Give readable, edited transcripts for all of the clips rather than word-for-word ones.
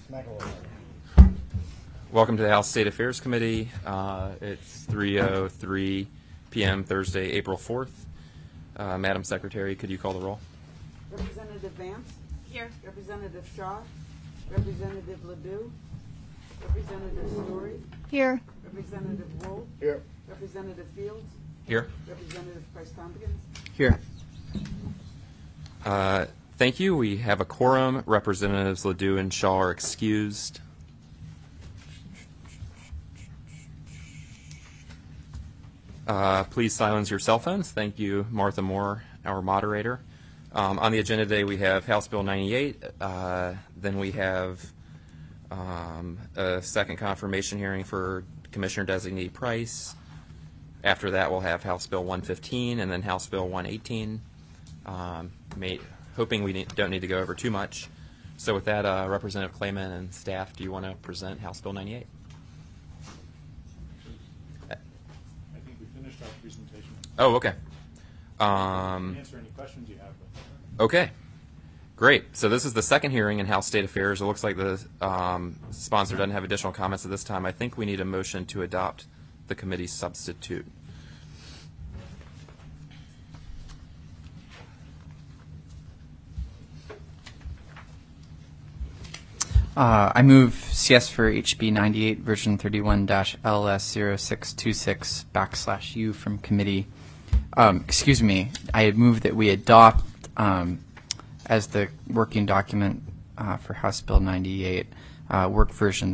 Welcome to the House State Affairs Committee. It's 3:03 p.m. Thursday, April 4th. Madam Secretary, could you call the roll? Representative Vance? Here. Representative Shaw? Representative Ledoux? Representative Story? Here. Representative Wool? Here. Representative Fields? Here. Representative Price-Tompkins? Here. Thank you. We have a quorum. Representatives Ledoux and Shaw are excused. Please silence your cell phones. Thank you, Martha Moore, our moderator. On the agenda today, we have House Bill 98. Then we have a second confirmation hearing for Commissioner-designee Price. After that, we'll have House Bill 115 and then House Bill 118. Hoping we don't need to go over too much. So with that, Representative Clayman and staff, do you want to present House Bill 98? I think we finished our presentation. Oh, okay. Answer any questions you have. Okay, great. So this is the second hearing in House State Affairs. It looks like the sponsor doesn't have additional comments at this time. I think we need a motion to adopt the committee substitute. I move CS for HB 98 version 31-LS0626 /U from committee. Excuse me. I had moved that we adopt as the working document for House Bill 98 work version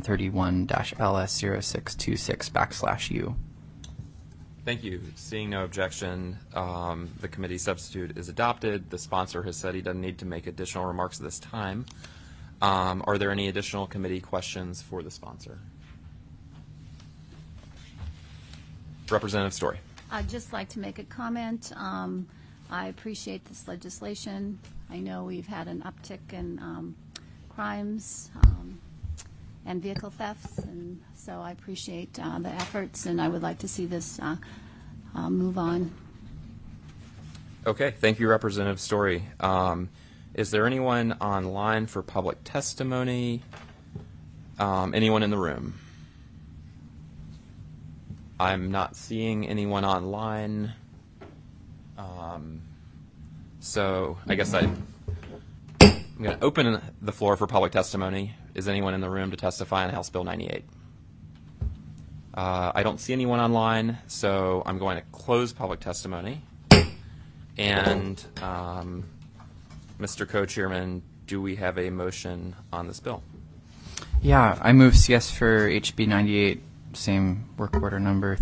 31-LS0626 /U. Thank you. Seeing no objection, the committee substitute is adopted. The sponsor has said he doesn't need to make additional remarks at this time. Are there any additional committee questions for the sponsor? Representative Story. I'd just like to make a comment. I appreciate this legislation. I know we've had an uptick in crimes and vehicle thefts, and so I appreciate the efforts, and I would like to see this move on. Okay, thank you, Representative Story. Is there anyone online for public testimony? Anyone in the room? I'm not seeing anyone online. So I guess I'm going to open the floor for public testimony. Is anyone in the room to testify on House Bill 98? I don't see anyone online, so I'm going to close public testimony. And Mr. Co-Chairman, do we have a motion on this bill? Yeah, I move CS for HB 98, same work order number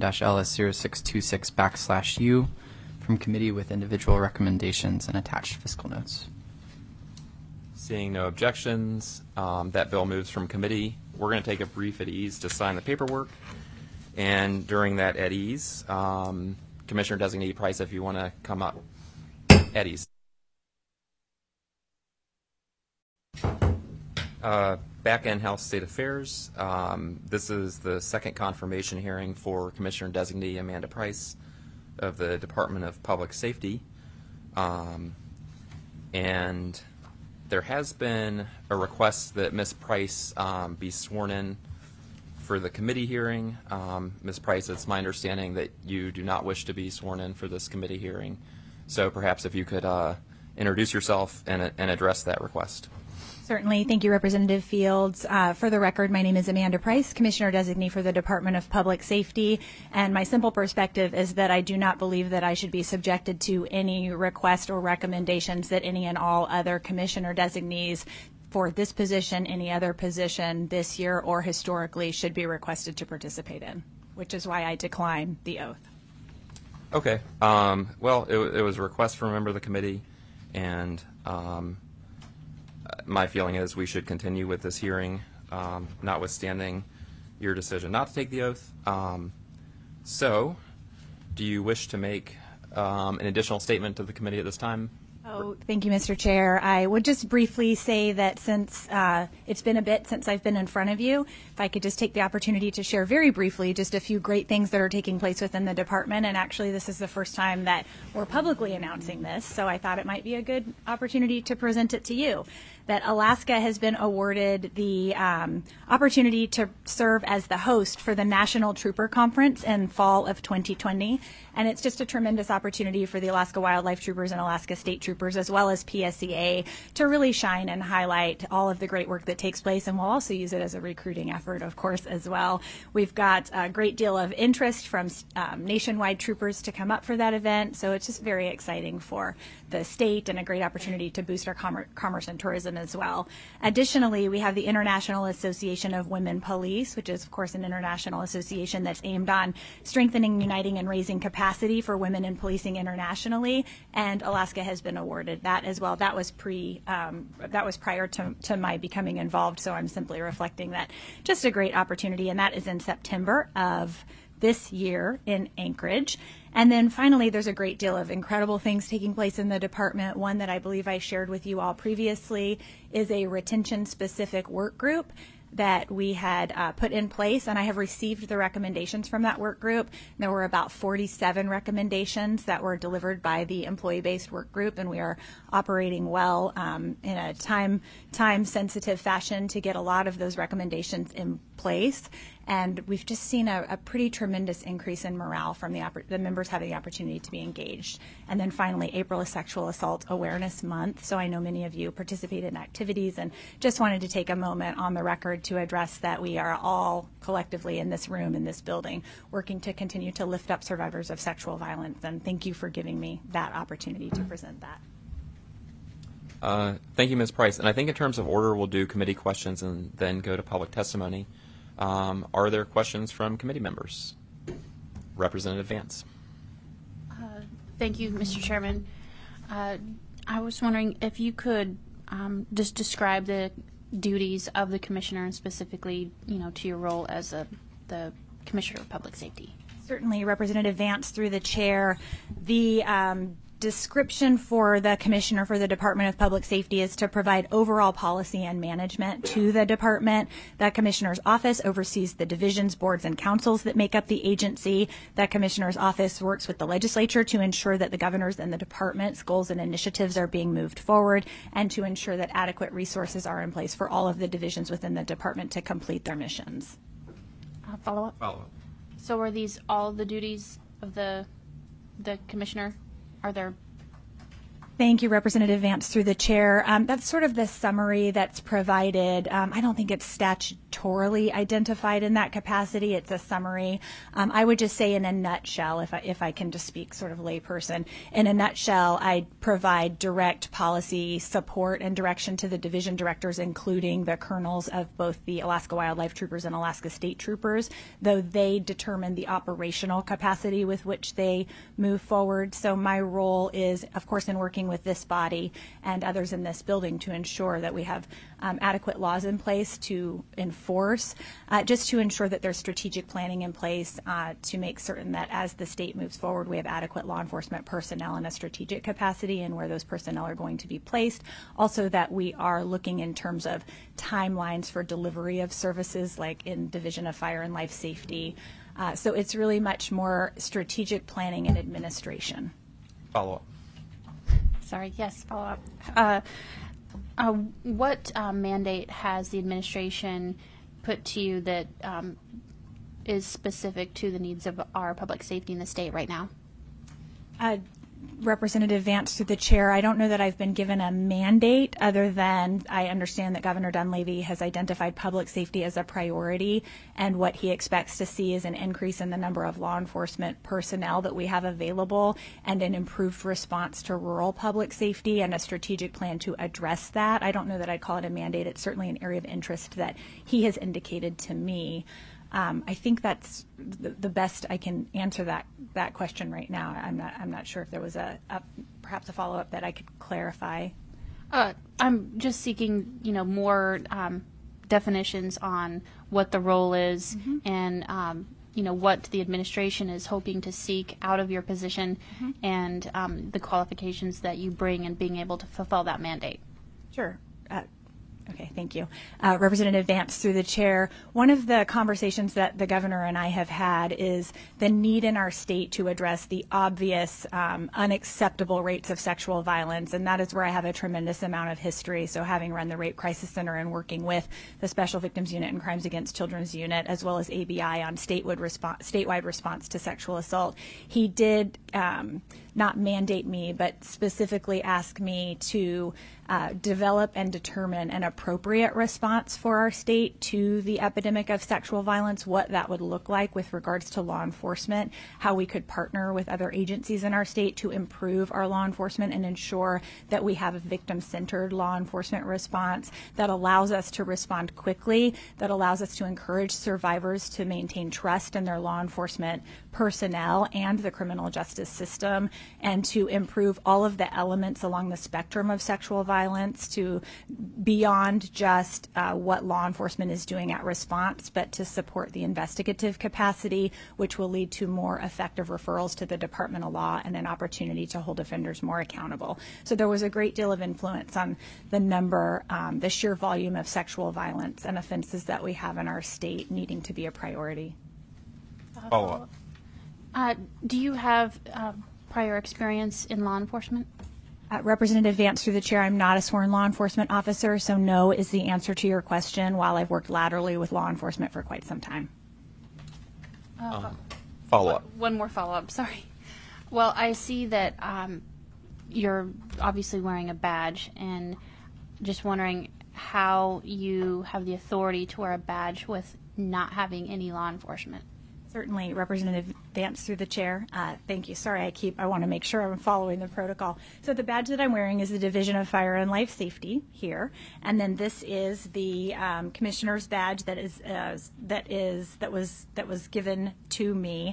31-LS0626 /U from committee with individual recommendations and attached fiscal notes. Seeing no objections, that bill moves from committee. We're going to take a brief at ease to sign the paperwork. And during that at ease, Commissioner-designee Price, if you want to come up at ease. Back in House State Affairs, this is the second confirmation hearing for Commissioner-designee Amanda Price of the Department of Public Safety. And there has been a request that Ms. Price be sworn in for the committee hearing. Ms. Price, it's my understanding that you do not wish to be sworn in for this committee hearing. So perhaps if you could introduce yourself and address that request. Certainly. Thank you, Representative Fields. For the record, my name is Amanda Price, Commissioner-designee for the Department of Public Safety, and my simple perspective is that I do not believe that I should be subjected to any request or recommendations that any and all other Commissioner-designees for this position, any other position this year or historically should be requested to participate in, which is why I decline the oath. Okay. Well, it was a request from a member of the committee, and my feeling is we should continue with this hearing, notwithstanding your decision not to take the oath. So, do you wish to make an additional statement to the committee at this time? Oh, thank you, Mr. Chair. I would just briefly say that since it's been a bit since I've been in front of you, if I could just take the opportunity to share very briefly just a few great things that are taking place within the department. And actually, this is the first time that we're publicly announcing this, so I thought it might be a good opportunity to present it to you. that Alaska has been awarded the opportunity to serve as the host for the National Trooper Conference in fall of 2020. And it's just a tremendous opportunity for the Alaska Wildlife Troopers and Alaska State Troopers, as well as PSEA, to really shine and highlight all of the great work that takes place. And we'll also use it as a recruiting effort, of course, as well. We've got a great deal of interest from nationwide troopers to come up for that event. So it's just very exciting for the state and a great opportunity to boost our commerce and tourism as well. Additionally, we have the International Association of Women Police, which is, of course, an international association that's aimed on strengthening, uniting, and raising capacity for women in policing internationally. And Alaska has been awarded that as well. That was prior to my becoming involved, so I'm simply reflecting that. Just a great opportunity, and that is in September of this year in Anchorage. And then finally, there's a great deal of incredible things taking place in the department. One that I believe I shared with you all previously is a retention-specific work group that we had put in place, and I have received the recommendations from that work group. There were about 47 recommendations that were delivered by the employee-based work group, and we are operating well in a time-sensitive fashion to get a lot of those recommendations in place. And we've just seen a pretty tremendous increase in morale from the members having the opportunity to be engaged. And then finally, April is Sexual Assault Awareness Month, so I know many of you participate in activities, and just wanted to take a moment on the record to address that we are all collectively in this room, in this building, working to continue to lift up survivors of sexual violence. And thank you for giving me that opportunity to present that. Thank you, Ms. Price. And I think in terms of order, we'll do committee questions and then go to public testimony. Are there questions from committee members? Representative Vance. Thank you, Mr. Chairman. I was wondering if you could just describe the duties of the commissioner, and specifically, to your role as the Commissioner of Public Safety. Certainly, Representative Vance, through the chair. The description for the Commissioner for the Department of Public Safety is to provide overall policy and management to the department. The Commissioner's office oversees the divisions, boards, and councils that make up the agency. The Commissioner's office works with the legislature to ensure that the governor's and the department's goals and initiatives are being moved forward, and to ensure that adequate resources are in place for all of the divisions within the department to complete their missions. Follow-up? Follow-up. So are these all the duties of the Commissioner? Are there? Thank you, Representative Vance, through the chair. That's sort of the summary that's provided. I don't think it's statutorily identified in that capacity. It's a summary. I would just say in a nutshell, if I can just speak sort of layperson, in a nutshell, I provide direct policy support and direction to the division directors, including the colonels of both the Alaska Wildlife Troopers and Alaska State Troopers, though they determine the operational capacity with which they move forward. So my role is, of course, in working with this body and others in this building to ensure that we have adequate laws in place to enforce, just to ensure that there's strategic planning in place to make certain that as the state moves forward, we have adequate law enforcement personnel in a strategic capacity and where those personnel are going to be placed. Also that we are looking in terms of timelines for delivery of services, like in Division of Fire and Life Safety. So it's really much more strategic planning and administration. Follow-up. Sorry, yes, follow-up. What mandate has the administration put to you that is specific to the needs of our public safety in the state right now? Representative Vance, through the chair, I don't know that I've been given a mandate other than I understand that Governor Dunleavy has identified public safety as a priority, and what he expects to see is an increase in the number of law enforcement personnel that we have available and an improved response to rural public safety and a strategic plan to address that. I don't know that I'd call it a mandate. It's certainly an area of interest that he has indicated to me. I think that's the best I can answer that question right now. I'm not sure if there was perhaps a follow-up that I could clarify. I'm just seeking, more definitions on what the role is, and what the administration is hoping to seek out of your position, and the qualifications that you bring in being able to fulfill that mandate. Sure. Okay, thank you. Representative Vance, through the chair, one of the conversations that the governor and I have had is the need in our state to address the obvious unacceptable rates of sexual violence, and that is where I have a tremendous amount of history. So having run the Rape Crisis Center and working with the Special Victims Unit and Crimes Against Children's Unit, as well as ABI on statewide response to sexual assault, he did not mandate me, but specifically ask me to develop and determine an appropriate response for our state to the epidemic of sexual violence, what that would look like with regards to law enforcement, how we could partner with other agencies in our state to improve our law enforcement and ensure that we have a victim-centered law enforcement response that allows us to respond quickly, that allows us to encourage survivors to maintain trust in their law enforcement personnel and the criminal justice system, and to improve all of the elements along the spectrum of sexual violence to beyond just what law enforcement is doing at response, but to support the investigative capacity, which will lead to more effective referrals to the Department of Law and an opportunity to hold offenders more accountable. So there was a great deal of influence on the number, the sheer volume of sexual violence and offenses that we have in our state needing to be a priority. Follow up. Do you have prior experience in law enforcement? Representative Vance, through the chair, I'm not a sworn law enforcement officer, so no is the answer to your question, while I've worked laterally with law enforcement for quite some time. Follow up. One more follow-up, sorry. Well, I see that you're obviously wearing a badge, and just wondering how you have the authority to wear a badge with not having any law enforcement. Certainly, Representative Vance, through the chair. Thank you. Sorry, I want to make sure I'm following the protocol. So the badge that I'm wearing is the Division of Fire and Life Safety here, and then this is the commissioner's badge that was given to me.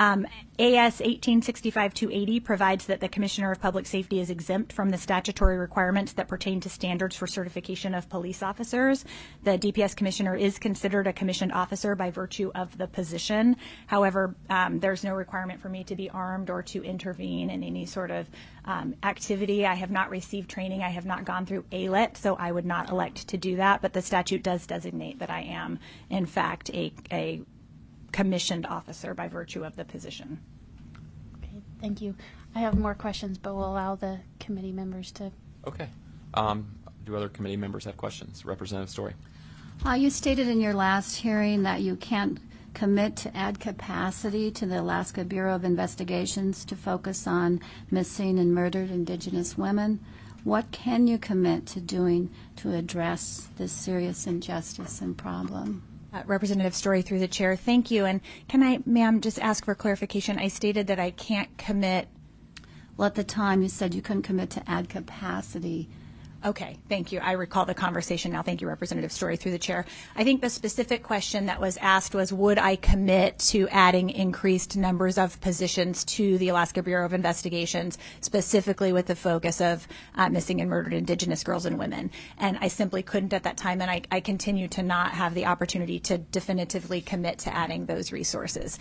AS 1865-280 provides that the Commissioner of Public Safety is exempt from the statutory requirements that pertain to standards for certification of police officers. The DPS Commissioner is considered a commissioned officer by virtue of the position. However, there's no requirement for me to be armed or to intervene in any sort of activity. I have not received training. I have not gone through ALET, so I would not elect to do that. But the statute does designate that I am, in fact, a commissioned officer by virtue of the position. Okay, thank you. I have more questions, but we'll allow the committee members to. Okay. Do other committee members have questions? Representative Story. You stated in your last hearing that you can't commit to add capacity to the Alaska Bureau of Investigations to focus on missing and murdered Indigenous women. What can you commit to doing to address this serious injustice and problem? Representative Story, through the chair. Thank you. And can I, ma'am, just ask for clarification? I stated that I can't commit. Well, at the time you said you couldn't commit to add capacity. Okay, thank you. I recall the conversation now. Thank you, Representative Story, through the chair. I think the specific question that was asked was, would I commit to adding increased numbers of positions to the Alaska Bureau of Investigations, specifically with the focus of missing and murdered Indigenous girls and women? And I simply couldn't at that time, and I continue to not have the opportunity to definitively commit to adding those resources.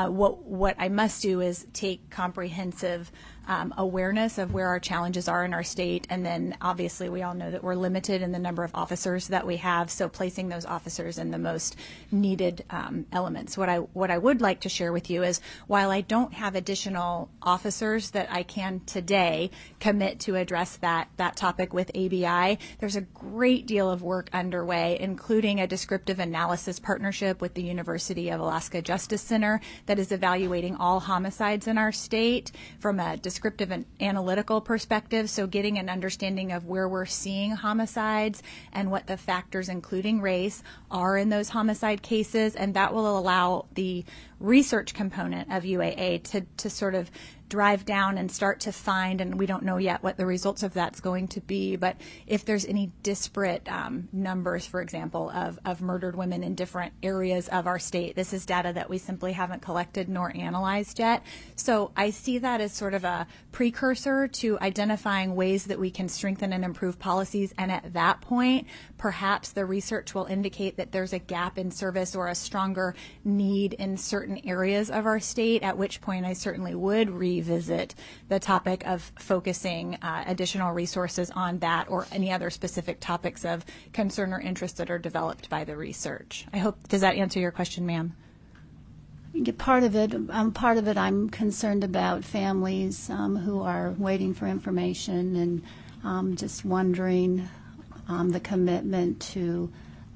What I must do is take comprehensive awareness of where our challenges are in our state, and then obviously we all know that we're limited in the number of officers that we have, so placing those officers in the most needed elements. What I would like to share with you is, while I don't have additional officers that I can today commit to address that topic with ABI, there's a great deal of work underway, including a descriptive analysis partnership with the University of Alaska Justice Center that is evaluating all homicides in our state from a descriptive and analytical perspective, so getting an understanding of where we're seeing homicides and what the factors, including race, are in those homicide cases, and that will allow the research component of UAA to sort of drive down and start to find, and we don't know yet what the results of that's going to be, but if there's any disparate numbers, for example, of murdered women in different areas of our state. This is data that we simply haven't collected nor analyzed yet. So I see that as sort of a precursor to identifying ways that we can strengthen and improve policies, and at that point, perhaps the research will indicate that there's a gap in service or a stronger need in certain areas of our state, at which point I certainly would revisit the topic of focusing additional resources on that or any other specific topics of concern or interest that are developed by the research. Does that answer your question, ma'am? Part of it, I'm concerned about families who are waiting for information and just wondering the commitment to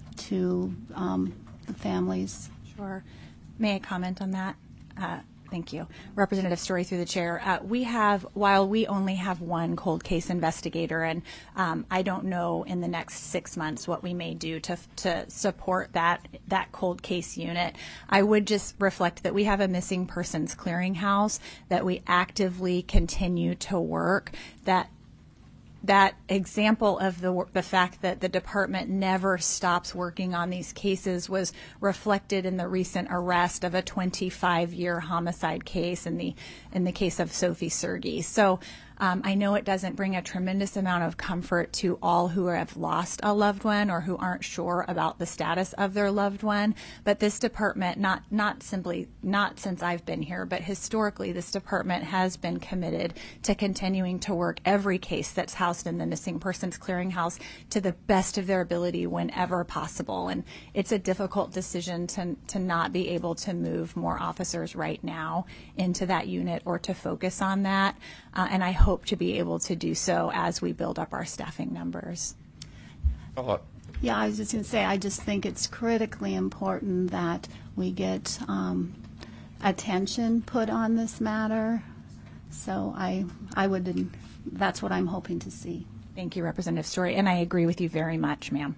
the families. Sure. May I comment on that? Thank you. Representative Story through the chair. While we only have one cold case investigator, and I don't know in the next 6 months what we may do to support that cold case unit, I would just reflect that we have a missing persons clearinghouse that we actively continue to work. That example of the fact that the department never stops working on these cases was reflected in the recent arrest of a 25-year homicide case in the case of Sophie Sergey. So I know it doesn't bring a tremendous amount of comfort to all who have lost a loved one or who aren't sure about the status of their loved one, but this department, not since I've been here, but historically, this department has been committed to continuing to work every case that's housed in the Missing Persons Clearinghouse to the best of their ability whenever possible. And it's a difficult decision to not be able to move more officers right now into that unit or to focus on that. And I hope to be able to do so as we build up our staffing numbers. Follow-up. Yeah, I was just going to say, I just think it's critically important that we get attention put on this matter. So that's what I'm hoping to see. Thank you, Representative Story, and I agree with you very much, ma'am.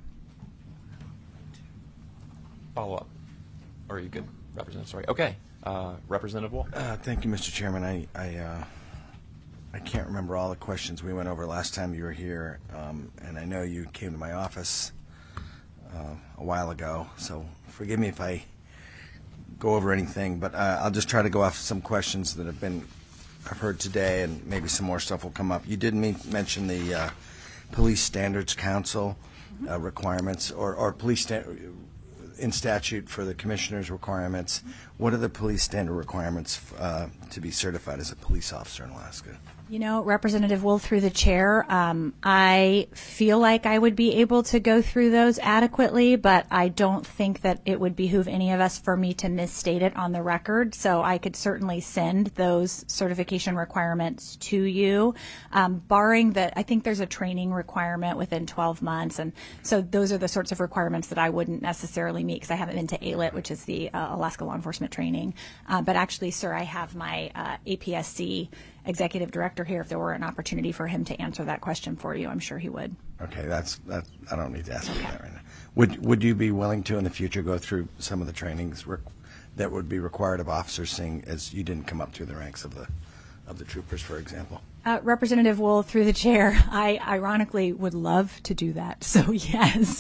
Follow-up. Or are you good, Representative Story? Okay. Representative Wolf. Thank you, Mr. Chairman. I can't remember all the questions we went over last time you were here, and I know you came to my office a while ago, so forgive me if I go over anything, but I'll just try to go off some questions that I've heard today, and maybe some more stuff will come up. You did mention the Police Standards Council requirements, or police in statute for the commissioner's requirements. What are the police standard requirements to be certified as a police officer in Alaska? You know, Representative Wolf, through the chair, I feel like I would be able to go through those adequately, but I don't think that it would behoove any of us for me to misstate it on the record. So I could certainly send those certification requirements to you, barring that. I think there's a training requirement within 12 months, and so those are the sorts of requirements that I wouldn't necessarily meet because I haven't been to ALIT, which is the Alaska Law Enforcement Training. But actually, sir, I have my APSC executive director here. If there were an opportunity for him to answer that question for you, I'm sure he would. Okay, that's I don't need to ask you that right now. Would you be willing to in the future go through some of the trainings that would be required of officers, seeing as you didn't come up through the ranks of the troopers, for example? Representative Wolf, through the chair, I ironically would love to do that. So yes.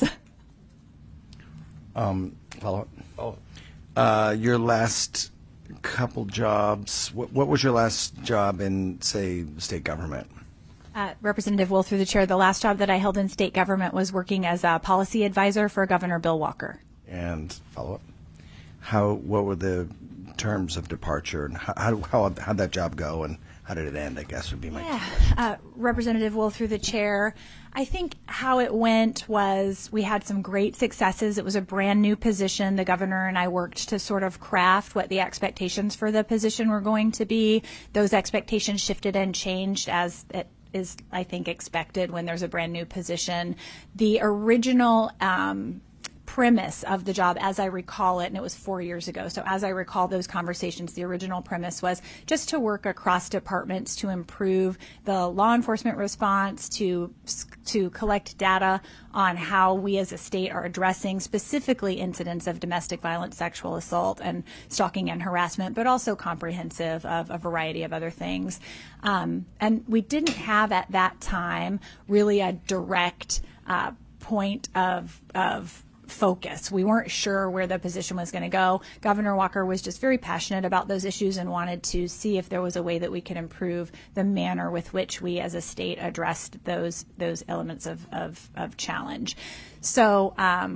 Follow up. Your last couple jobs. What was your last job in, say, state government? Representative Wolf, through the chair, the last job that I held in state government was working as a policy advisor for Governor Bill Walker. And follow up. What were the terms of departure, and how'd that job go, and how did it end, I guess, would be my question. Representative Wolf, through the chair, I think how it went was we had some great successes. It was a brand new position. The governor and I worked to sort of craft what the expectations for the position were going to be. Those expectations shifted and changed as it is, I think, expected when there's a brand new position. The original premise of the job, as I recall it, and it was 4 years ago, so as I recall those conversations, the original premise was just to work across departments to improve the law enforcement response, to collect data on how we as a state are addressing specifically incidents of domestic violence, sexual assault, and stalking and harassment, but also comprehensive of a variety of other things. And we didn't have at that time really a direct point of focus. We weren't sure where the position was going to go. Governor Walker was just very passionate about those issues and wanted to see if there was a way that we could improve the manner with which we as a state addressed those elements of challenge. So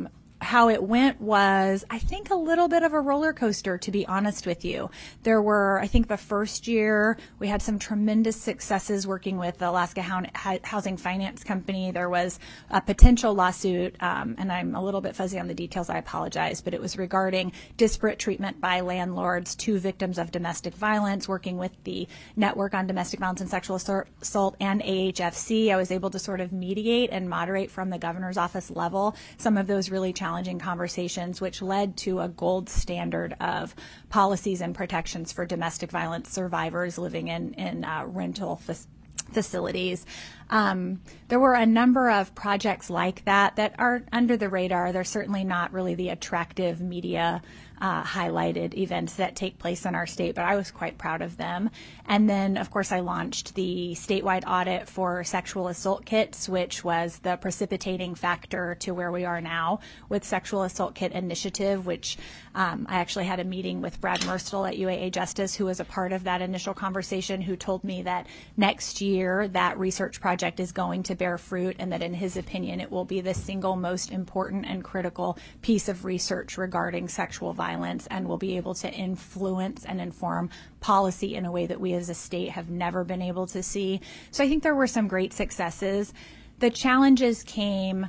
how it went was, I think, a little bit of a roller coaster, to be honest with you. There were, I think the first year, we had some tremendous successes working with the Alaska Housing Finance Company. There was a potential lawsuit, and I'm a little bit fuzzy on the details, I apologize, but it was regarding disparate treatment by landlords to victims of domestic violence, working with the Network on Domestic Violence and Sexual Assault and AHFC. I was able to sort of mediate and moderate from the governor's office level some of those really challenging conversations, which led to a gold standard of policies and protections for domestic violence survivors living in rental facilities. There were a number of projects like that are under the radar. They're certainly not really the attractive media highlighted events that take place in our state, but I was quite proud of them. And then, of course, I launched the statewide audit for sexual assault kits, which was the precipitating factor to where we are now with Sexual Assault Kit Initiative, which I actually had a meeting with Brad Merstel at UAA Justice, who was a part of that initial conversation, who told me that next year that research project is going to bear fruit, and that in his opinion it will be the single most important and critical piece of research regarding sexual violence, and will be able to influence and inform policy in a way that we as a state have never been able to see. So I think there were some great successes. The challenges came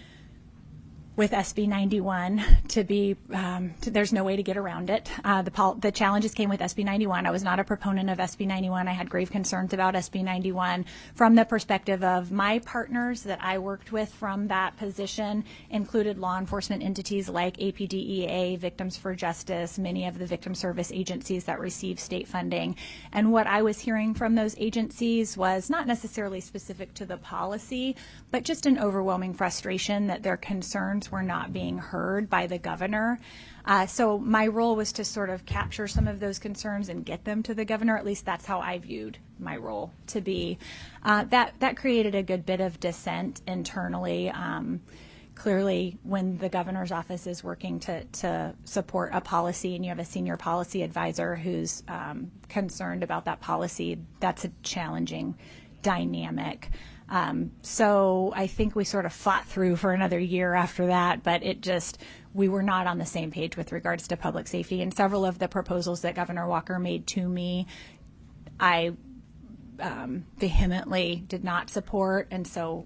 with SB 91 there's no way to get around it. The challenges came with SB 91. I was not a proponent of SB 91. I had grave concerns about SB 91 from the perspective of my partners that I worked with from that position included law enforcement entities like APDEA, Victims for Justice, many of the victim service agencies that receive state funding. And what I was hearing from those agencies was not necessarily specific to the policy, but just an overwhelming frustration that their concerns were not being heard by the governor. So my role was to sort of capture some of those concerns and get them to the governor. At least that's how I viewed my role to be. That created a good bit of dissent internally. Clearly, when the governor's office is working to support a policy and you have a senior policy advisor who's concerned about that policy, that's a challenging dynamic. So I think we sort of fought through for another year after that, but we were not on the same page with regards to public safety. And several of the proposals that Governor Walker made to me, I vehemently did not support, and so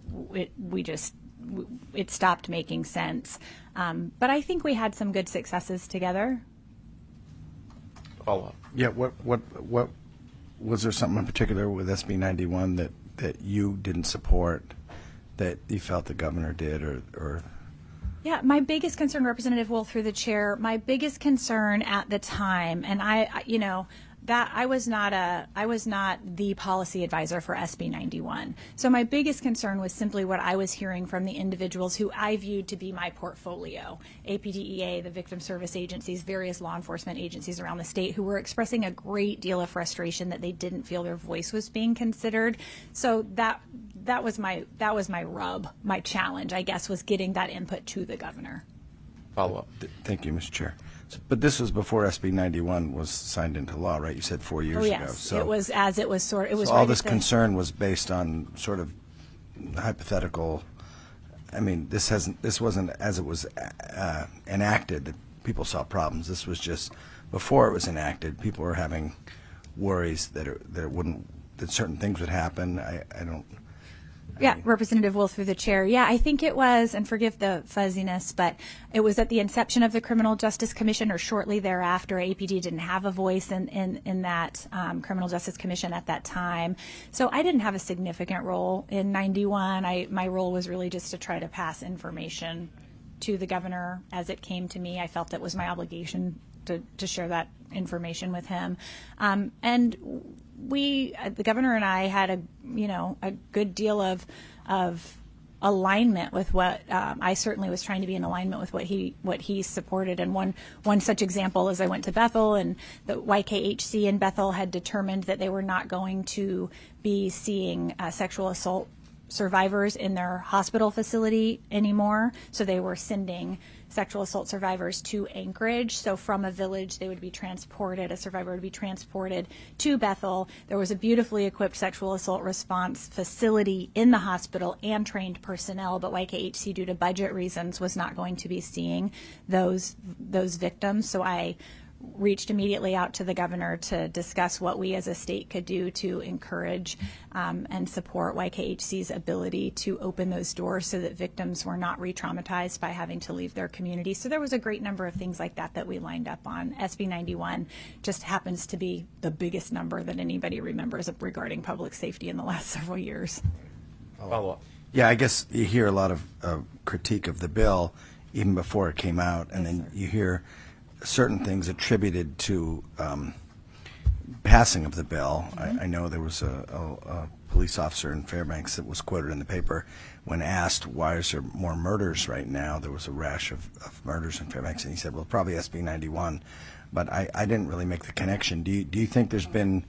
it stopped making sense. But I think we had some good successes together. Follow up. Yeah, what was there something in particular with SB 91 that you didn't support that you felt the governor did or? Yeah, my biggest concern, Representative Wolf, through the chair, my biggest concern at the time, and I was not the policy advisor for SB 91. So my biggest concern was simply what I was hearing from the individuals who I viewed to be my portfolio, APDEA, the victim service agencies, various law enforcement agencies around the state, who were expressing a great deal of frustration that they didn't feel their voice was being considered. So that was my rub, my challenge, I guess, was getting that input to the governor. Follow up. Thank you, Mr. Chair. But this was before SB 91 was signed into law, right? You said 4 years ago. Yes, So it was as it was sort. It was so all right this at the- concern was based on sort of hypothetical. I mean, this wasn't as it was enacted that people saw problems. This was just before it was enacted. People were having worries that certain things would happen. Yeah, Representative Wolf through the chair. Yeah, I think it was, and forgive the fuzziness, but it was at the inception of the Criminal Justice Commission or shortly thereafter. APD didn't have a voice in that Criminal Justice Commission at that time. So I didn't have a significant role in 91. My role was really just to try to pass information to the governor as it came to me. I felt it was my obligation to share that information with him. And the governor and I had a good deal of alignment with what I certainly was trying to be in alignment with what he supported. And one such example is I went to Bethel, and the YKHC in Bethel had determined that they were not going to be seeing sexual assault survivors in their hospital facility anymore. So they were sending sexual assault survivors to Anchorage. So from a village, they would be transported, a survivor would be transported to Bethel. There was a beautifully equipped sexual assault response facility in the hospital and trained personnel, but YKHC, due to budget reasons, was not going to be seeing those victims. So I reached immediately out to the governor to discuss what we as a state could do to encourage and support YKHC's ability to open those doors so that victims were not re-traumatized by having to leave their community. So there was a great number of things like that we lined up on. SB 91 just happens to be the biggest number that anybody remembers regarding public safety in the last several years. Follow-up. Yeah, I guess you hear a lot of critique of the bill even before it came out, and then you hear certain things attributed to passing of the bill. I know there was a police officer in Fairbanks that was quoted in the paper when asked, why is there more murders right now? There was a rash of murders in Fairbanks, and he said, well, probably SB 91. But I didn't really make the connection. Do you think there's been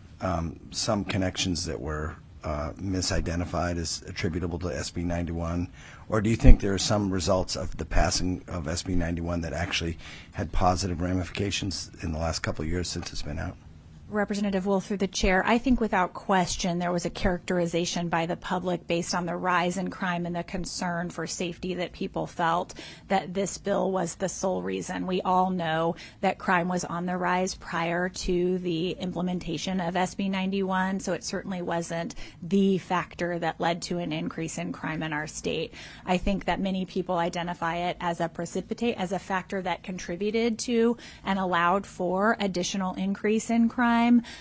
some connections that were misidentified as attributable to SB 91? Or do you think there are some results of the passing of SB 91 that actually had positive ramifications in the last couple of years since it's been out? Representative Wolf, through the chair, I think without question there was a characterization by the public based on the rise in crime and the concern for safety that people felt that this bill was the sole reason. We all know that crime was on the rise prior to the implementation of SB 91, so it certainly wasn't the factor that led to an increase in crime in our state. I think that many people identify it as a factor that contributed to and allowed for additional increase in crime.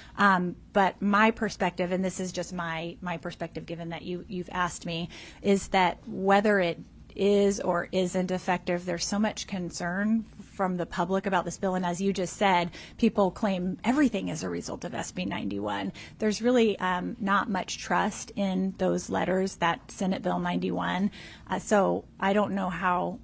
But my perspective, and this is just my perspective given that you've asked me, is that whether it is or isn't effective, there's so much concern from the public about this bill. And as you just said, people claim everything is a result of SB 91. There's really not much trust in those letters that Senate Bill 91. So I don't know how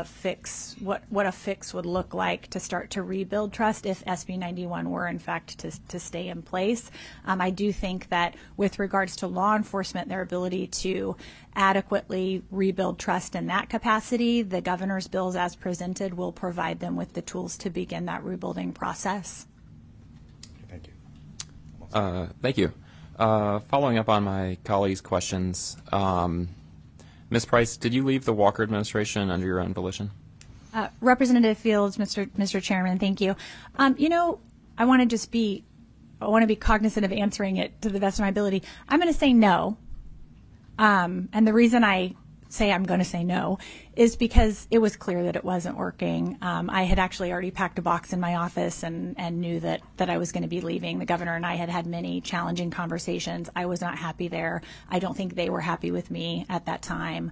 what a fix would look like to start to rebuild trust if SB 91 were in fact to stay in place. I do think that with regards to law enforcement, their ability to adequately rebuild trust in that capacity, the governor's bills as presented will provide them with the tools to begin that rebuilding process. Thank you. Thank you. Following up on my colleagues' questions, Ms. Price, did you leave the Walker administration under your own volition? Representative Fields, Mr. Chairman, thank you. I want to be cognizant of answering it to the best of my ability. I'm going to say no. And the reason I say I'm going to say no is because it was clear that it wasn't working. I had actually already packed a box in my office and knew that I was going to be leaving. The governor and I had had many challenging conversations. I was not happy there. I don't think they were happy with me at that time.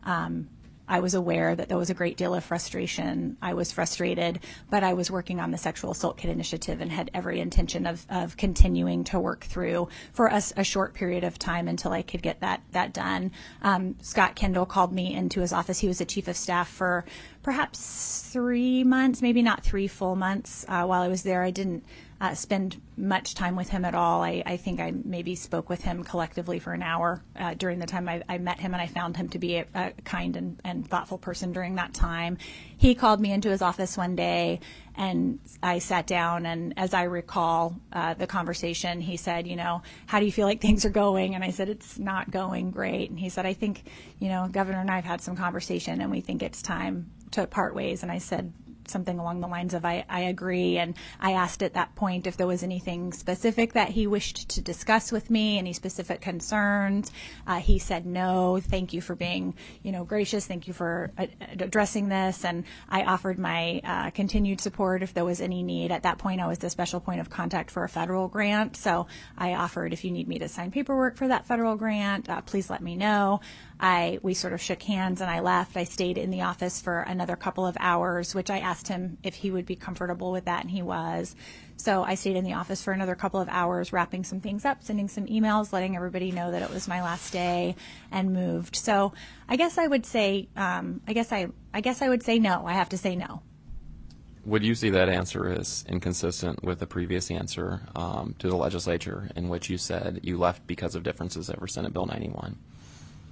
I was aware that there was a great deal of frustration. I was frustrated, but I was working on the Sexual Assault Kit Initiative and had every intention of continuing to work through for us a short period of time until I could get that done. Scott Kendall called me into his office. He was the chief of staff for perhaps 3 months, maybe not 3 full months while I was there. I didn't spend much time with him at all. I think I maybe spoke with him collectively for an hour during the time I met him, and I found him to be a kind and thoughtful person during that time. He called me into his office one day, and I sat down, and as I recall the conversation, he said, how do you feel like things are going? And I said, it's not going great. And he said, I think, Governor and I have had some conversation, and we think it's time to part ways. And I said something along the lines of, I agree. And I asked at that point if there was anything specific that he wished to discuss with me, any specific concerns. He said, no, thank you for being, gracious. Thank you for addressing this. And I offered my continued support if there was any need. At that point, I was the special point of contact for a federal grant. So I offered, if you need me to sign paperwork for that federal grant, please let me know. We sort of shook hands and I left. I stayed in the office for another couple of hours, which I asked him if he would be comfortable with that, and he was. So I stayed in the office for another couple of hours, wrapping some things up, sending some emails, letting everybody know that it was my last day, and moved. So I guess I would say, I guess I would say no. I have to say no. Would you see that answer as inconsistent with the previous answer to the legislature in which you said you left because of differences over Senate Bill 91?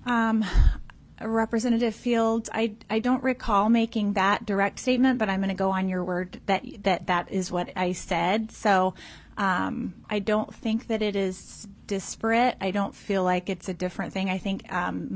Representative Fields, I don't recall making that direct statement, but I'm going to go on your word that is what I said. So I don't think that it is disparate. I don't feel like it's a different thing. I think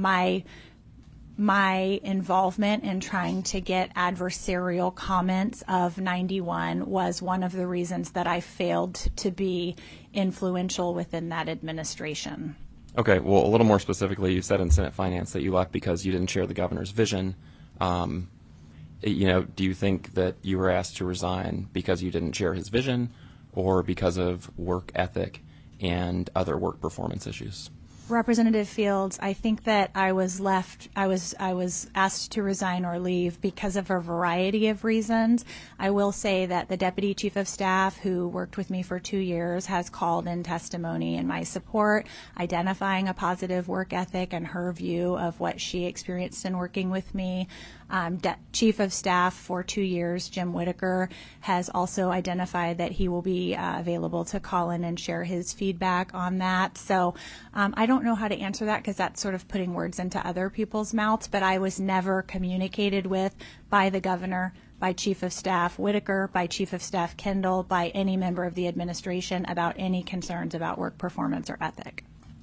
my involvement in trying to get adversarial comments of 91 was one of the reasons that I failed to be influential within that administration. Okay, well, a little more specifically, you said in Senate Finance that you left because you didn't share the governor's vision. Do you think that you were asked to resign because you didn't share his vision or because of work ethic and other work performance issues? Representative Fields, I think that I was asked to resign or leave because of a variety of reasons. I will say that the Deputy Chief of Staff, who worked with me for 2 years, has called in testimony in my support, identifying a positive work ethic and her view of what she experienced in working with me. Chief of Staff for 2 years, Jim Whitaker, has also identified that he will be available to call in and share his feedback on that. So I don't know how to answer that because that's sort of putting words into other people's mouths, but I was never communicated with by the governor, by Chief of Staff Whitaker, by Chief of Staff Kendall, by any member of the administration about any concerns about work performance or ethic.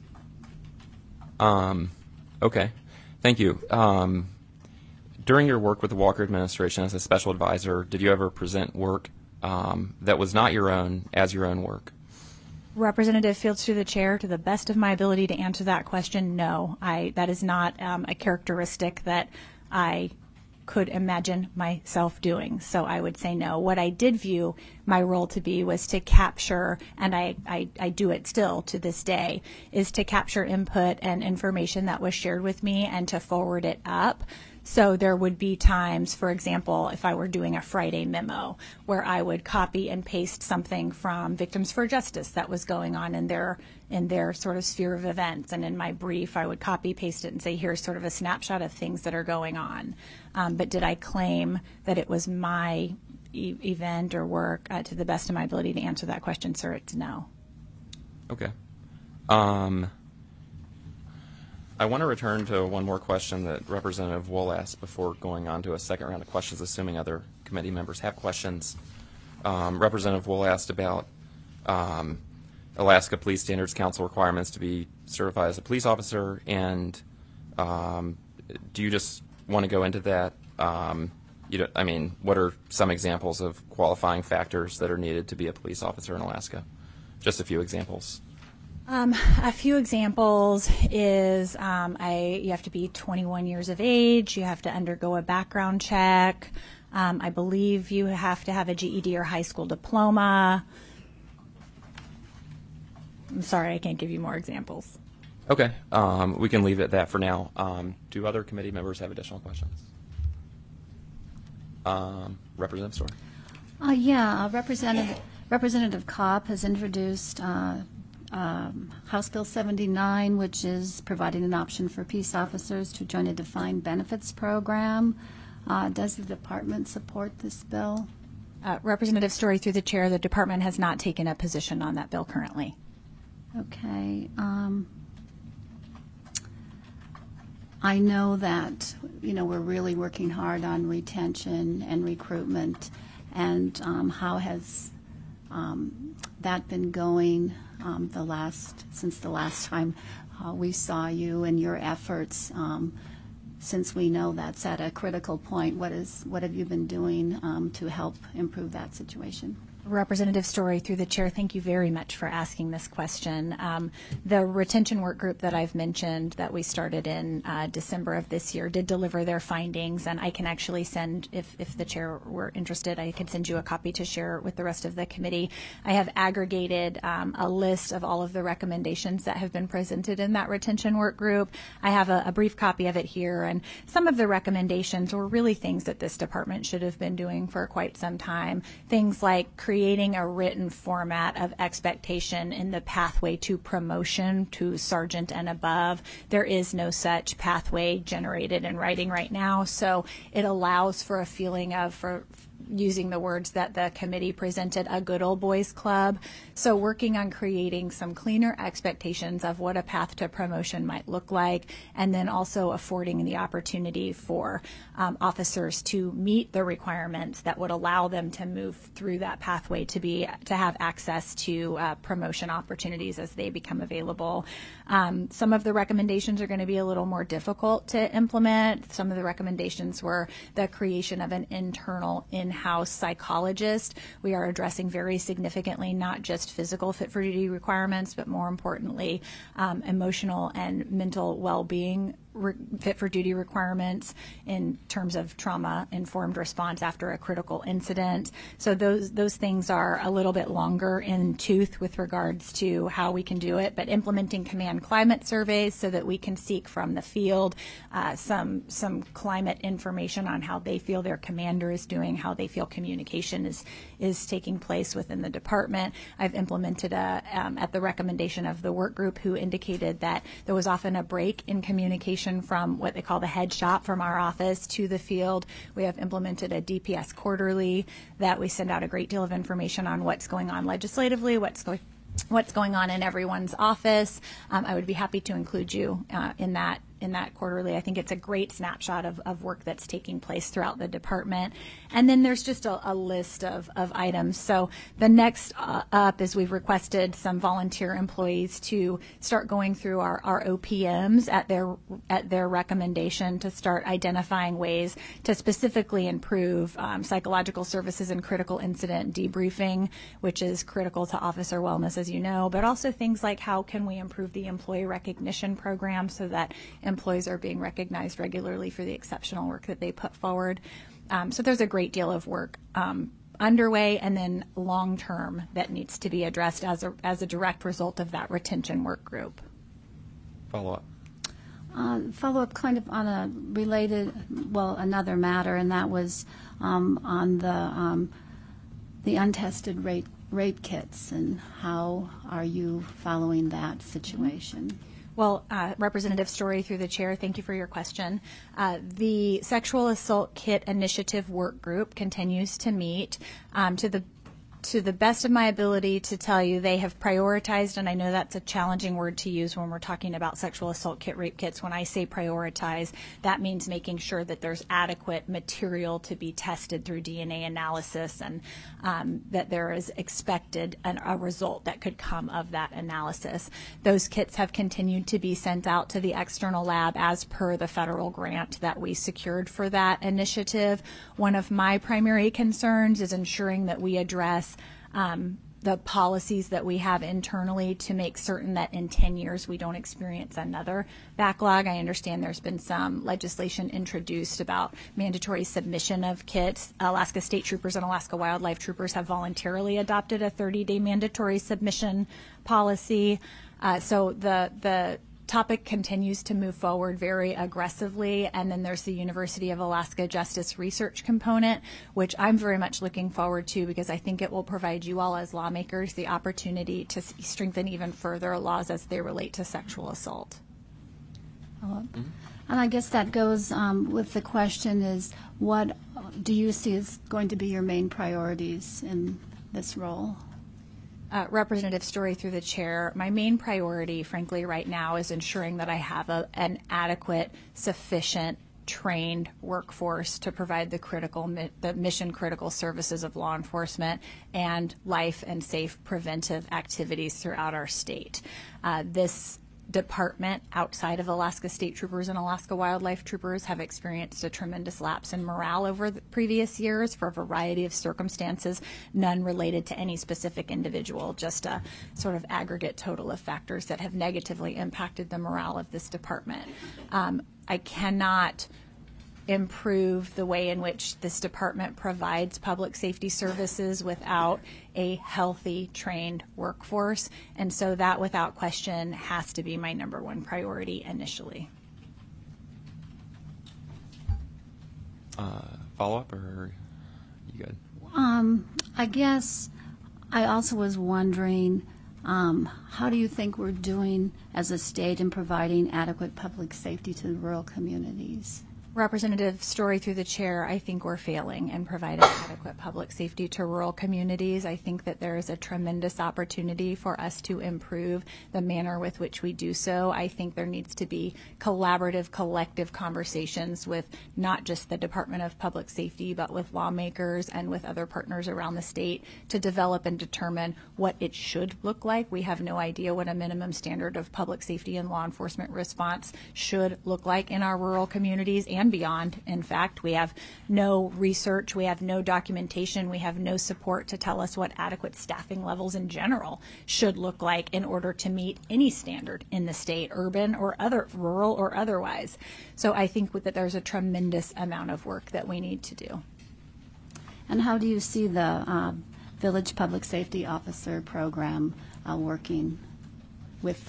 Okay, thank you. During your work with the Walker administration as a special advisor, did you ever present work that was not your own as your own work? Representative Fields, through the chair, to the best of my ability to answer that question, no. That is not a characteristic that I could imagine myself doing. So I would say no. What I did view my role to be was to capture, and I do it still to this day, is to capture input and information that was shared with me and to forward it up. So there would be times, for example, if I were doing a Friday memo, where I would copy and paste something from Victims for Justice that was going on in their sort of sphere of events. And in my brief, I would copy, paste it, and say, here's sort of a snapshot of things that are going on. But did I claim that it was my event or work? To the best of my ability to answer that question, sir, it's no. Okay. I want to return to one more question that Representative Wool asked before going on to a second round of questions, assuming other committee members have questions. Representative Wool asked about Alaska Police Standards Council requirements to be certified as a police officer, and do you just want to go into that? What are some examples of qualifying factors that are needed to be a police officer in Alaska? Just a few examples. A few examples is you have to be 21 years of age, you have to undergo a background check, I believe you have to have a GED or high school diploma. I'm sorry, I can't give you more examples. Okay, we can leave it at that for now. Do other committee members have additional questions? Representative Story. Representative Kopp has introduced House Bill 79, which is providing an option for peace officers to join a defined benefits program. Does the department support this bill? Representative Story, through the chair, the department has not taken a position on that bill currently. Okay. I know that, we're really working hard on retention and recruitment, and how has that been going since the last time we saw you and your efforts? Since we know that's at a critical point, what have you been doing to help improve that situation? Representative Story, through the chair, thank you very much for asking this question. The retention work group that I've mentioned that we started in December of this year did deliver their findings, and I can actually send, if the chair were interested, I could send you a copy to share with the rest of the committee. I have aggregated a list of all of the recommendations that have been presented in that retention work group. I have a brief copy of it here, and some of the recommendations were really things that this department should have been doing for quite some time. Things like creating a written format of expectation in the pathway to promotion to sergeant and above. There is no such pathway generated in writing right now, so it allows for a feeling of, using the words that the committee presented, a good old boys club. So working on creating some cleaner expectations of what a path to promotion might look like, and then also affording the opportunity for officers to meet the requirements that would allow them to move through that pathway to have access to promotion opportunities as they become available. Some of the recommendations are going to be a little more difficult to implement. Some of the recommendations were the creation of an internal in-house psychologist. We are addressing very significantly not just physical fit for duty requirements, but more importantly, emotional and mental well-being fit for duty requirements in terms of trauma-informed response after a critical incident. So those things are a little bit longer in tooth with regards to how we can do it, but implementing command climate surveys so that we can seek from the field some climate information on how they feel their commander is doing, how they feel communication is taking place within the department. I've implemented at the recommendation of the work group, who indicated that there was often a break in communication from what they call the head shop from our office to the field. We have implemented a DPS quarterly that we send out a great deal of information on what's going on legislatively, what's going on in everyone's office. I would be happy to include you in that quarterly. I think it's a great snapshot of work that's taking place throughout the department. And then there's just a list of items. So the next up is we've requested some volunteer employees to start going through our OPMs at their recommendation to start identifying ways to specifically improve psychological services and critical incident debriefing, which is critical to officer wellness, as you know, but also things like how can we improve the employee recognition program so that employees are being recognized regularly for the exceptional work that they put forward. So there's a great deal of work underway, and then long-term that needs to be addressed as a direct result of that retention work group. Follow-up. Follow-up kind of on a related, another matter, and that was on the untested rape kits, and how are you following that situation? Well, Representative Story, through the chair, thank you for your question. The Sexual Assault Kit Initiative Work Group continues to meet. To the best of my ability to tell you, they have prioritized, and I know that's a challenging word to use when we're talking about sexual assault kit, rape kits. When I say prioritize, that means making sure that there's adequate material to be tested through DNA analysis, and that there is expected a result that could come of that analysis. Those kits have continued to be sent out to the external lab as per the federal grant that we secured for that initiative. One of my primary concerns is ensuring that we address the policies that we have internally to make certain that in 10 years we don't experience another backlog. I understand there's been some legislation introduced about mandatory submission of kits. Alaska State Troopers and Alaska Wildlife Troopers have voluntarily adopted a 30-day mandatory submission policy. So the topic continues to move forward very aggressively, and then there's the University of Alaska Justice Research component, which I'm very much looking forward to, because I think it will provide you all as lawmakers the opportunity to strengthen even further laws as they relate to sexual assault. And I guess that goes with the question is, what do you see as going to be your main priorities in this role? Representative Story, through the chair, my main priority, frankly, right now is ensuring that I have an adequate, sufficient, trained workforce to provide the mission-critical services of law enforcement and life and safe preventive activities throughout our state. This department, outside of Alaska State Troopers and Alaska Wildlife Troopers, have experienced a tremendous lapse in morale over the previous years for a variety of circumstances, none related to any specific individual, just a sort of aggregate total of factors that have negatively impacted the morale of this department. I cannot improve the way in which this department provides public safety services without a healthy, trained workforce. And so that, without question, has to be my number one priority initially. Follow-up, or you good? I guess I also was wondering, how do you think we're doing as a state in providing adequate public safety to the rural communities? Representative Story, through the chair, I think we're failing in providing adequate public safety to rural communities. I think that there is a tremendous opportunity for us to improve the manner with which we do so. I think there needs to be collaborative, collective conversations with not just the Department of Public Safety, but with lawmakers and with other partners around the state to develop and determine what it should look like. We have no idea what a minimum standard of public safety and law enforcement response should look like in our rural communities and beyond. In fact, we have no research, we have no documentation, we have no support to tell us what adequate staffing levels in general should look like in order to meet any standard in the state, urban or other, rural or otherwise. So I think that there's a tremendous amount of work that we need to do. And how do you see the Village Public Safety Officer program working with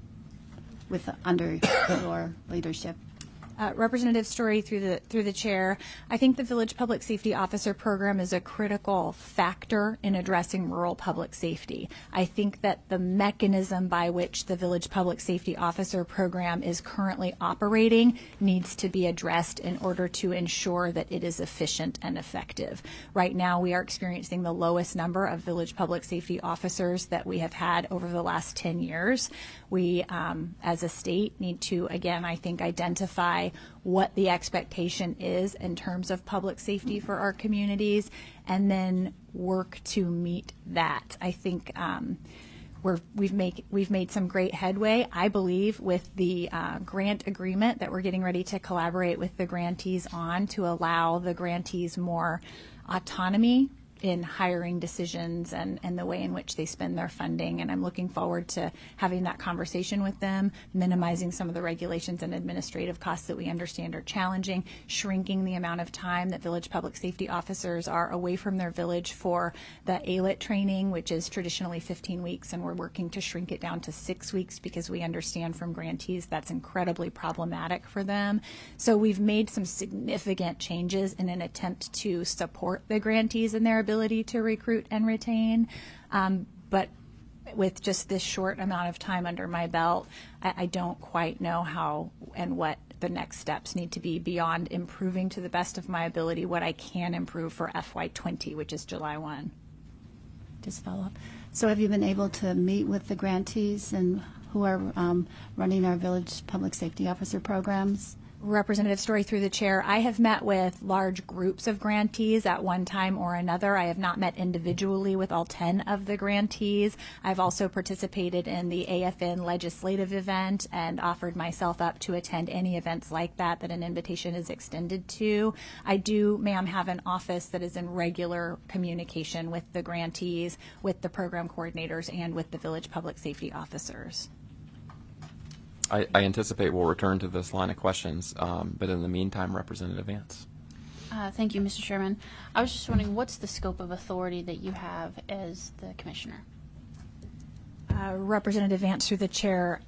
under your leadership? Representative Story, through the chair, I think the Village Public Safety Officer program is a critical factor in addressing rural public safety. I think that the mechanism by which the Village Public Safety Officer program is currently operating needs to be addressed in order to ensure that it is efficient and effective. Right now, we are experiencing the lowest number of Village Public Safety Officers that we have had over the last 10 years. We, as a state, need to, again, I think, identify what the expectation is in terms of public safety for our communities, and then work to meet that. I think we've made some great headway, I believe, with the grant agreement that we're getting ready to collaborate with the grantees on to allow the grantees more autonomy in hiring decisions and the way in which they spend their funding. And I'm looking forward to having that conversation with them, minimizing some of the regulations and administrative costs that we understand are challenging, shrinking the amount of time that village public safety officers are away from their village for the ALIT training, which is traditionally 15 weeks, and we're working to shrink it down to 6 weeks because we understand from grantees that's incredibly problematic for them. So we've made some significant changes in an attempt to support the grantees in their ability to recruit and retain. But with just this short amount of time under my belt, I don't quite know how and what the next steps need to be beyond improving to the best of my ability what I can improve for FY20, which is July 1. Just follow up. So have you been able to meet with the grantees and who are running our village public safety officer programs? Representative Story, through the chair, I have met with large groups of grantees at one time or another. I have not met individually with all 10 of the grantees. I've also participated in the AFN legislative event and offered myself up to attend any events like that an invitation is extended to. I do, ma'am, have an office that is in regular communication with the grantees, with the program coordinators, and with the village public safety officers. I anticipate we'll return to this line of questions, but in the meantime, Representative Vance. Thank you, Mr. Chairman. I was just wondering, what's the scope of authority that you have as the commissioner? Representative Vance, through the chair,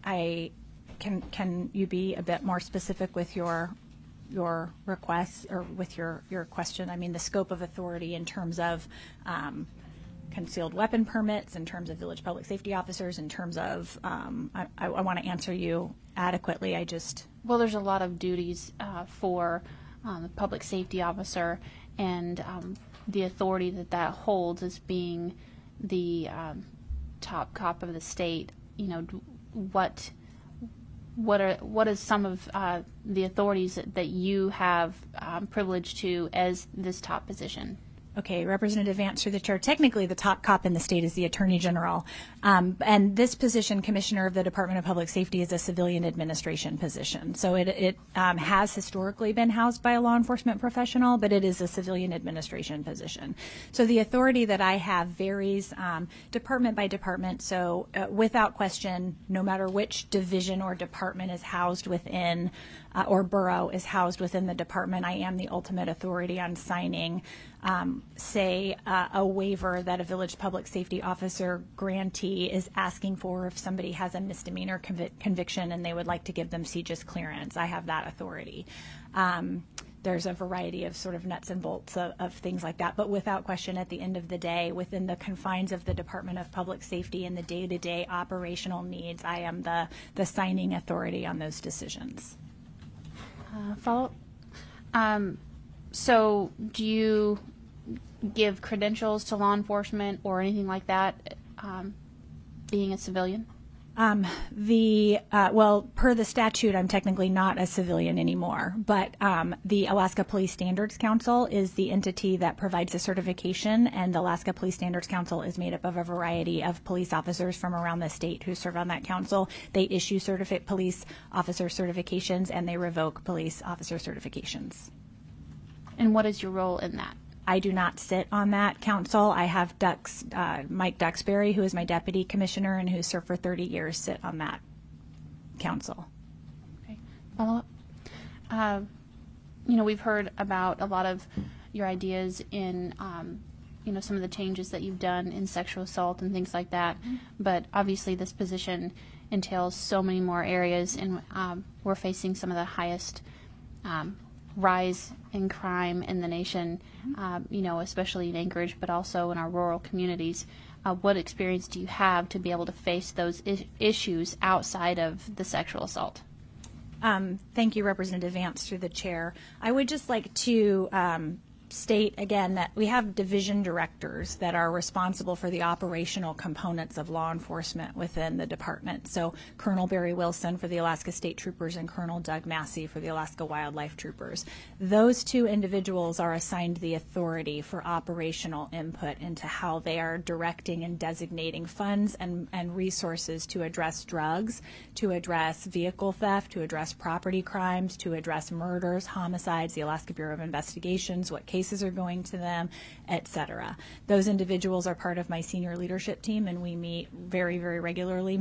can you be a bit more specific with your request or with your question? I mean, the scope of authority in terms of concealed weapon permits, in terms of village public safety officers, in terms of, I want to answer you adequately. Well, there's a lot of duties for the public safety officer, and the authority that holds as being the top cop of the state. You know, what is some of the authorities that you have privilege to as this top position? Okay, Representative Vance, through the chair. Technically, the top cop in the state is the Attorney General. And this position, Commissioner of the Department of Public Safety, is a civilian administration position. So it has historically been housed by a law enforcement professional, but it is a civilian administration position. So the authority that I have varies department by department. So without question, no matter which division or department is housed within or borough is housed within the department, I am the ultimate authority on signing, say, a waiver that a village public safety officer grantee is asking for if somebody has a misdemeanor conviction and they would like to give them CJIS clearance. I have that authority. There's a variety of sort of nuts and bolts of things like that. But without question, at the end of the day, within the confines of the Department of Public Safety and the day-to-day operational needs, I am the signing authority on those decisions. Follow-up? So do you give credentials to law enforcement or anything like that, being a civilian? Well, per the statute, I'm technically not a civilian anymore, but the Alaska Police Standards Council is the entity that provides the certification, and the Alaska Police Standards Council is made up of a variety of police officers from around the state who serve on that council. They issue police officer certifications, and they revoke police officer certifications. And what is your role in that? I do not sit on that council. I have Mike Duxbury, who is my deputy commissioner and who served for 30 years, sit on that council. Okay. Follow up. We've heard about a lot of your ideas in, some of the changes that you've done in sexual assault and things like that. Mm-hmm. But obviously this position entails so many more areas, and we're facing some of the highest rise in crime in the nation, especially in Anchorage, but also in our rural communities. What experience do you have to be able to face those issues outside of the sexual assault? Thank you, Representative Vance, through the chair. I would just like to state again that we have division directors that are responsible for the operational components of law enforcement within the department. So Colonel Barry Wilson for the Alaska State Troopers and Colonel Doug Massey for the Alaska Wildlife Troopers. Those two individuals are assigned the authority for operational input into how they are directing and designating funds and resources to address drugs, to address vehicle theft, to address property crimes, to address murders, homicides, the Alaska Bureau of Investigations, what cases are going to them, etc. Those individuals are part of my senior leadership team, and we meet very, very regularly,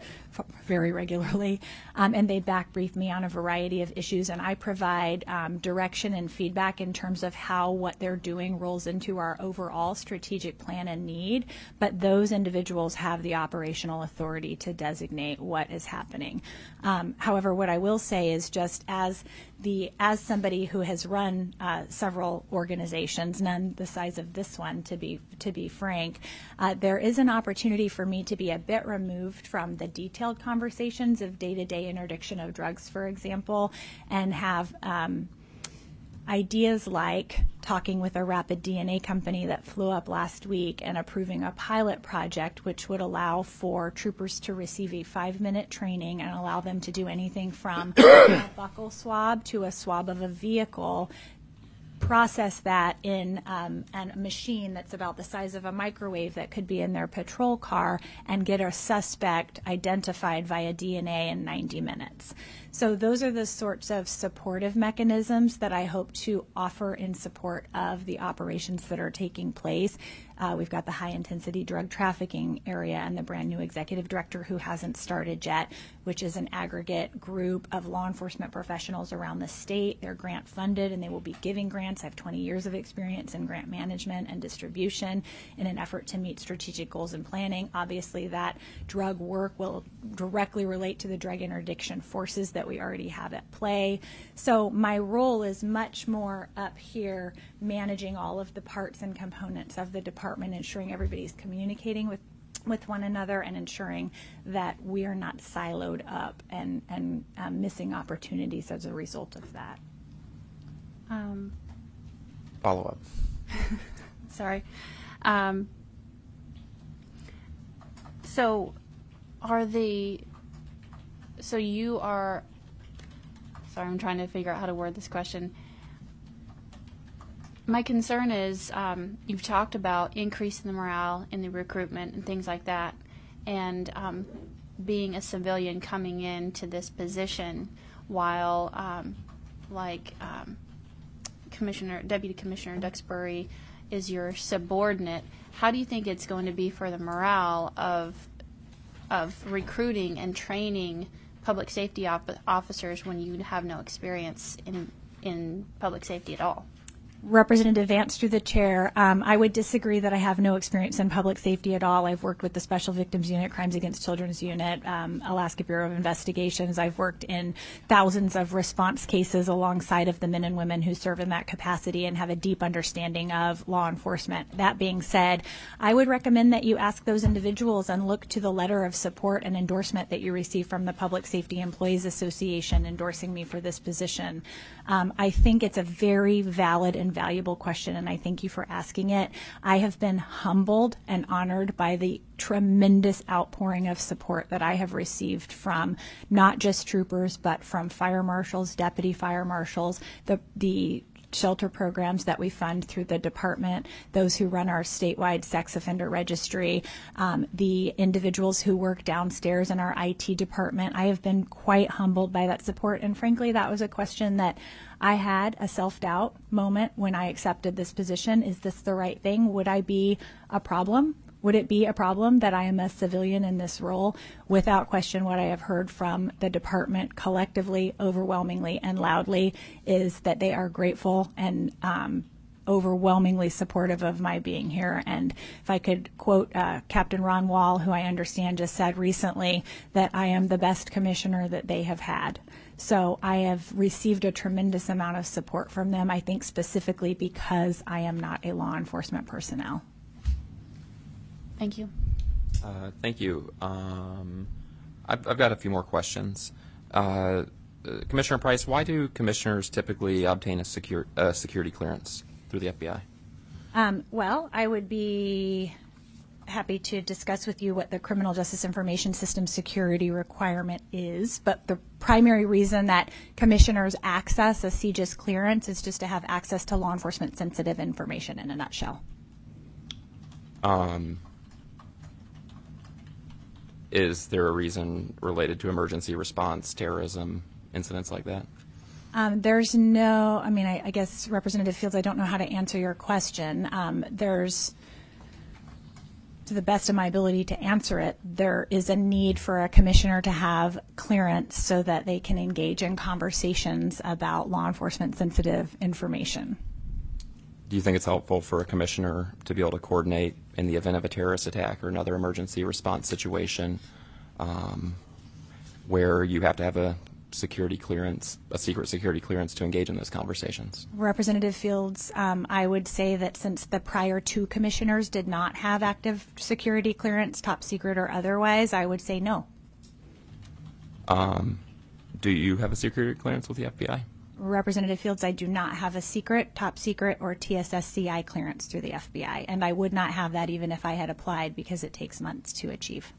and they back brief me on a variety of issues, and I provide direction and feedback in terms of how what they're doing rolls into our overall strategic plan and need, but those individuals have the operational authority to designate what is happening. However, what I will say is just as somebody who has run several organizations, none the size of this one, to be frank, there is an opportunity for me to be a bit removed from the detailed conversations of day-to-day interdiction of drugs, for example, and have ideas like talking with a rapid DNA company that flew up last week and approving a pilot project which would allow for troopers to receive a 5-minute training and allow them to do anything from a buccal swab to a swab of a vehicle, process that in a machine that's about the size of a microwave that could be in their patrol car, and get a suspect identified via DNA in 90 minutes. So those are the sorts of supportive mechanisms that I hope to offer in support of the operations that are taking place. We've got the high-intensity drug trafficking area and the brand new executive director who hasn't started yet, which is an aggregate group of law enforcement professionals around the state. They're grant funded and they will be giving grants. I have 20 years of experience in grant management and distribution in an effort to meet strategic goals and planning. Obviously, that drug work will directly relate to the drug interdiction forces that we already have at play. So my role is much more up here, managing all of the parts and components of the department, ensuring everybody's communicating with one another, and ensuring that we are not siloed up and missing opportunities as a result of that. Follow up. Sorry. So you are, sorry, I'm trying to figure out how to word this question. My concern is you've talked about increasing the morale in the recruitment and things like that, and being a civilian coming into this position while, Deputy Commissioner Duxbury is your subordinate. How do you think it's going to be for the morale of recruiting and training public safety officers when you have no experience in public safety at all? Representative Vance, through the chair, I would disagree that I have no experience in public safety at all. I've worked with the Special Victims Unit, Crimes Against Children's Unit, Alaska Bureau of Investigations. I've worked in thousands of response cases alongside of the men and women who serve in that capacity and have a deep understanding of law enforcement. That being said, I would recommend that you ask those individuals and look to the letter of support and endorsement that you received from the Public Safety Employees Association endorsing me for this position. I think it's a very valid and valuable question, and I thank you for asking it. I have been humbled and honored by the tremendous outpouring of support that I have received from not just troopers, but from fire marshals, deputy fire marshals, the shelter programs that we fund through the department, those who run our statewide sex offender registry, the individuals who work downstairs in our IT department. I have been quite humbled by that support, and frankly, that was a question that I had a self-doubt moment when I accepted this position. Is this the right thing? Would I be a problem? Would it be a problem that I am a civilian in this role? Without question, what I have heard from the department collectively, overwhelmingly, and loudly is that they are grateful and overwhelmingly supportive of my being here. And if I could quote Captain Ron Wall, who I understand just said recently that I am the best commissioner that they have had. So I have received a tremendous amount of support from them, I think specifically because I am not a law enforcement personnel. Thank you. Thank you. I've got a few more questions. Commissioner Price, why do commissioners typically obtain a security clearance through the FBI? Well, I would be happy to discuss with you what the Criminal Justice Information System security requirement is, but the primary reason that commissioners access a CJIS clearance is just to have access to law enforcement sensitive information in a nutshell. Is there a reason related to emergency response, terrorism, incidents like that? There's no, I guess, Representative Fields, I don't know how to answer your question. There's, to the best of my ability to answer it, there is a need for a commissioner to have clearance so that they can engage in conversations about law enforcement sensitive information. Do you think it's helpful for a commissioner to be able to coordinate in the event of a terrorist attack or another emergency response situation where you have to have a security clearance, a secret security clearance to engage in those conversations? Representative Fields, I would say that since the prior two commissioners did not have active security clearance, top secret or otherwise, I would say no. Do you have a security clearance with the FBI? Representative Fields, I do not have a secret, top secret, or TSSCI clearance through the FBI, and I would not have that even if I had applied because it takes months to achieve.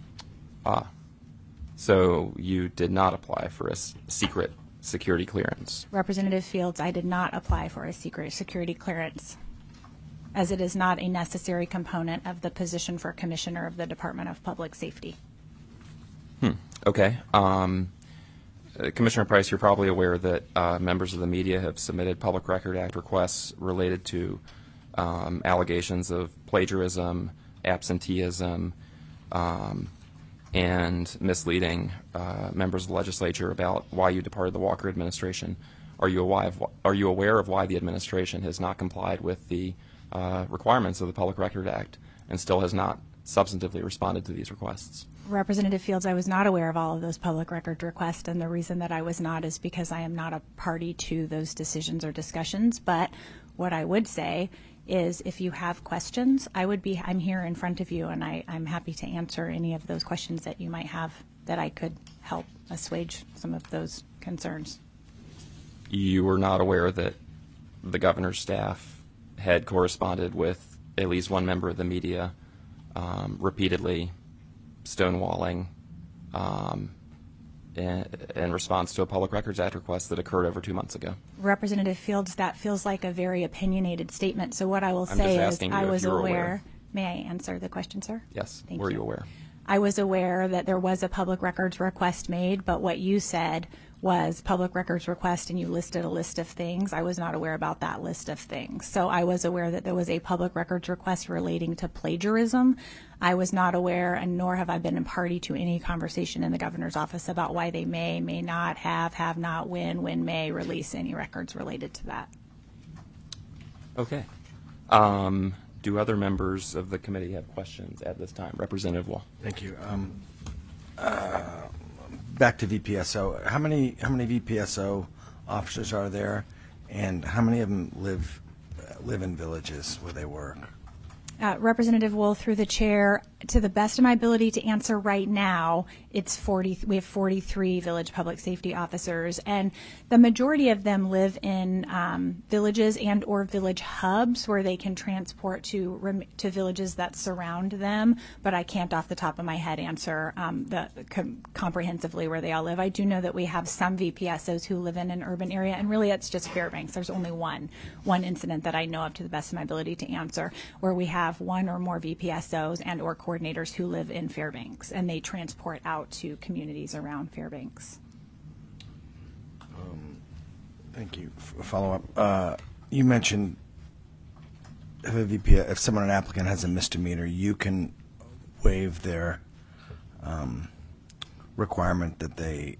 So you did not apply for a secret security clearance? Representative Fields, I did not apply for a secret security clearance, as it is not a necessary component of the position for Commissioner of the Department of Public Safety. Okay. Commissioner Price, you're probably aware that members of the media have submitted Public Record Act requests related to allegations of plagiarism, absenteeism, and misleading members of the legislature about why you departed the Walker administration. Are you aware of why the administration has not complied with the requirements of the Public Record Act and still has not substantively responded to these requests? Representative Fields, I was not aware of all of those public record requests, and the reason that I was not is because I am not a party to those decisions or discussions. But what I would say is if you have questions, I'm here in front of you, and I'm happy to answer any of those questions that you might have that I could help assuage some of those concerns. You were not aware that the governor's staff had corresponded with at least one member of the media repeatedly stonewalling in response to a Public Records Act request that occurred over 2 months ago? Representative Fields, that feels like a very opinionated statement. So what I will I'm say just is asking I you if was you were aware. aware. May I answer the question, sir? Yes. Thank Were you. you aware? I was aware that there was a public records request made, but what you said was public records request and you listed a list of things. I was not aware about that list of things. So I was aware that there was a public records request relating to plagiarism. I was not aware, and nor have I been a party to any conversation in the governor's office about why they may not have not, when may release any records related to that. Okay. Do other members of the committee have questions at this time? Representative Wall. Thank you. Back to VPSO. How many VPSO officers are there, and how many of them live in villages where they work? Representative Wool, through the chair, to the best of my ability to answer right now, it's 40. We have 43 village public safety officers, and the majority of them live in villages and or village hubs where they can transport to villages that surround them. But I can't, off the top of my head, answer comprehensively where they all live. I do know that we have some VPSOs who live in an urban area, and really it's just Fairbanks. There's only one incident that I know of, to the best of my ability to answer, where we have one or more VPSOs and or coordinators who live in Fairbanks, and they transport out to communities around Fairbanks. Thank you. Follow up. You mentioned if someone, an applicant, has a misdemeanor, you can waive their requirement that they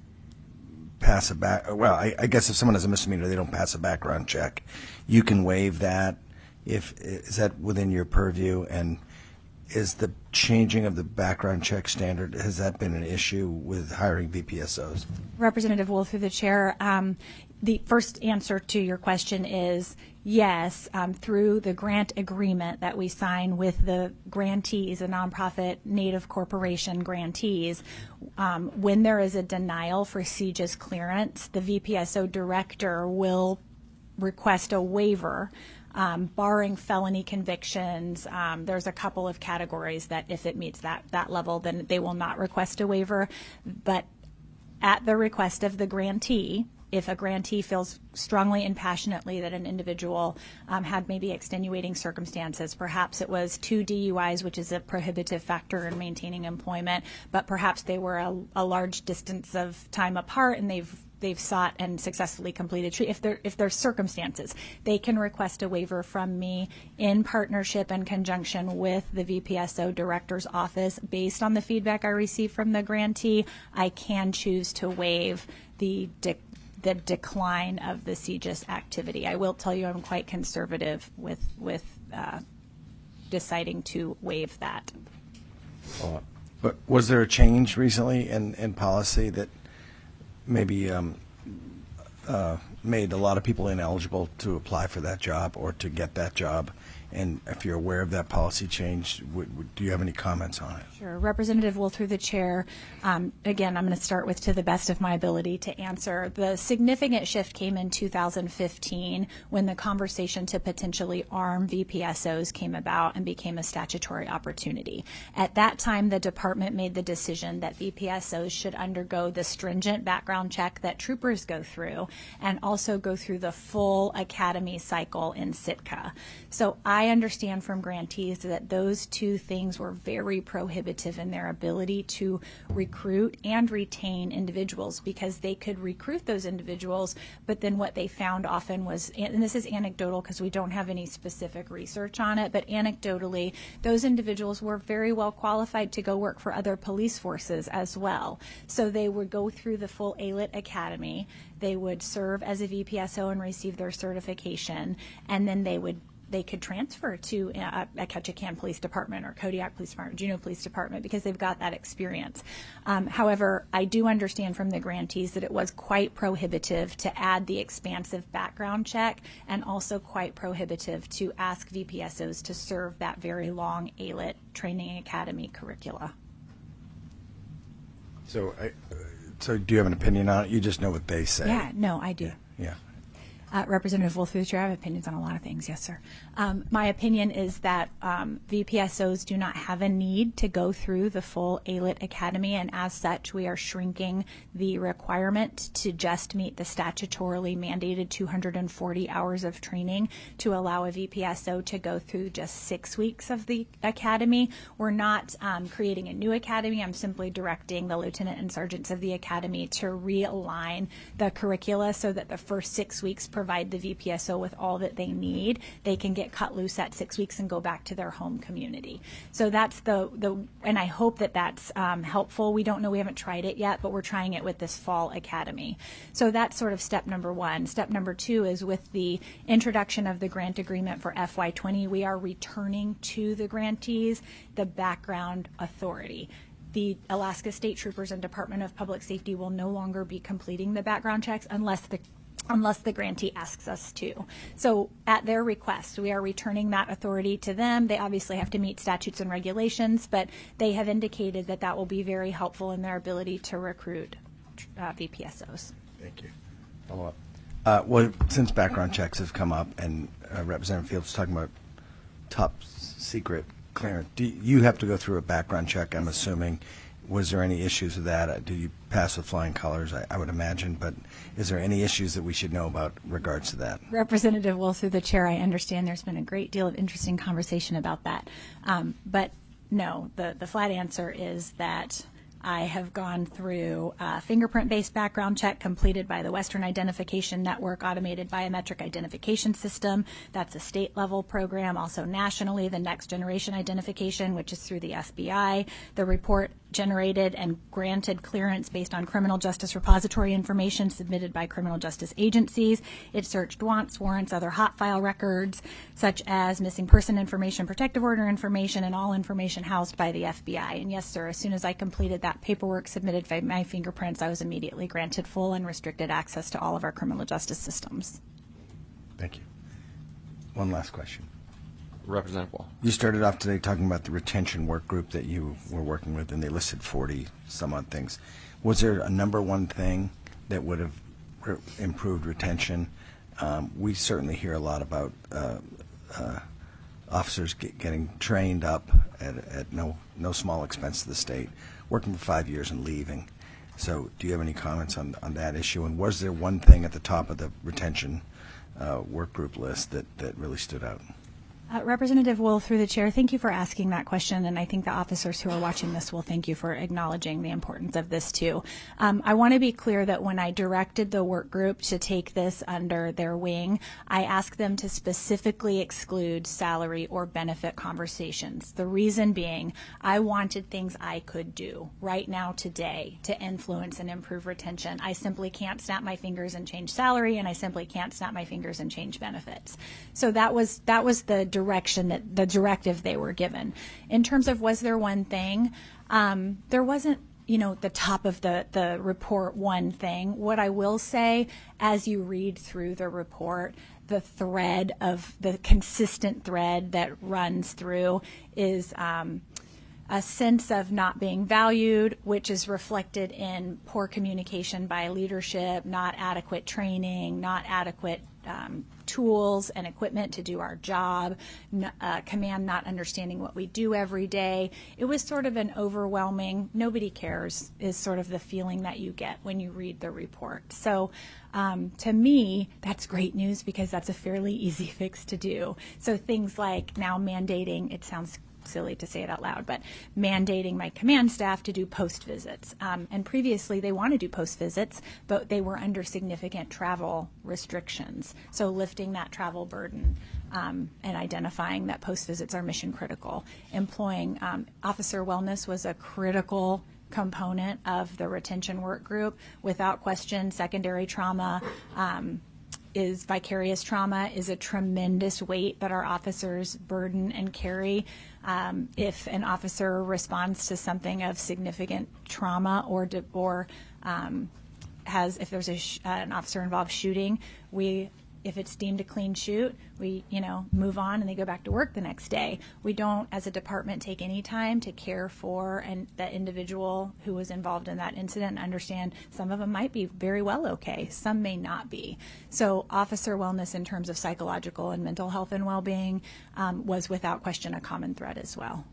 pass a well, I guess if someone has a misdemeanor, they don't pass a background check. You can waive that. Is that within your purview? And is the changing of the background check standard, has that been an issue with hiring VPSOs? Representative Wool, through the chair, the first answer to your question is yes. Through the grant agreement that we sign with the grantees, the nonprofit Native corporation grantees, when there is a denial for CJIS clearance, the VPSO director will request a waiver. Barring felony convictions, there's a couple of categories that if it meets that level, then they will not request a waiver. But at the request of the grantee, if a grantee feels strongly and passionately that an individual had maybe extenuating circumstances, perhaps it was 2 DUIs, which is a prohibitive factor in maintaining employment, but perhaps they were a large distance of time apart and they've sought and successfully completed treatment. If there's circumstances, they can request a waiver from me in partnership and conjunction with the VPSO director's office. Based on the feedback I receive from the grantee, I can choose to waive the decline of the CJIS activity. I will tell you I'm quite conservative with deciding to waive that. But was there a change recently in policy that maybe made a lot of people ineligible to apply for that job or to get that job? And if you're aware of that policy change, do you have any comments on it? Sure. Representative Wool, through the chair, again, I'm going to start with to the best of my ability to answer. The significant shift came in 2015 when the conversation to potentially arm VPSOs came about and became a statutory opportunity. At that time, the department made the decision that VPSOs should undergo the stringent background check that troopers go through and also go through the full academy cycle in Sitka. So I understand from grantees that those two things were very prohibitive in their ability to recruit and retain individuals, because they could recruit those individuals, but then what they found often was, and this is anecdotal because we don't have any specific research on it, but anecdotally, those individuals were very well qualified to go work for other police forces as well. So they would go through the full ALIT Academy, they would serve as a VPSO and receive their certification, and then they could transfer to a Ketchikan Police Department or Kodiak Police Department, Juneau Police Department, because they've got that experience. However, I do understand from the grantees that it was quite prohibitive to add the expansive background check, and also quite prohibitive to ask VPSOs to serve that very long ALIT Training Academy curricula. So do you have an opinion on it? You just know what they say. Yeah, no, I do. Yeah. Representative Wolf, through the chair, I have opinions on a lot of things. Yes, sir. My opinion is that VPSOs do not have a need to go through the full ALIT Academy, and as such, we are shrinking the requirement to just meet the statutorily mandated 240 hours of training to allow a VPSO to go through just 6 weeks of the academy. We're not creating a new academy. I'm simply directing the lieutenant and sergeants of the academy to realign the curricula so that the first 6 weeks provide the VPSO with all that they need, they can get cut loose at 6 weeks and go back to their home community. So that's and I hope that that's helpful. We don't know, we haven't tried it yet, but we're trying it with this fall academy. So that's sort of step number one. Step number two is with the introduction of the grant agreement for FY20, we are returning to the grantees the background authority. The Alaska State Troopers and Department of Public Safety will no longer be completing the background checks unless the grantee asks us to. So at their request, we are returning that authority to them. They obviously have to meet statutes and regulations, but they have indicated that that will be very helpful in their ability to recruit VPSOs. Thank you. Follow up. Well, since background checks have come up and Representative Fields talking about top secret clearance, do you have to go through a background check, I'm assuming? Was there any issues with that? Did you pass with flying colors? I would imagine, but is there any issues that we should know about regards to that? Representative Will, through the chair, I understand there's been a great deal of interesting conversation about that. But no, the flat answer is that I have gone through a fingerprint-based background check completed by the Western Identification Network Automated Biometric Identification System. That's a state-level program. Also nationally, the Next Generation Identification, which is through the FBI. The report generated and granted clearance based on criminal justice repository information submitted by criminal justice agencies. It searched wants, warrants, other hot file records, such as missing person information, protective order information, and all information housed by the FBI. And yes, sir, as soon as I completed that paperwork submitted by my fingerprints, I was immediately granted full and restricted access to all of our criminal justice systems. Thank you. One last question. Representative Wall. You started off today talking about the retention work group that you were working with, and they listed 40 some odd things. Was there a number one thing that would have improved retention? We certainly hear a lot about officers getting trained up at no small expense to the state, working for 5 years and leaving. So do you have any comments on that issue? And was there one thing at the top of the retention work group list that really stood out? Representative Will, through the chair, thank you for asking that question, and I think the officers who are watching this will thank you for acknowledging the importance of this too. I want to be clear that when I directed the work group to take this under their wing, I asked them to specifically exclude salary or benefit conversations. The reason being, I wanted things I could do right now today to influence and improve retention. I simply can't snap my fingers and change salary, and I simply can't snap my fingers and change benefits. So that was the directive they were given. In terms of was there one thing, there wasn't, the top of the report one thing. What I will say, as you read through the report, the consistent thread that runs through is a sense of not being valued, which is reflected in poor communication by leadership, not adequate training, not adequate tools and equipment to do our job, command not understanding what we do every day. It was sort of an overwhelming, nobody cares is sort of the feeling that you get when you read the report. So to me, that's great news because that's a fairly easy fix to do. So things like now mandating, it sounds silly to say it out loud, but mandating my command staff to do post visits. And previously they want to do post visits, but they were under significant travel restrictions. So lifting that travel burden and identifying that post visits are mission critical. Employing officer wellness was a critical component of the retention work group. Without question, secondary trauma is vicarious trauma is a tremendous weight that our officers burden and carry. If an officer responds to something of significant trauma or if there's an officer involved shooting, if it's deemed a clean shoot, we move on and they go back to work the next day. We don't, as a department, take any time to care for that individual who was involved in that incident and understand some of them might be very well okay, some may not be. So officer wellness in terms of psychological and mental health and well-being was without question a common thread as well.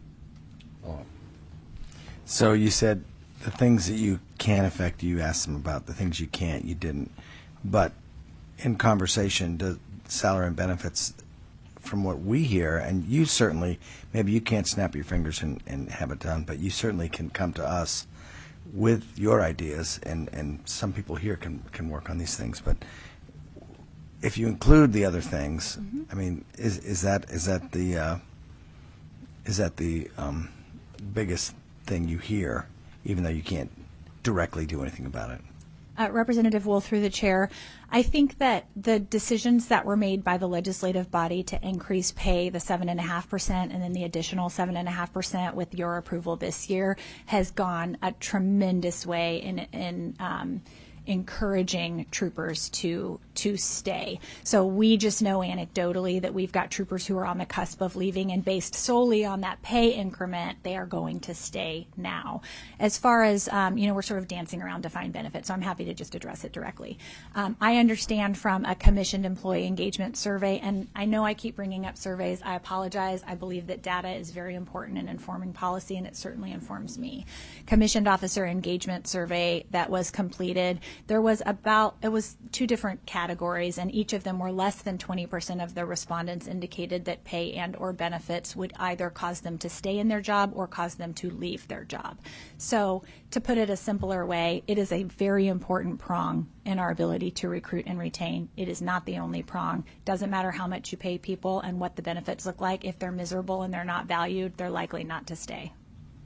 So you said the things that you can affect, you asked them about. The things you can't, you didn't. But in conversation, the salary and benefits, from what we hear, and you certainly, maybe you can't snap your fingers and have it done, but you certainly can come to us with your ideas, and some people here can work on these things. But if you include the other things, I mean, is that the biggest thing you hear, even though you can't directly do anything about it? Representative Wool, through the chair, I think that the decisions that were made by the legislative body to increase pay, the 7.5%, and then the additional 7.5% with your approval this year, has gone a tremendous way in encouraging troopers to stay. So we just know anecdotally that we've got troopers who are on the cusp of leaving, and based solely on that pay increment, they are going to stay now. As far as, we're sort of dancing around defined benefits, so I'm happy to just address it directly. I understand from a commissioned employee engagement survey, and I know I keep bringing up surveys, I apologize. I believe that data is very important in informing policy, and it certainly informs me. Commissioned officer engagement survey that was completed, it was two different categories, and each of them were less than 20% of the respondents indicated that pay and or benefits would either cause them to stay in their job or cause them to leave their job. So to put it a simpler way, it is a very important prong in our ability to recruit and retain. It is not the only prong. Doesn't matter how much you pay people and what the benefits look like. If they're miserable and they're not valued, they're likely not to stay.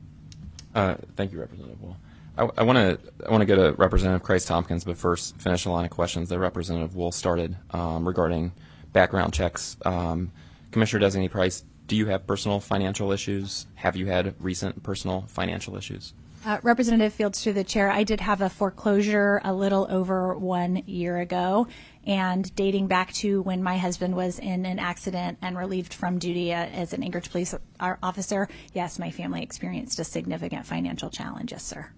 Thank you, Representative Wool. I want to go to Representative Christ-Tompkins, but first finish the line of questions that Representative Wool started regarding background checks. Commissioner-designee Price, do you have personal financial issues? Have you had recent personal financial issues? Representative Fields, through the chair, I did have a foreclosure a little over 1 year ago, and dating back to when my husband was in an accident and relieved from duty as an Anchorage police officer, yes, my family experienced a significant financial challenge, yes, sir.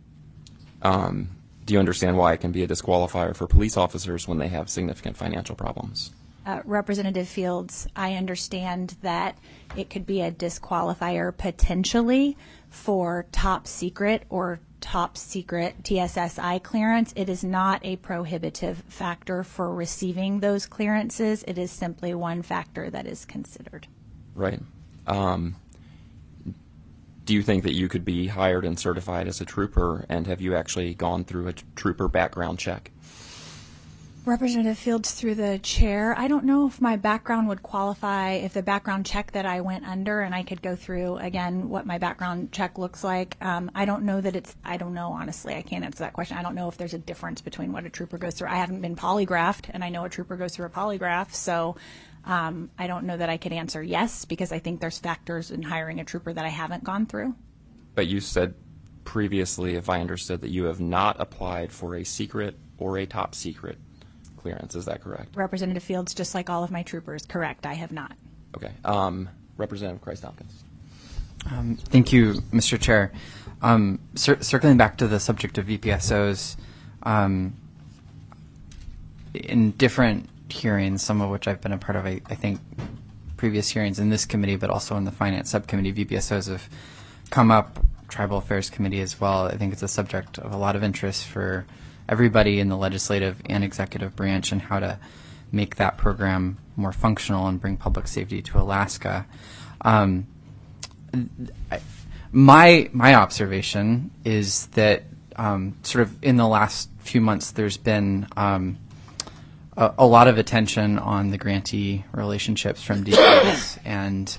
Do you understand why it can be a disqualifier for police officers when they have significant financial problems? Representative Fields, I understand that it could be a disqualifier potentially for top secret or top secret TSSI clearance. It is not a prohibitive factor for receiving those clearances. It is simply one factor that is considered. Right. Do you think that you could be hired and certified as a trooper, and have you actually gone through a trooper background check? Representative Fields, through the chair, I don't know if my background would qualify, if the background check that I went under, and I could go through again what my background check looks like. I don't know, honestly. I can't answer that question. I don't know if there's a difference between what a trooper goes through. I haven't been polygraphed, and I know a trooper goes through a polygraph, so I don't know that I could answer yes, because I think there's factors in hiring a trooper that I haven't gone through. But you said previously, if I understood, that you have not applied for a secret or a top secret clearance. Is that correct? Representative Fields, just like all of my troopers, correct. I have not. Okay. Representative Christ-Tompkins. Thank you, Mr. Chair. Circling back to the subject of VPSOs, in different hearings, some of which I've been a part of, I think previous hearings in this committee, but also in the Finance Subcommittee, VPSOs have come up, Tribal Affairs Committee as well. I think it's a subject of a lot of interest for everybody in the legislative and executive branch, and how to make that program more functional and bring public safety to Alaska. My observation is that sort of in the last few months there's been a lot of attention on the grantee relationships from DPS and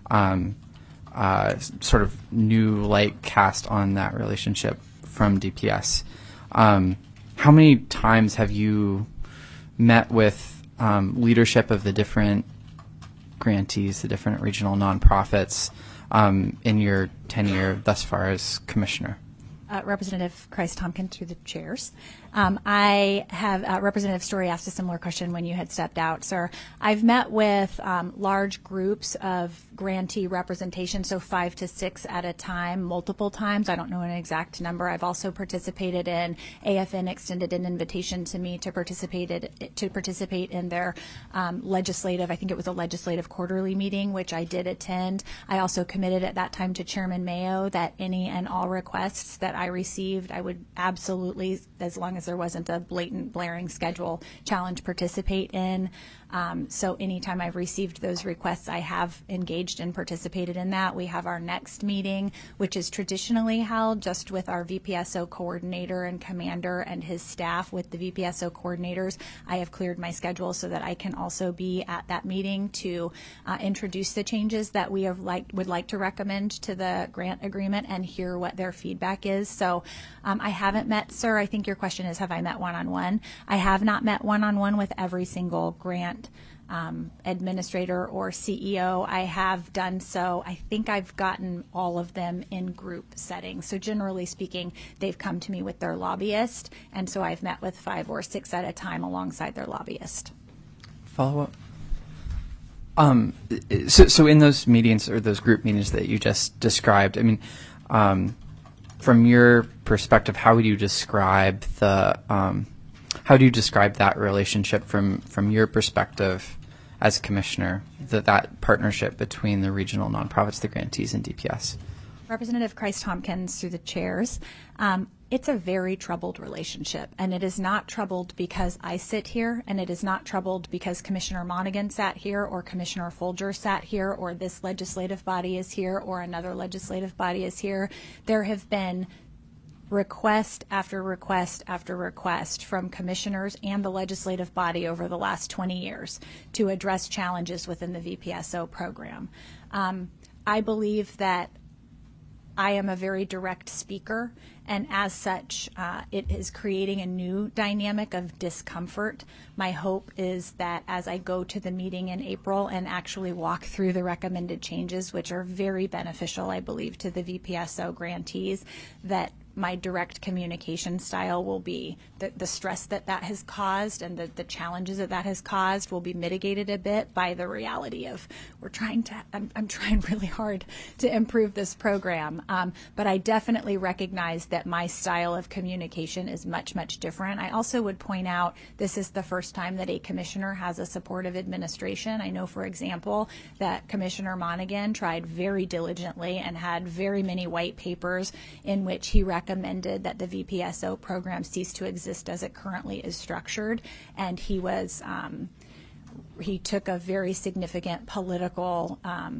sort of new light cast on that relationship from DPS. How many times have you met with leadership of the different grantees, the different regional nonprofits, in your tenure thus far as commissioner? Representative Christ-Tompkins, through the chairs. I have, Representative Story asked a similar question when you had stepped out, sir. I've met with large groups of grantee representation, so 5 to 6 at a time, multiple times. I don't know an exact number. I've also participated in, AFN extended an invitation to me to participate in their legislative, I think it was a legislative quarterly meeting, which I did attend. I also committed at that time to Chairman Mayo that any and all requests that I received, I would absolutely, as long as there wasn't a blatant blaring schedule challenge, participate in. So anytime I've received those requests, I have engaged and participated in that. We have our next meeting, which is traditionally held just with our VPSO coordinator and commander and his staff with the VPSO coordinators. I have cleared my schedule so that I can also be at that meeting to introduce the changes that we would like to recommend to the grant agreement and hear what their feedback is. So I haven't met, sir, I think your question is, have I met one-on-one? I have not met one-on-one with every single grant administrator or CEO. I have done so. I think I've gotten all of them in group settings. So generally speaking, they've come to me with their lobbyist, and so I've met with 5 or 6 at a time alongside their lobbyist. Follow up? So in those meetings or those group meetings that you just described, I mean, from your perspective, how would you describe how do you describe that relationship from your perspective as commissioner, that partnership between the regional nonprofits, the grantees, and DPS? Representative Christ-Tompkins, through the chairs, it's a very troubled relationship, and it is not troubled because I sit here, and it is not troubled because Commissioner Monaghan sat here or Commissioner Folger sat here or this legislative body is here or another legislative body is here. There have been request after request after request from commissioners and the legislative body over the last 20 years to address challenges within the VPSO program. I believe that I am a very direct speaker, and as such, it is creating a new dynamic of discomfort. My hope is that as I go to the meeting in April and actually walk through the recommended changes, which are very beneficial, I believe, to the VPSO grantees, that my direct communication style will be the stress that has caused and the challenges that has caused will be mitigated a bit by the reality of I'm trying really hard to improve this program. But I definitely recognize that my style of communication is much, much different. I also would point out this is the first time that a commissioner has a supportive administration. I know, for example, that Commissioner Monaghan tried very diligently and had very many white papers in which he recommended that the VPSO program cease to exist as it currently is structured, and he took a very significant political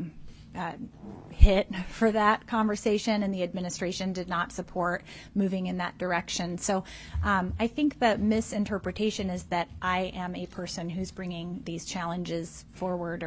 hit for that conversation, and the administration did not support moving in that direction. So I think the misinterpretation is that I am a person who's bringing these challenges forward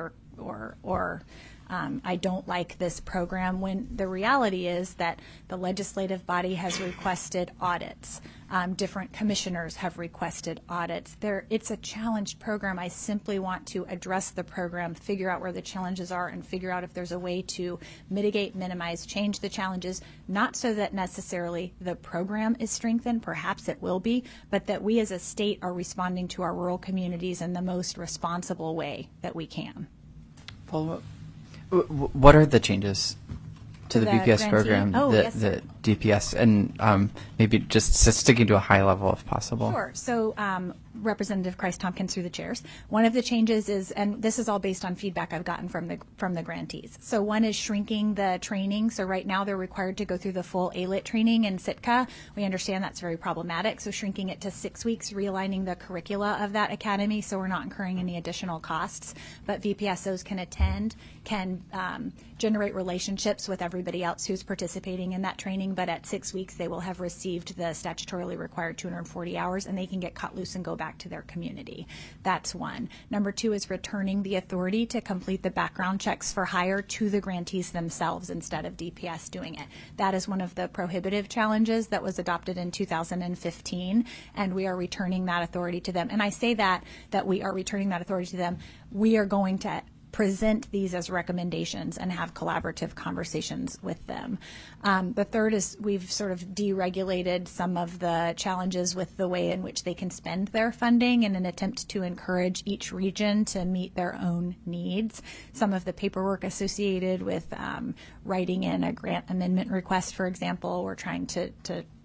or I don't like this program, when the reality is that the legislative body has requested audits. Different commissioners have requested audits. It's a challenged program. I simply want to address the program, figure out where the challenges are, and figure out if there's a way to mitigate, minimize, change the challenges, not so that necessarily the program is strengthened, perhaps it will be, but that we as a state are responding to our rural communities in the most responsible way that we can. Follow up. What are the changes to the VPS grantee? program, Yes, the DPS, and maybe just sticking to a high level if possible? Sure. So Representative Christ-Tompkins through the chairs. One of the changes is, and this is all based on feedback I've gotten from the grantees. So one is shrinking the training. So right now they're required to go through the full ALIT training in Sitka. We understand that's very problematic. So shrinking it to 6 weeks, realigning the curricula of that academy so we're not incurring any additional costs. But VPSOs can attend, can generate relationships with everybody else who's participating in that training. But at 6 weeks, they will have received the statutorily required 240 hours, and they can get cut loose and go back to their community. That's one. Number two is returning the authority to complete the background checks for hire to the grantees themselves instead of DPS doing it. That is one of the prohibitive challenges that was adopted in 2015, and we are returning that authority to them. And I say that we are returning that authority to them. We are going to present these as recommendations and have collaborative conversations with them. The third is we've sort of deregulated some of the challenges with the way in which they can spend their funding in an attempt to encourage each region to meet their own needs. Some of the paperwork associated with writing in a grant amendment request, for example, we're trying to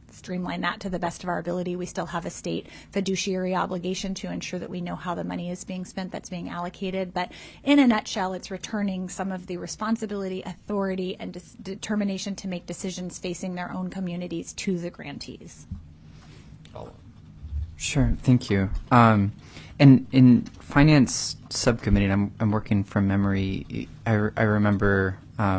streamline that to the best of our ability. We still have a state fiduciary obligation to ensure that we know how the money is being spent that's being allocated. But in a nutshell, it's returning some of the responsibility, authority, and determination to make decisions facing their own communities to the grantees. Sure, thank you. And in finance subcommittee, and I'm working from memory, I remember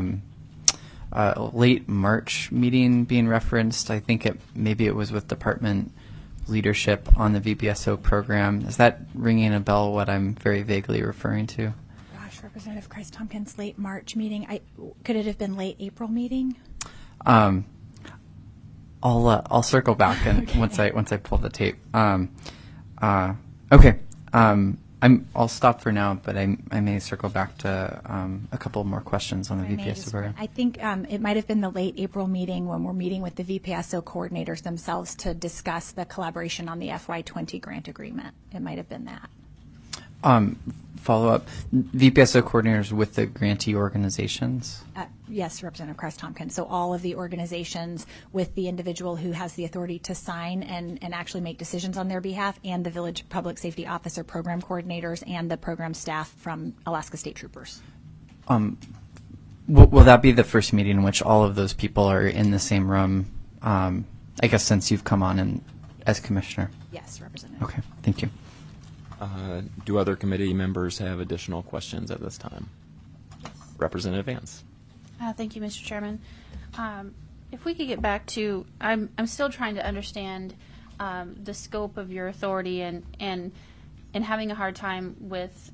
a late March meeting being referenced. I think maybe it was with department leadership on the VPSO program. Is that ringing a bell, what I'm very vaguely referring to? Gosh, Representative Christ Tompkins, late March meeting. Could it have been late April meeting? I'll circle back and Okay. once I pull the tape. Okay. I'll stop for now, but I may circle back to a couple more questions on the If I may, VPSO just- program. I think it might have been the late April meeting when we're meeting with the VPSO coordinators themselves to discuss the collaboration on the FY20 grant agreement. It might have been that. Follow up. VPSO coordinators with the grantee organizations. Yes, Representative Christ Tompkins. So all of the organizations with the individual who has the authority to sign and actually make decisions on their behalf, and the Village Public Safety Officer program coordinators and the program staff from Alaska State Troopers. Will that be the first meeting in which all of those people are in the same room? I guess since you've come on as commissioner. Yes, Representative. Okay, thank you. Do other committee members have additional questions at this time? Representative Vance. Thank you, Mr. Chairman. If we could get back to, I'm still trying to understand the scope of your authority and having a hard time with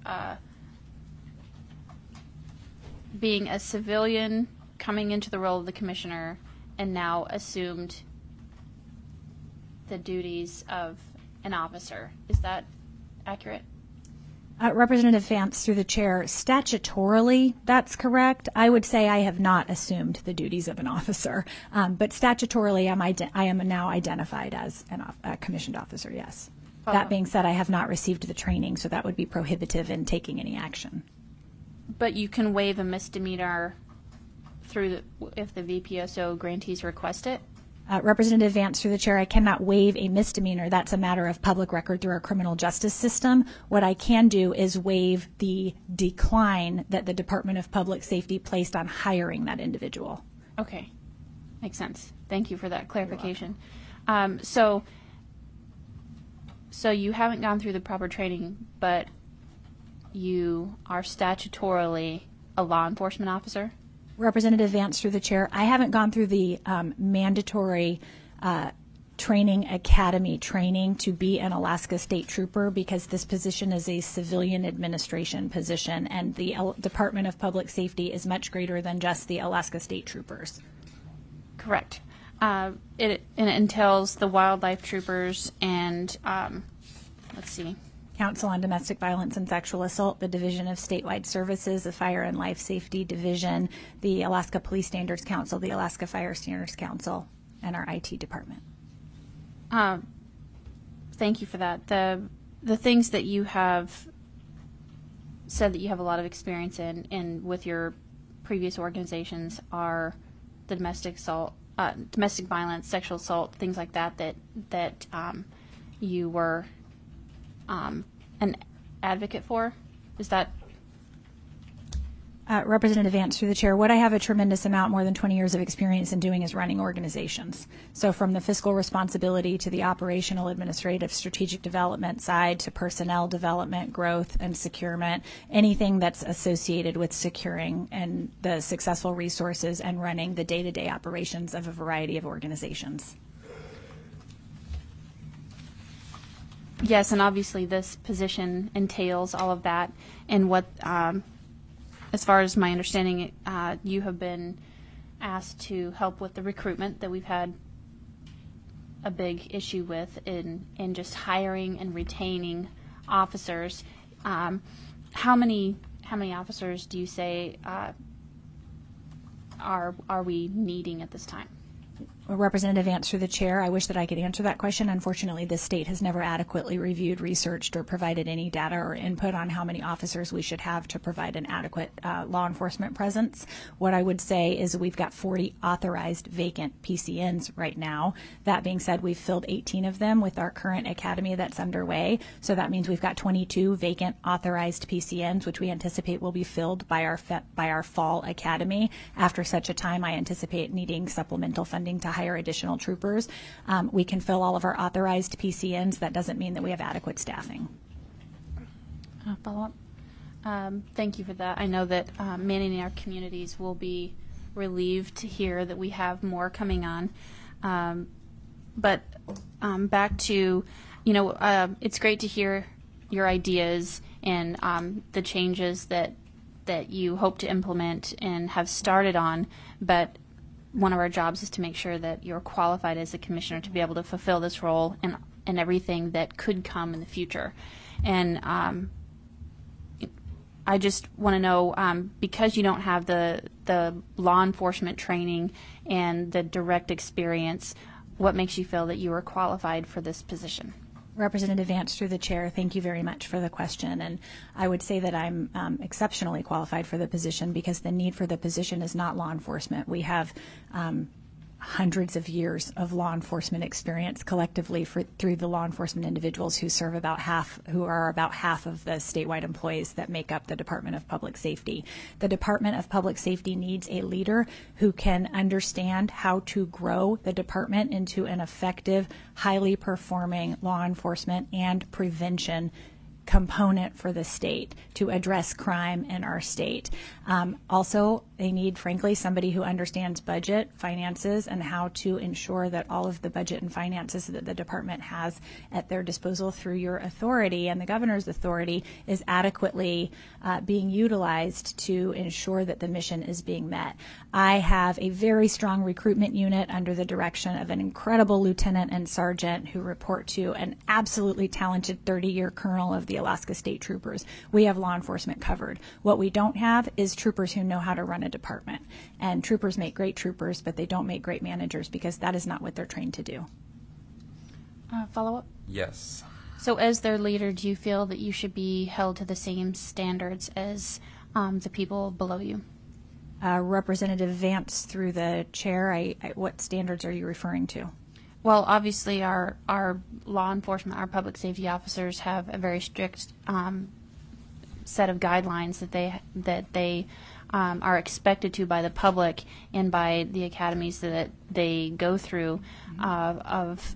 being a civilian coming into the role of the commissioner and now assumed the duties of an officer. Is that accurate? Representative Vance, through the chair, statutorily, that's correct. I would say I have not assumed the duties of an officer, but statutorily, I am now identified as a commissioned officer, yes. That being said, I have not received the training, so that would be prohibitive in taking any action. But you can waive a misdemeanor if the VPSO grantees request it? Representative Vance, through the chair, I cannot waive a misdemeanor. That's a matter of public record through our criminal justice system. What I can do is waive the decline that the Department of Public Safety placed on hiring that individual. Okay. Makes sense. Thank you for that clarification. So you haven't gone through the proper training, but you are statutorily a law enforcement officer? Representative Vance, through the chair, I haven't gone through the mandatory training academy training to be an Alaska State Trooper because this position is a civilian administration position, and the Department of Public Safety is much greater than just the Alaska State Troopers. Correct. It entails the wildlife troopers and, let's see. Council on Domestic Violence and Sexual Assault, the Division of Statewide Services, the Fire and Life Safety Division, the Alaska Police Standards Council, the Alaska Fire Standards Council, and our IT department. Thank you for that. The things that you have said that you have a lot of experience in with your previous organizations are the domestic assault, domestic violence, sexual assault, things like that you were an advocate for? Is that? Representative Vance, through the chair, what I have a tremendous amount, more than 20 years of experience in doing is running organizations. So from the fiscal responsibility to the operational, administrative, strategic development side to personnel development, growth, and securement, anything that's associated with securing and the successful resources and running the day-to-day operations of a variety of organizations. Yes, and obviously this position entails all of that. And what, as far as my understanding, you have been asked to help with the recruitment that we've had a big issue with in just hiring and retaining officers. How many officers do you say are we needing at this time? Representative Vance, through the chair, I wish that I could answer that question. Unfortunately, the state has never adequately reviewed, researched, or provided any data or input on how many officers we should have to provide an adequate law enforcement presence. What I would say is we've got 40 authorized vacant PCNs right now. That being said, we've filled 18 of them with our current academy that's underway. So that means we've got 22 vacant authorized PCNs, which we anticipate will be filled by our fall academy. After such a time, I anticipate needing supplemental funding to hire additional troopers. We can fill all of our authorized PCNs. That doesn't mean that we have adequate staffing. Follow up. Thank you for that. I know that many in our communities will be relieved to hear that we have more coming on. But back to, it's great to hear your ideas and the changes that you hope to implement and have started on, but one of our jobs is to make sure that you're qualified as a commissioner to be able to fulfill this role and everything that could come in the future. And I just want to know, because you don't have the law enforcement training and the direct experience, what makes you feel that you are qualified for this position? Representative Vance, through the chair, thank you very much for the question. And I would say that I'm exceptionally qualified for the position because the need for the position is not law enforcement. We have hundreds of years of law enforcement experience collectively through the law enforcement individuals who are about half of the statewide employees that make up the Department of Public Safety. The Department of Public Safety needs a leader who can understand how to grow the department into an effective, highly performing law enforcement and prevention component for the state to address crime in our state. Also, they need, frankly, somebody who understands budget, finances, and how to ensure that all of the budget and finances that the department has at their disposal through your authority and the governor's authority is adequately being utilized to ensure that the mission is being met. I have a very strong recruitment unit under the direction of an incredible lieutenant and sergeant who report to an absolutely talented 30-year colonel of the Alaska State Troopers. We have law enforcement covered. What we don't have is troopers who know how to run a department. And troopers make great troopers, but they don't make great managers because that is not what they're trained to do. Follow up? Yes. So as their leader, do you feel that you should be held to the same standards as the people below you? Representative Vance, through the chair, what standards are you referring to? Well, obviously, our law enforcement, our public safety officers have a very strict set of guidelines that they are expected to by the public and by the academies that they go through of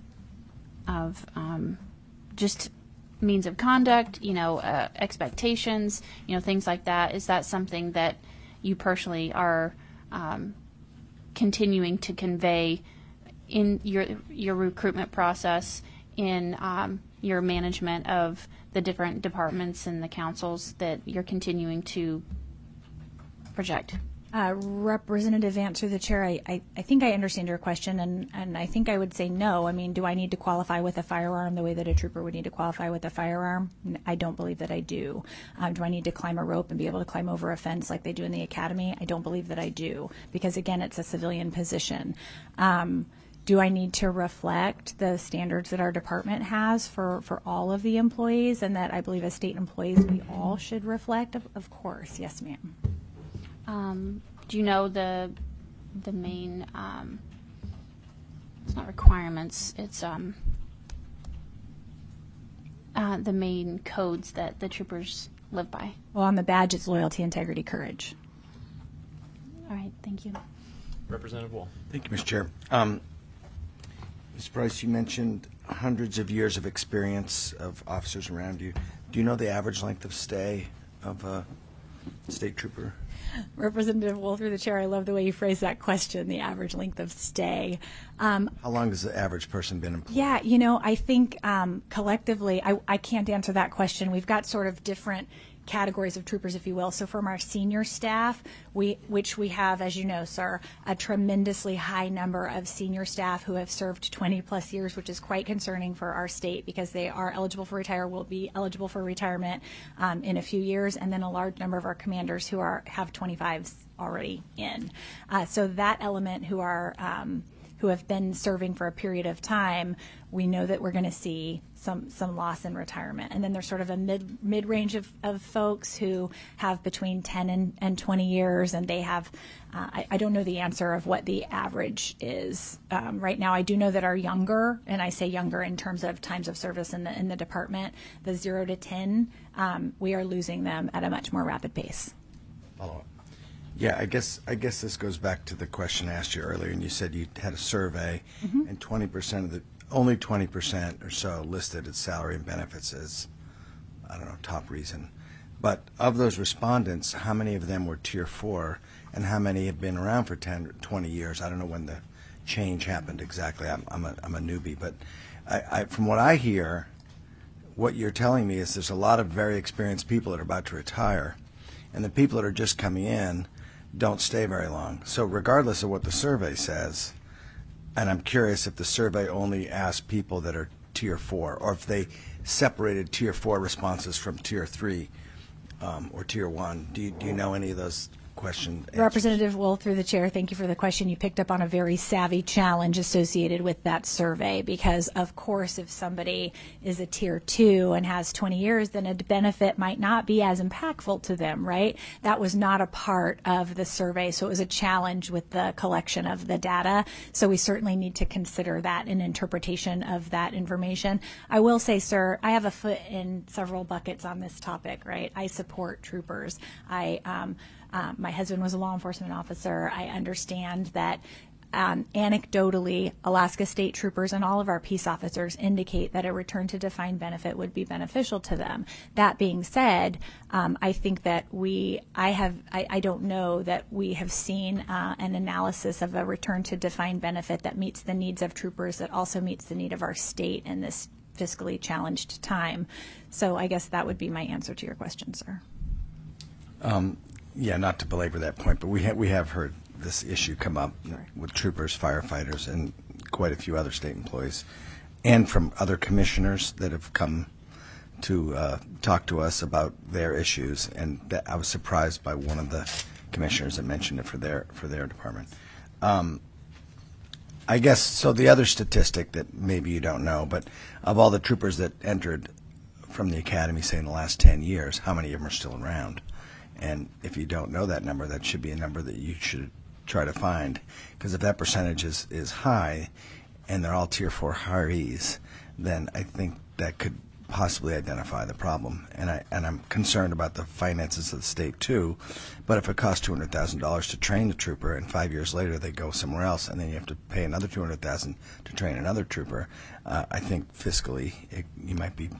just means of conduct, expectations, things like that. Is that something that you personally are continuing to convey in your recruitment process, in your management of the different departments and the councils that you're continuing to project? Representative Vance, through the chair, I think I understand your question, and I think I would say no. I mean, do I need to qualify with a firearm the way that a trooper would need to qualify with a firearm? I don't believe that I do. Do I need to climb a rope and be able to climb over a fence like they do in the academy? I don't believe that I do, because, again, it's a civilian position. Do I need to reflect the standards that our department has for all of the employees, and that I believe as state employees we all should reflect? Of course. Yes, ma'am. Do you know the main, it's not requirements, it's the main codes that the troopers live by? Well, on the badge, it's loyalty, integrity, courage. All right, thank you. Representative Wool. Thank you, Mr. Chair. Ms. Price, you mentioned hundreds of years of experience of officers around you. Do you know the average length of stay of a state trooper? Representative Wool, through the chair, I love the way you phrased that question, the average length of stay. How long has the average person been employed? Yeah, I think collectively, I can't answer that question. We've got sort of different categories of troopers, if you will. So from our senior staff, which we have, as you know, sir, a tremendously high number of senior staff who have served 20 plus years, which is quite concerning for our state because they are eligible for will be eligible for retirement in a few years, and then a large number of our commanders who have 25s already in. So that element who who have been serving for a period of time, we know that we're going to see some loss in retirement. And then there's sort of a mid-range of folks who have between 10 and 20 years, and they have, I don't know the answer of what the average is right now. I do know that our younger, and I say younger in terms of times of service in the department, the 0 to 10, we are losing them at a much more rapid pace. Follow-up. Yeah, I guess this goes back to the question I asked you earlier, and you said you had a survey, and 20% only 20% or so listed its salary and benefits as, I don't know, top reason. But of those respondents, how many of them were Tier 4, and how many have been around for 10 or 20 years? I don't know when the change happened exactly. I'm a newbie, but from what I hear, what you're telling me is there's a lot of very experienced people that are about to retire, and the people that are just coming in don't stay very long. So regardless of what the survey says, and I'm curious if the survey only asked people that are Tier 4, or if they separated Tier 4 responses from Tier 3 or Tier 1. Do you know any of those question. Representative Wool, through the chair, thank you for the question. You picked up on a very savvy challenge associated with that survey because, of course, if somebody is a Tier 2 and has 20 years, then a benefit might not be as impactful to them, right? That was not a part of the survey, so it was a challenge with the collection of the data. So we certainly need to consider that in interpretation of that information. I will say, sir, I have a foot in several buckets on this topic, right? I support troopers. My husband was a law enforcement officer. I understand that anecdotally, Alaska State Troopers and all of our peace officers indicate that a return to defined benefit would be beneficial to them. That being said, I think that I don't know that we have seen an analysis of a return to defined benefit that meets the needs of troopers, that also meets the need of our state in this fiscally challenged time. So I guess that would be my answer to your question, sir. Yeah, not to belabor that point, but we have heard this issue come up with troopers, firefighters, and quite a few other state employees, and from other commissioners that have come to talk to us about their issues. And I was surprised by one of the commissioners that mentioned it for their department. I guess so. The other statistic that maybe you don't know, but of all the troopers that entered from the academy, say in the last 10 years, how many of them are still around? And if you don't know that number, that should be a number that you should try to find. Because if that percentage is high and they're all Tier 4 hirees, then I think that could possibly identify the problem. And I'm concerned about the finances of the state too. But if it costs $200,000 to train the trooper and 5 years later they go somewhere else and then you have to pay another $200,000 to train another trooper, I think fiscally it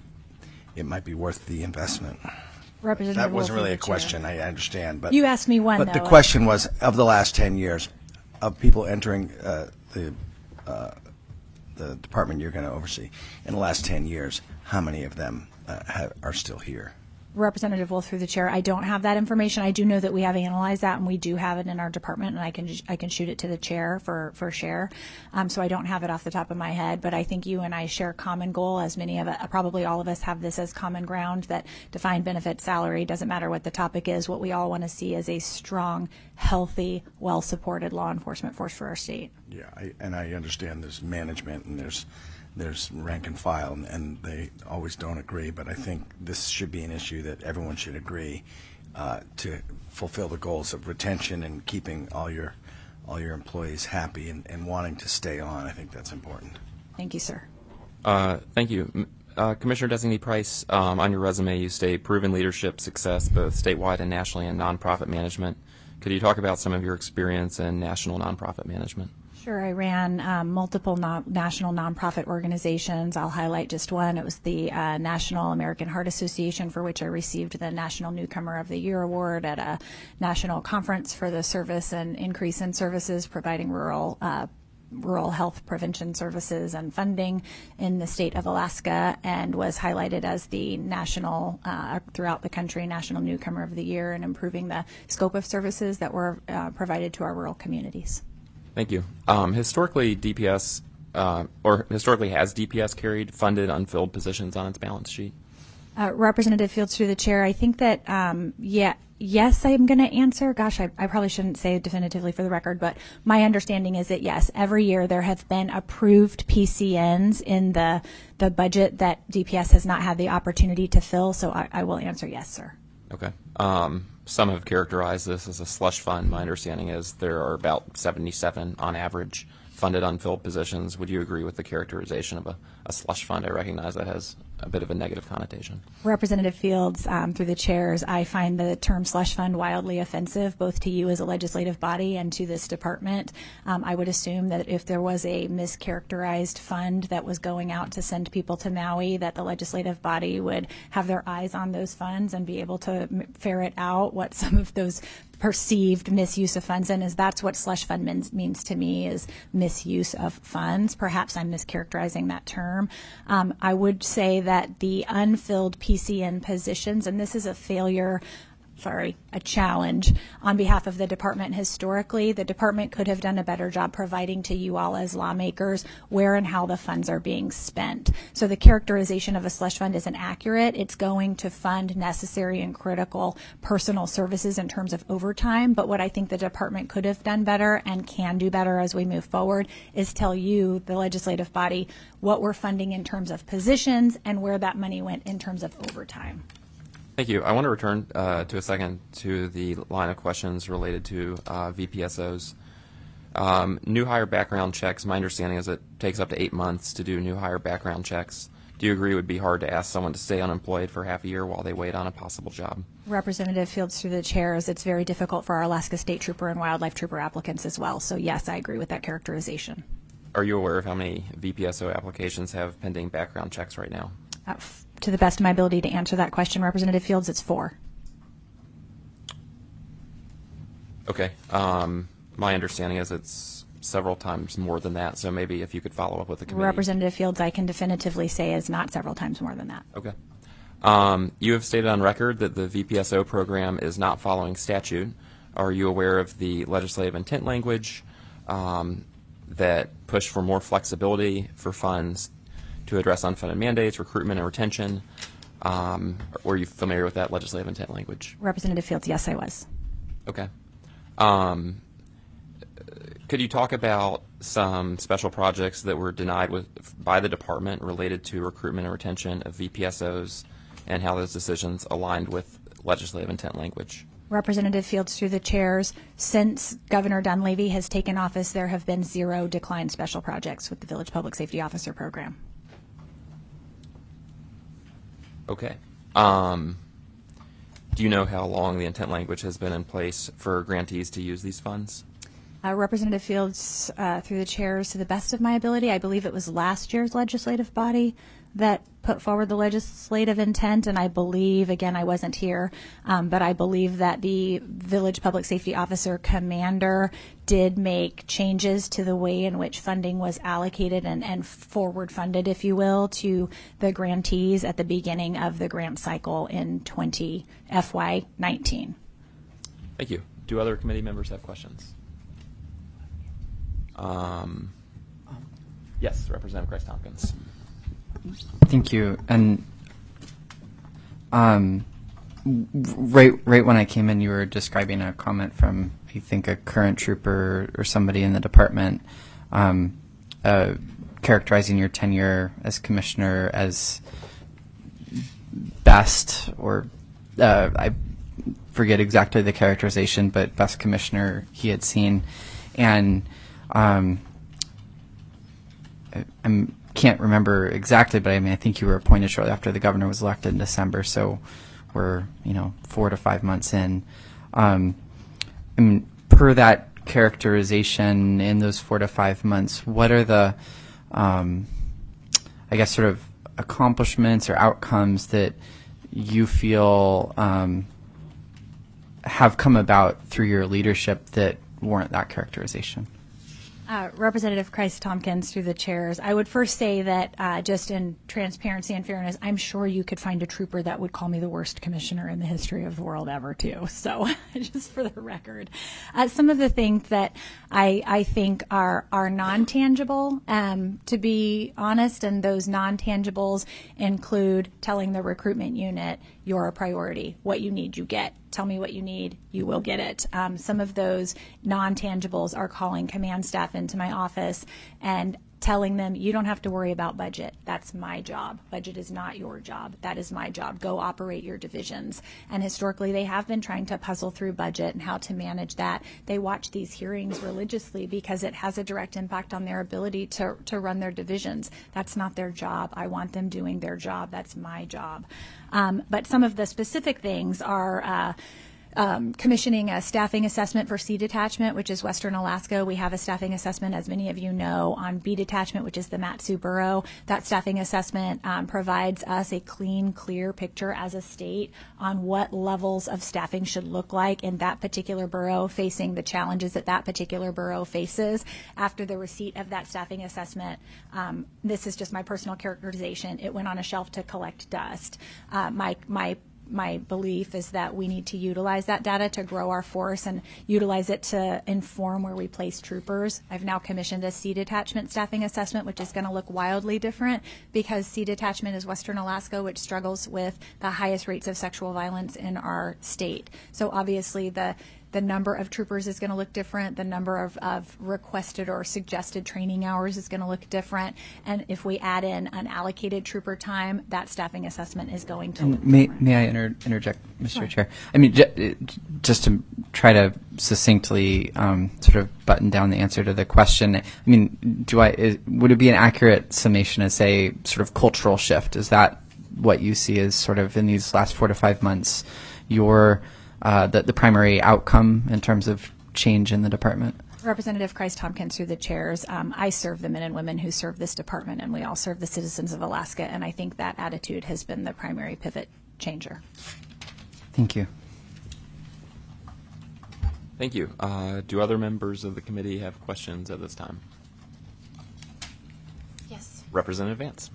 might be worth the investment. That wasn't really a question, I understand. But you asked me one, but the question was, of the last 10 years, of people entering the department you're going to oversee, in the last 10 years, how many of them are still here? Representative Wolf, through the chair, I don't have that information. I do know that we have analyzed that, and we do have it in our department, and I can shoot it to the chair for share. So I don't have it off the top of my head, but I think you and I share a common goal, as many of it, probably all of us have this as common ground, that defined benefit salary, doesn't matter what the topic is, what we all want to see is a strong, healthy, well-supported law enforcement force for our state. Yeah, and I understand there's management and there's rank and file, and they always don't agree, but I think this should be an issue that everyone should agree to fulfill the goals of retention and keeping all your employees happy and wanting to stay on. I think that's important. Thank you, sir. Thank you. Commissioner Designee Price, on your resume you state proven leadership success both statewide and nationally in nonprofit management. Could you talk about some of your experience in national nonprofit management? Sure. I ran multiple national nonprofit organizations. I'll highlight just one. It was the National American Heart Association, for which I received the National Newcomer of the Year award at a national conference for the service and increase in services, providing rural health prevention services and funding in the state of Alaska, and was highlighted as the national, throughout the country, National Newcomer of the Year, and improving the scope of services that were provided to our rural communities. Thank you. Historically, DPS, or historically has DPS carried funded unfilled positions on its balance sheet? Representative Fields, through the chair, I think that, yes, I'm going to answer. Gosh, I probably shouldn't say it definitively for the record, but my understanding is that, yes, every year there have been approved PCNs in the budget that DPS has not had the opportunity to fill, so I will answer yes, sir. Okay. Some have characterized this as a slush fund. My understanding is there are about 77 on average funded unfilled positions. Would you agree with the characterization of a slush fund? I recognize that has a bit of a negative connotation. Representative Fields, through the chairs, I find the term slush fund wildly offensive, both to you as a legislative body and to this department. I would assume that if there was a mischaracterized fund that was going out to send people to Maui, that the legislative body would have their eyes on those funds and be able to ferret out what some of those perceived misuse of funds in. Is that's what slush fund means to me, is misuse of funds. Perhaps I'm mischaracterizing that term. I would say that the unfilled PCN positions, and this is a challenge on behalf of the department historically. The department could have done a better job providing to you all as lawmakers where and how the funds are being spent. So the characterization of a slush fund isn't accurate. It's going to fund necessary and critical personal services in terms of overtime. But what I think the department could have done better and can do better as we move forward is tell you, the legislative body, what we're funding in terms of positions and where that money went in terms of overtime. Thank you. I want to return to a second to the line of questions related to VPSOs. New hire background checks, my understanding is it takes up to 8 months to do new hire background checks. Do you agree it would be hard to ask someone to stay unemployed for half a year while they wait on a possible job? Representative Fields, through the chairs, it's very difficult for our Alaska State Trooper and Wildlife Trooper applicants as well. So yes, I agree with that characterization. Are you aware of how many VPSO applications have pending background checks right now? To the best of my ability to answer that question, Representative Fields, it's 4. Okay. My understanding is it's several times more than that, so maybe if you could follow up with the committee. Representative Fields, I can definitively say is not several times more than that. Okay. You have stated on record that the VPSO program is not following statute. Are you aware of the legislative intent language that push for more flexibility for funds to address unfunded mandates, recruitment, and retention? Were you familiar with that legislative intent language? Representative Fields, yes, I was. Okay. Could you talk about some special projects that were denied by the department related to recruitment and retention of VPSOs and how those decisions aligned with legislative intent language? Representative Fields, through the chairs, since Governor Dunleavy has taken office, there have been 0 declined special projects with the Village Public Safety Officer program. Okay. Do you know how long the intent language has been in place for grantees to use these funds? Representative Fields, through the chairs, to the best of my ability, I believe it was last year's legislative body that put forward the legislative intent, and I believe, again, I wasn't here, but I believe that the Village Public Safety Officer Commander did make changes to the way in which funding was allocated and forward funded, if you will, to the grantees at the beginning of the grant cycle in FY19. Thank you. Do other committee members have questions? Yes, Representative Grace Tompkins. Thank you. And right when I came in, you were describing a comment from, I think, a current trooper or somebody in the department, characterizing your tenure as commissioner as best, or I forget exactly the characterization, but best commissioner he had seen. And I can't remember exactly, but I mean, I think you were appointed shortly after the governor was elected in December, so we're 4 to 5 months in. I mean, per that characterization, in those 4 to 5 months, what are the, I guess, sort of accomplishments or outcomes that you feel have come about through your leadership that warrant that characterization? Representative Christ-Tompkins, through the chairs, I would first say that just in transparency and fairness, I'm sure you could find a trooper that would call me the worst commissioner in the history of the world ever, too. So just for the record. Some of the things that I think are non-tangible, to be honest, and those non-tangibles include telling the recruitment unit, you're a priority. What you need, you get. Tell me what you need, you will get it. Some of those non-tangibles are calling command staff into my office and telling them, you don't have to worry about budget. That's my job. Budget is not your job. That is my job. Go operate your divisions. And historically, they have been trying to puzzle through budget and how to manage that. They watch these hearings religiously because it has a direct impact on their ability to run their divisions. That's not their job. I want them doing their job. That's my job. But some of the specific things are commissioning a staffing assessment for C detachment, which is Western Alaska. We have a staffing assessment, as many of you know, on B detachment, which is the Mat-Su borough. That staffing assessment provides us a clean, clear picture as a state on what levels of staffing should look like in that particular borough, facing the challenges that that particular borough faces. After the receipt of that staffing assessment, this is just my personal characterization, it went on a shelf to collect dust. My belief is that we need to utilize that data to grow our force and utilize it to inform where we place troopers. I've now commissioned a C detachment staffing assessment, which is going to look wildly different because C detachment is Western Alaska, which struggles with the highest rates of sexual violence in our state. So obviously the number of troopers is going to look different. The number of requested or suggested training hours is going to look different. And if we add in unallocated trooper time, that staffing assessment is going to look different. May I interject, Mr. Sure. Chair? I mean, just to try to succinctly sort of button down the answer to the question, I mean, would it be an accurate summation as say sort of cultural shift? Is that what you see as sort of in these last 4 to 5 months, the primary outcome in terms of change in the department? Representative Christ-Tompkins, through the chairs, I serve the men and women who serve this department, and we all serve the citizens of Alaska, and I think that attitude has been the primary pivot changer. Thank you. Thank you. Do other members of the committee have questions at this time? Yes. Representative Vance.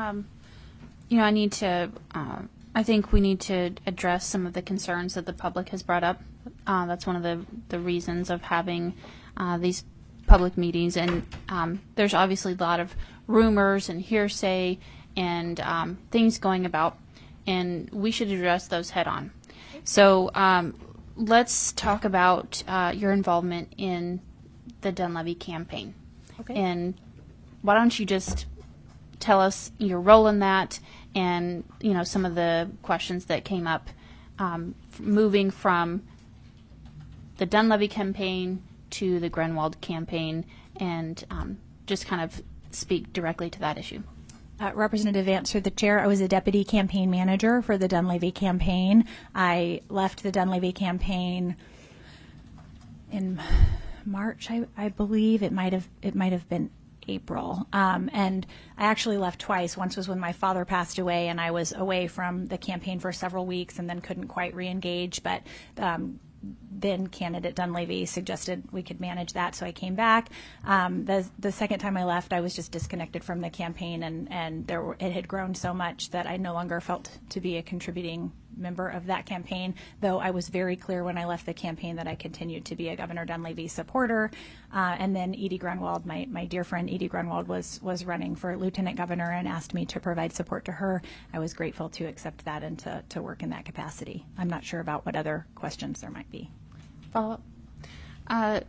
I think we need to address some of the concerns that the public has brought up. That's one of the reasons of having these public meetings. And there's obviously a lot of rumors and hearsay and things going about, and we should address those head on. So let's talk about your involvement in the Dunleavy campaign. Okay. And why don't you just tell us your role in that and, some of the questions that came up moving from the Dunleavy campaign to the Grenwald campaign, and just kind of speak directly to that issue. Representative Vance, through the chair, I was a deputy campaign manager for the Dunleavy campaign. I left the Dunleavy campaign in March, I believe. It might have been April. And I actually left twice. Once was when my father passed away, and I was away from the campaign for several weeks and then couldn't quite re-engage. But then candidate Dunleavy suggested we could manage that, so I came back. The second time I left, I was just disconnected from the campaign, and it had grown so much that I no longer felt to be a contributing member of that campaign, though I was very clear when I left the campaign that I continued to be a Governor Dunleavy supporter. And then Edie Grunwald, my dear friend Edie Grunwald, was running for Lieutenant Governor and asked me to provide support to her. I was grateful to accept that and to work in that capacity. I'm not sure about what other questions there might be. Follow up.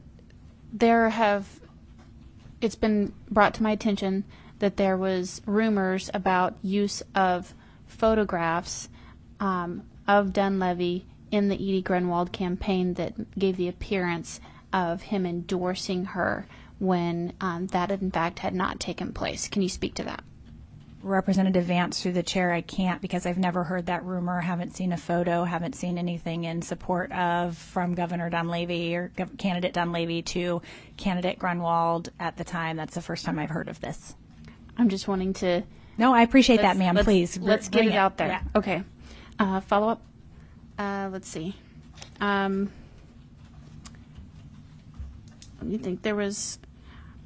It's been brought to my attention that there was rumors about use of photographs of Dunleavy in the Edie Grunwald campaign that gave the appearance of him endorsing her when that in fact had not taken place. Can you speak to that? Representative Vance, through the chair, I can't, because I've never heard that rumor, haven't seen a photo, haven't seen anything in support of from Governor Dunleavy or candidate Dunleavy to candidate Grunwald at the time. That's the first time I've heard of this. I'm just wanting to... No, I appreciate that, ma'am. Please. Let's get it out there. Yeah. Okay. Follow up? Let's see. Let me think. There was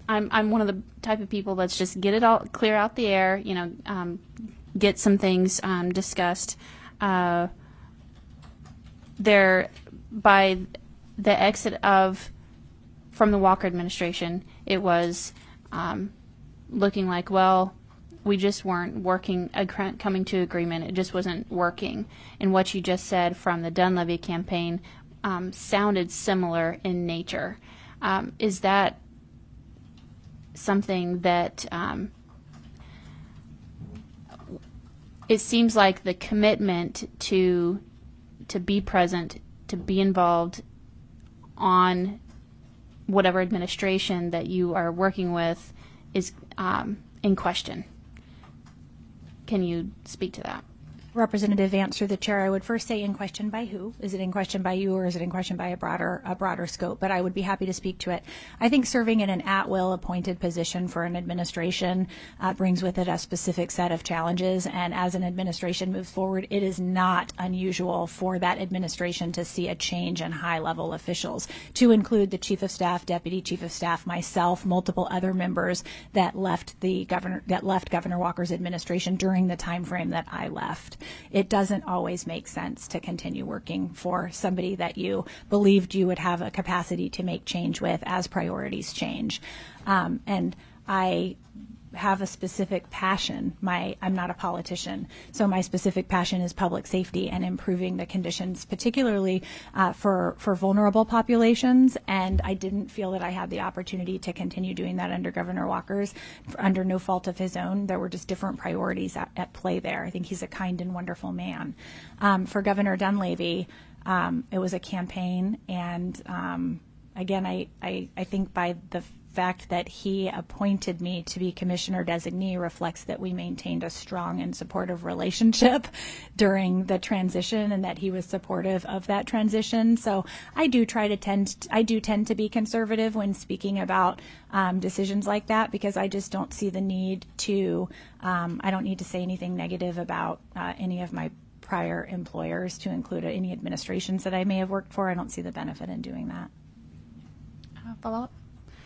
I'm one of the type of people that's just get it all, clear out the air, get some things discussed. There, by the exit from the Walker administration, it was looking like, well, we just weren't coming to agreement. It just wasn't working. And what you just said from the Dunleavy campaign sounded similar in nature. Is that something that it seems like the commitment to be present, to be involved on whatever administration that you are working with is in question? Can you speak to that? Representative Vance, through the chair, I would first say in question by who? Is it in question by you, or is it in question by a broader scope? But I would be happy to speak to it. I think serving in an at-will appointed position for an administration brings with it a specific set of challenges, and as an administration moves forward, it is not unusual for that administration to see a change in high-level officials, to include the Chief of Staff, Deputy Chief of Staff, myself, multiple other members that left Governor Walker's administration during the time frame that I left. It doesn't always make sense to continue working for somebody that you believed you would have a capacity to make change with as priorities change. And I have a specific passion. I'm not a politician, so my specific passion is public safety and improving the conditions, particularly for vulnerable populations. And I didn't feel that I had the opportunity to continue doing that under Governor Walker's, under no fault of his own. There were just different priorities at play there. I think he's a kind and wonderful man. For Governor Dunleavy, it was a campaign, and again, I think by the fact that he appointed me to be commissioner designee reflects that we maintained a strong and supportive relationship during the transition, and that he was supportive of that transition. So I do tend to be conservative when speaking about decisions like that, because I just don't see the need to. I don't need to say anything negative about any of my prior employers, to include any administrations that I may have worked for. I don't see the benefit in doing that. Follow up.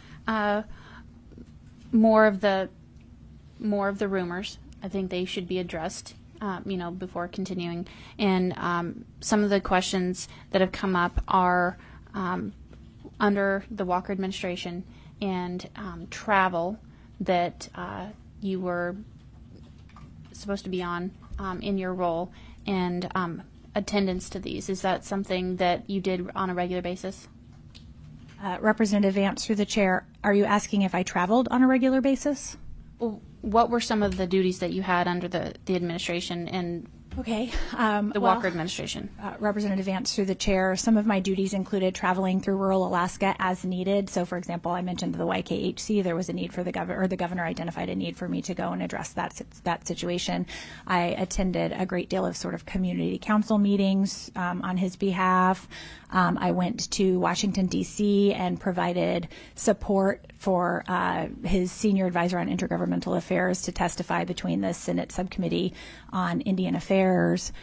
More of the rumors. I think they should be addressed, before continuing. And some of the questions that have come up are under the Walker administration and travel that you were supposed to be on in your role, and attendance to these. Is that something that you did on a regular basis? Representative Vance, through the chair, are you asking if I traveled on a regular basis? Well, what were some of the duties that you had under the administration and the Walker administration? Representative Vance, through the chair, some of my duties included traveling through rural Alaska as needed. So, for example, I mentioned the YKHC. There was a need for the governor identified a need for me to go and address that situation. I attended a great deal of sort of community council meetings on his behalf. I went to Washington, D.C. and provided support for his senior advisor on intergovernmental affairs to testify between the Senate subcommittee on Indian Affairs.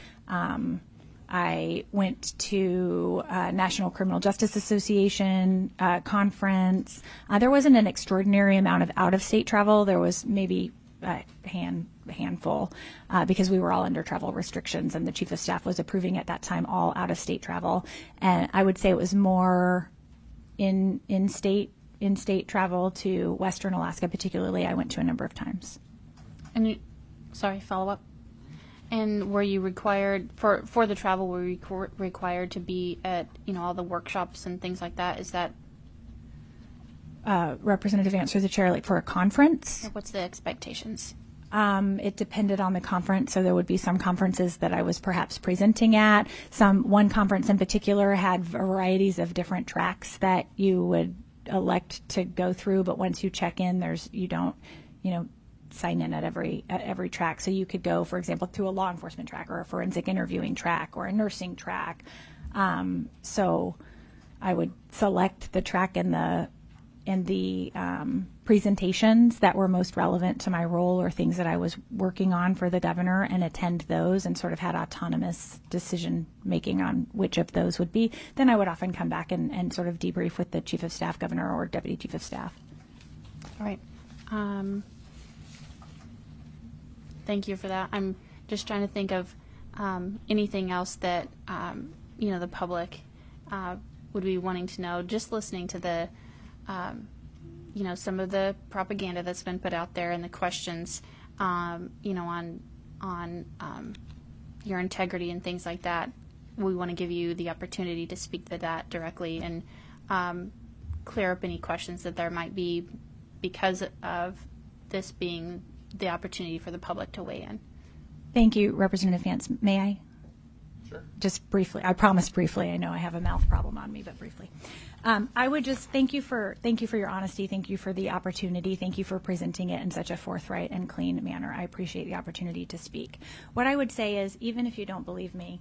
I went to National Criminal Justice Association conference. There wasn't an extraordinary amount of out-of-state travel. There was maybe a handful because we were all under travel restrictions, and the Chief of Staff was approving at that time all out-of-state travel. And I would say it was more in-state travel to Western Alaska, particularly. I went to a number of times. And follow up. And were you required for the travel? Were you required to be at all the workshops and things like that? Is that Representative Vance, through the chair, like for a conference? What's the expectations? It depended on the conference, so there would be some conferences that I was perhaps presenting at. One conference in particular had varieties of different tracks that you would elect to go through, but once you check in, you don't sign in at every track. So you could go, for example, through a law enforcement track or a forensic interviewing track or a nursing track. So I would select the track in the presentations that were most relevant to my role or things that I was working on for the governor and attend those, and sort of had autonomous decision making on which of those would be. Then I would often come back and sort of debrief with the Chief of Staff, Governor, or Deputy Chief of Staff. All right. Thank you for that. I'm just trying to think of anything else that the public would be wanting to know. Just listening to the some of the propaganda that's been put out there and the questions on your integrity and things like that. We want to give you the opportunity to speak to that directly and clear up any questions that there might be because of this being the opportunity for the public to weigh in. Thank you, Representative Vance. May I? Sure. Just briefly. I promise briefly. I know I have a mouth problem on me, but briefly. I would just thank you for your honesty. Thank you for the opportunity. Thank you for presenting it in such a forthright and clean manner. I appreciate the opportunity to speak. What I would say is, even if you don't believe me,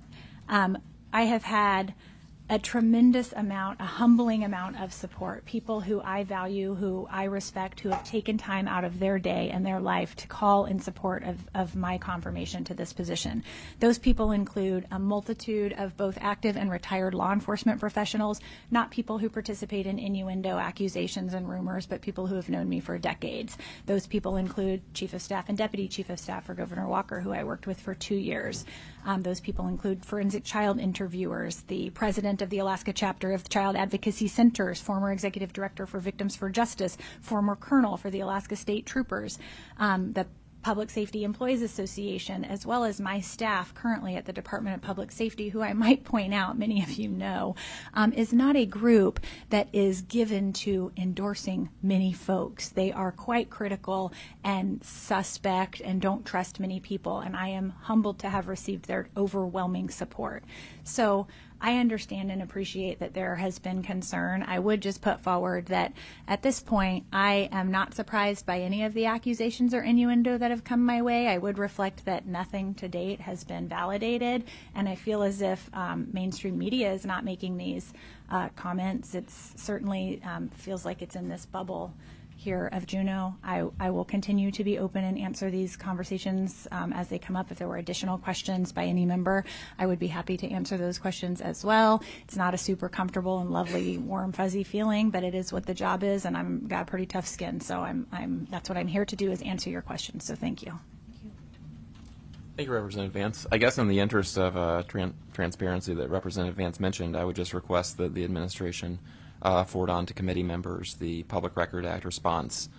I have had a tremendous amount, a humbling amount of support. People who I value, who I respect, who have taken time out of their day and their life to call in support of my confirmation to this position. Those people include a multitude of both active and retired law enforcement professionals, not people who participate in innuendo, accusations, and rumors, but people who have known me for decades. Those people include Chief of Staff and Deputy Chief of Staff for Governor Walker, who I worked with for 2 years. Those people include forensic child interviewers, the president of the Alaska chapter of Child Advocacy Centers, former executive director for Victims for Justice, former colonel for the Alaska State Troopers, the Public Safety Employees Association, as well as my staff currently at the Department of Public Safety, who I might point out, many of you know, is not a group that is given to endorsing many folks. They are quite critical and suspect and don't trust many people, and I am humbled to have received their overwhelming support. So I understand and appreciate that there has been concern. I would just put forward that at this point, I am not surprised by any of the accusations or innuendo that have come my way. I would reflect that nothing to date has been validated, and I feel as if mainstream media is not making these comments. It certainly feels like it's in this bubble here of Juneau. I will continue to be open and answer these conversations as they come up. If there were additional questions by any member, I would be happy to answer those questions as well. It's not a super comfortable and lovely, warm, fuzzy feeling, but it is what the job is, and I've got a pretty tough skin. So that's what I'm here to do, is answer your questions. So thank you. Thank you, Representative Vance. I guess in the interest of transparency that Representative Vance mentioned, I would just request that the administration forward on to committee members the Public Record Act response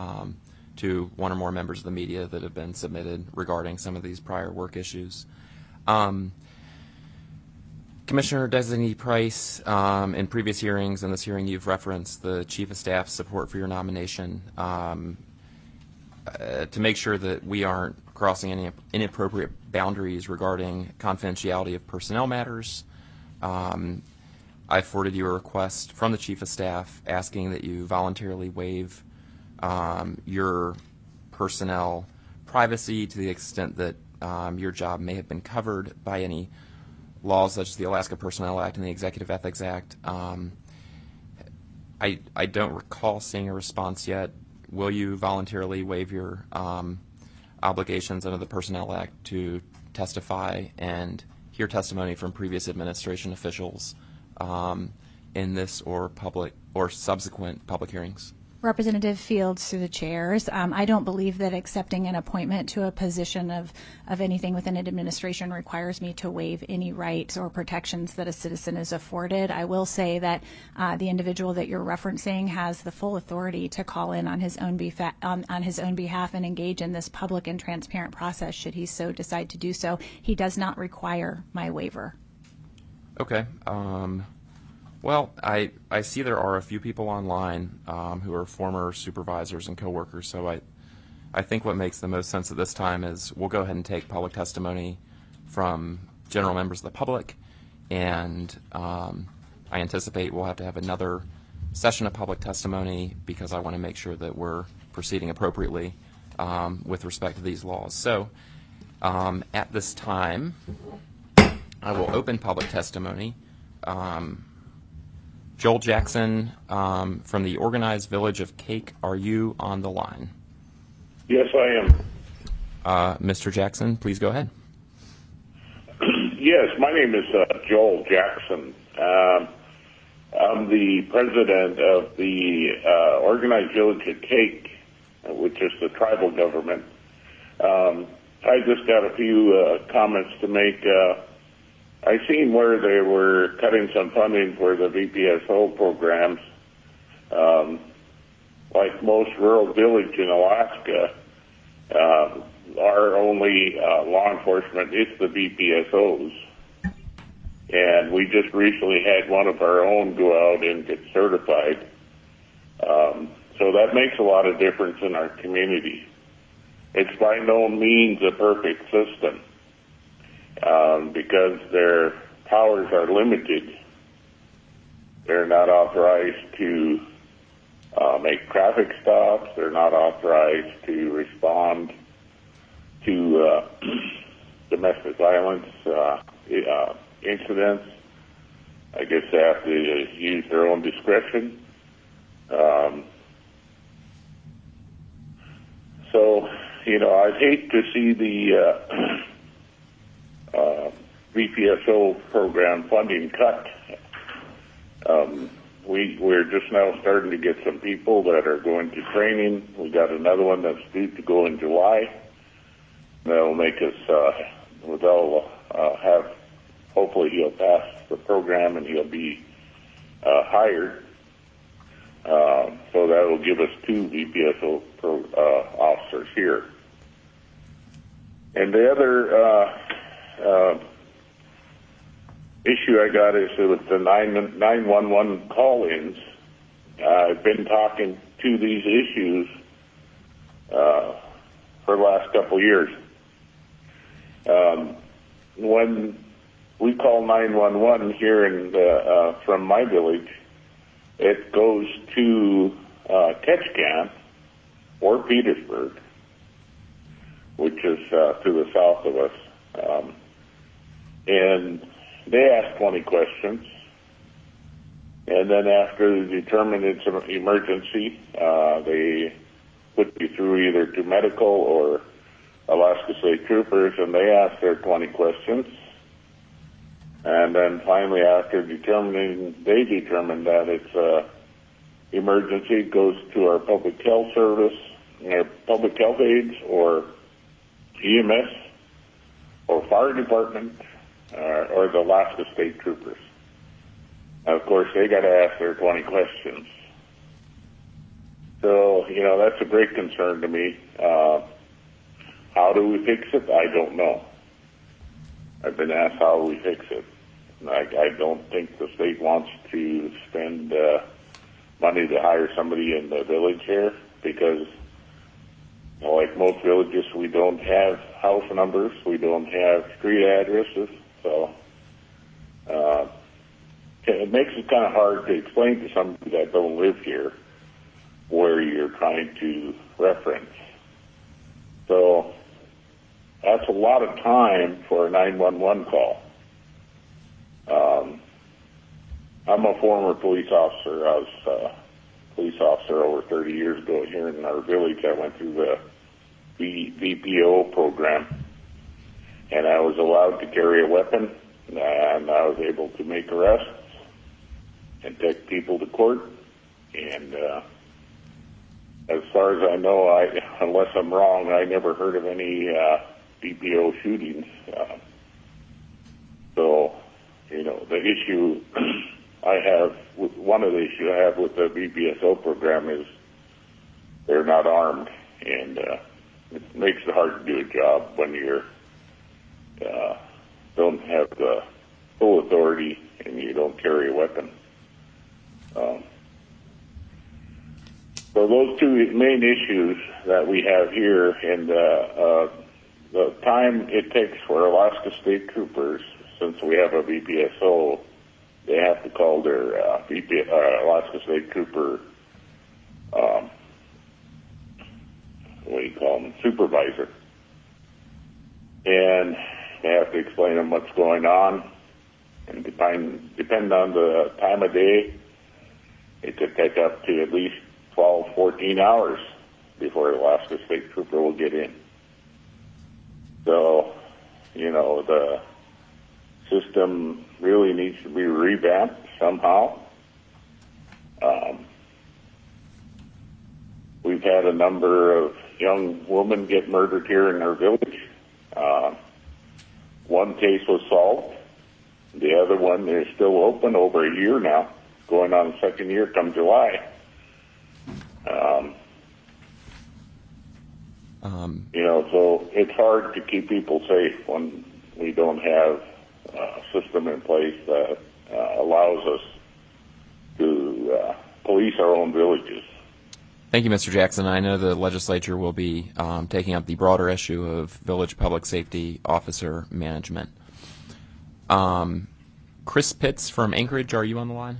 to one or more members of the media that have been submitted regarding some of these prior work issues. Commissioner Designee Price, in previous hearings and this hearing you've referenced the Chief of Staff's support for your nomination to make sure that we aren't crossing any inappropriate boundaries regarding confidentiality of personnel matters. I forwarded you a request from the Chief of Staff asking that you voluntarily waive your personnel privacy to the extent that your job may have been covered by any laws such as the Alaska Personnel Act and the Executive Ethics Act. I don't recall seeing a response yet. Will you voluntarily waive your obligations under the Personnel Act to testify and hear testimony from previous administration officials in this or subsequent public hearings? Representative Fields, through the chairs, I don't believe that accepting an appointment to a position of anything within an administration requires me to waive any rights or protections that a citizen is afforded. I will say that the individual that you're referencing has the full authority to call in on his own behalf and engage in this public and transparent process should he so decide to do so. He does not require my waiver. Okay. Well, I see there are a few people online who are former supervisors and coworkers, so I think what makes the most sense at this time is we'll go ahead and take public testimony from general members of the public, and I anticipate we'll have to have another session of public testimony because I want to make sure that we're proceeding appropriately with respect to these laws. So at this time, I will open public testimony. Joel Jackson from the Organized Village of Cake, are you on the line? Yes, I am. Mr. Jackson, please go ahead. Yes, my name is Joel Jackson. I'm the president of the Organized Village of Cake which is the tribal government. I just got a few comments to make. I seen where they were cutting some funding for the VPSO programs. Like most rural village in Alaska, our only law enforcement is the VPSOs. And we just recently had one of our own go out and get certified. So that makes a lot of difference in our community. It's by no means a perfect system because their powers are limited. They're not authorized to make traffic stops. They're not authorized to respond to domestic violence incidents. I guess they have to use their own discretion. So, I'd hate to see the VPSO program funding cut. We're just now starting to get some people that are going to training. We got another one that's due to go in July. That'll make us, hopefully he'll pass the program and he'll be hired. So that will give us 2 VPSO officers here. And the other issue I got is with the 911 call-ins. I've been talking to these issues for the last couple of years. When we call 911 here from my village, it goes to Ketchikan or Petersburg, which is to the south of us. And they ask 20 questions. And then after they determine it's an emergency, they put you through either to medical or Alaska State Troopers, and they ask their 20 questions. And then finally, after they determine that it's an emergency, it goes to our public health service, our public health aides, or EMS, or fire department, or the Alaska State Troopers. And of course, they got to ask their 20 questions. So, that's a great concern to me. How do we fix it? I don't know. I've been asked how we fix it. I don't think the state wants to spend money to hire somebody in the village here because, like most villages, we don't have house numbers, we don't have street addresses, so it makes it kind of hard to explain to somebody that don't live here where you're trying to reference. So that's a lot of time for a 911 call. I'm a former police officer. I was a police officer over 30 years ago here in our village. I went through the VPO program, and I was allowed to carry a weapon, and I was able to make arrests and take people to court. And as far as I know, unless I'm wrong, I never heard of any VPO shootings. So, the issue one of the issues I have with the VPSO program is they're not armed, and it makes it hard to do a job when you're don't have the full authority and you don't carry a weapon. So those 2 main issues that we have here, and the time it takes for Alaska State Troopers, since we have a VPSO, they have to call their Alaska State Trooper, supervisor. And they have to explain them what's going on. And depend on the time of day, it could take up to at least 12, 14 hours before the Alaska State Trooper will get in. So, the system really needs to be revamped somehow. We've had a number of young women get murdered here in our village. One case was solved. The other one is still open over a year now, going on the second year come July. So it's hard to keep people safe when we don't have a system in place that allows us to police our own villages. Thank you, Mr. Jackson. I know the legislature will be taking up the broader issue of village public safety officer management. Chris Pitts from Anchorage, are you on the line?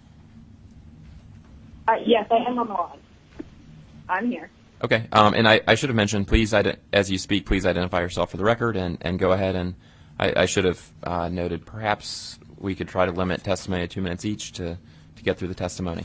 Yes, I am on the line. I'm here. Okay. And I should have mentioned, please, as you speak, please identify yourself for the record and go ahead. And I should have noted perhaps we could try to limit testimony to 2 minutes each to get through the testimony.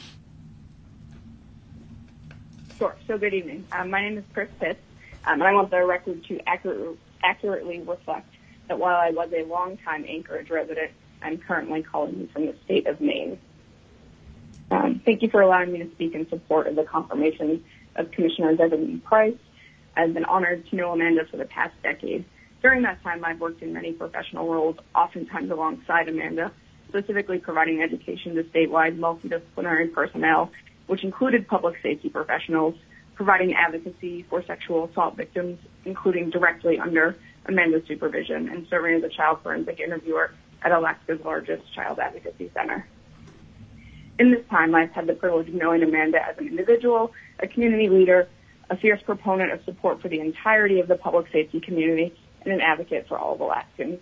Sure. So good evening. My name is Chris Pitts, and I want the record to accurately reflect that while I was a longtime Anchorage resident, I'm currently calling you from the state of Maine. Thank you for allowing me to speak in support of the confirmation of Commissioner Designee Price. I've been honored to know Amanda for the past decade. During that time, I've worked in many professional roles, oftentimes alongside Amanda, specifically providing education to statewide multidisciplinary personnel, which included public safety professionals, providing advocacy for sexual assault victims, including directly under Amanda's supervision, and serving as a child forensic interviewer at Alaska's largest child advocacy center. In this time, I've had the privilege of knowing Amanda as an individual, a community leader, a fierce proponent of support for the entirety of the public safety community, and an advocate for all of Alaskans.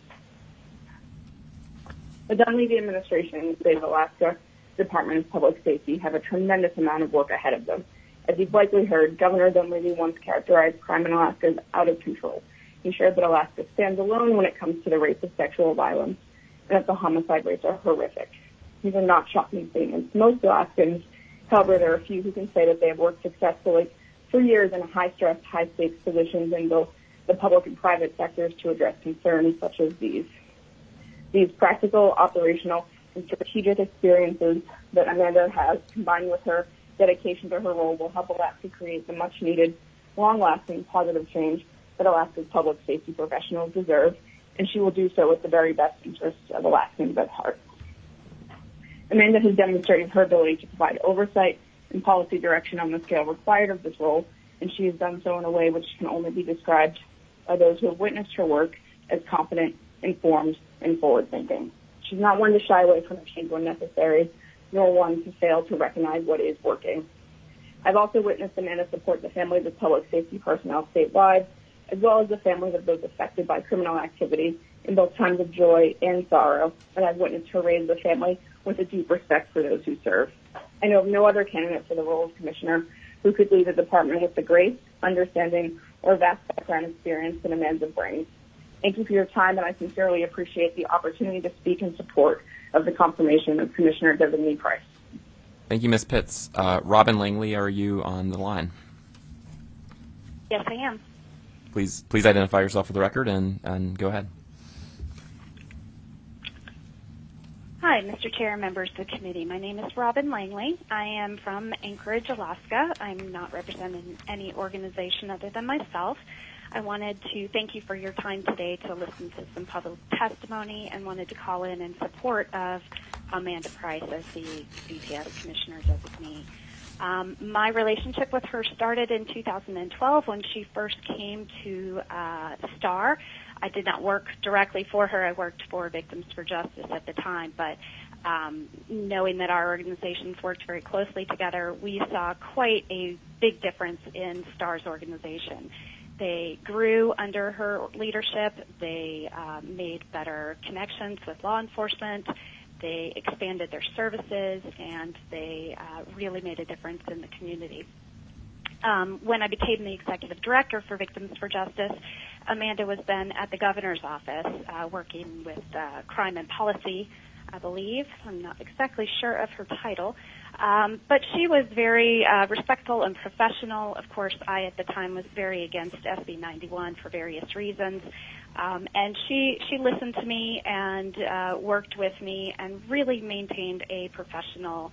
The Dunleavy administration and the state of Alaska Department of Public Safety have a tremendous amount of work ahead of them. As you've likely heard, Governor Dunleavy once characterized crime in Alaska as out of control. He shared that Alaska stands alone when it comes to the rates of sexual violence, and that the homicide rates are horrific. These are not shocking statements. Most Alaskans, however, there are a few who can say that they have worked successfully for years in high-stress, high-stakes positions in both the public and private sectors to address concerns such as these. These practical, operational, and strategic experiences that Amanda has, combined with her dedication to her role, will help Alaska create the much-needed, long-lasting, positive change that Alaska's public safety professionals deserve, and she will do so with the very best interests of Alaskans at heart. Amanda has demonstrated her ability to provide oversight and policy direction on the scale required of this role, and she has done so in a way which can only be described by those who have witnessed her work as confident, informed, and forward-thinking. She's not one to shy away from change when necessary, nor one to fail to recognize what is working. I've also witnessed Amanda support the families of public safety personnel statewide, as well as the families of those affected by criminal activity in both times of joy and sorrow, and I've witnessed her raise the family with a deep respect for those who serve. I know of no other candidate for the role of commissioner who could lead the department with the grace, understanding, or vast background experience that Amanda brings. Thank you for your time, and I sincerely appreciate the opportunity to speak in support of the confirmation of Commissioner Designee Price. Thank you, Ms. Pitts. Robin Langley, are you on the line? Yes, I am. Please identify yourself for the record and go ahead. Hi, Mr. Chair and members of the committee. My name is Robin Langley. I am from Anchorage, Alaska. I'm not representing any organization other than myself. I wanted to thank you for your time today to listen to some public testimony and wanted to call in support of Amanda Price as the VPS Commissioner Designee. My relationship with her started in 2012 when she first came to STAR. I did not work directly for her. I worked for Victims for Justice at the time, but knowing that our organizations worked very closely together, we saw quite a big difference in STAR's organization. They grew under her leadership. They made better connections with law enforcement. They expanded their services, and they really made a difference in the community. When I became the executive director for Victims for Justice, Amanda was then at the governor's office working with crime and policy, I believe. I'm not exactly sure of her title. But she was very respectful and professional. Of course, I at the time was very against SB 91 for various reasons. And she listened to me and worked with me and really maintained a professional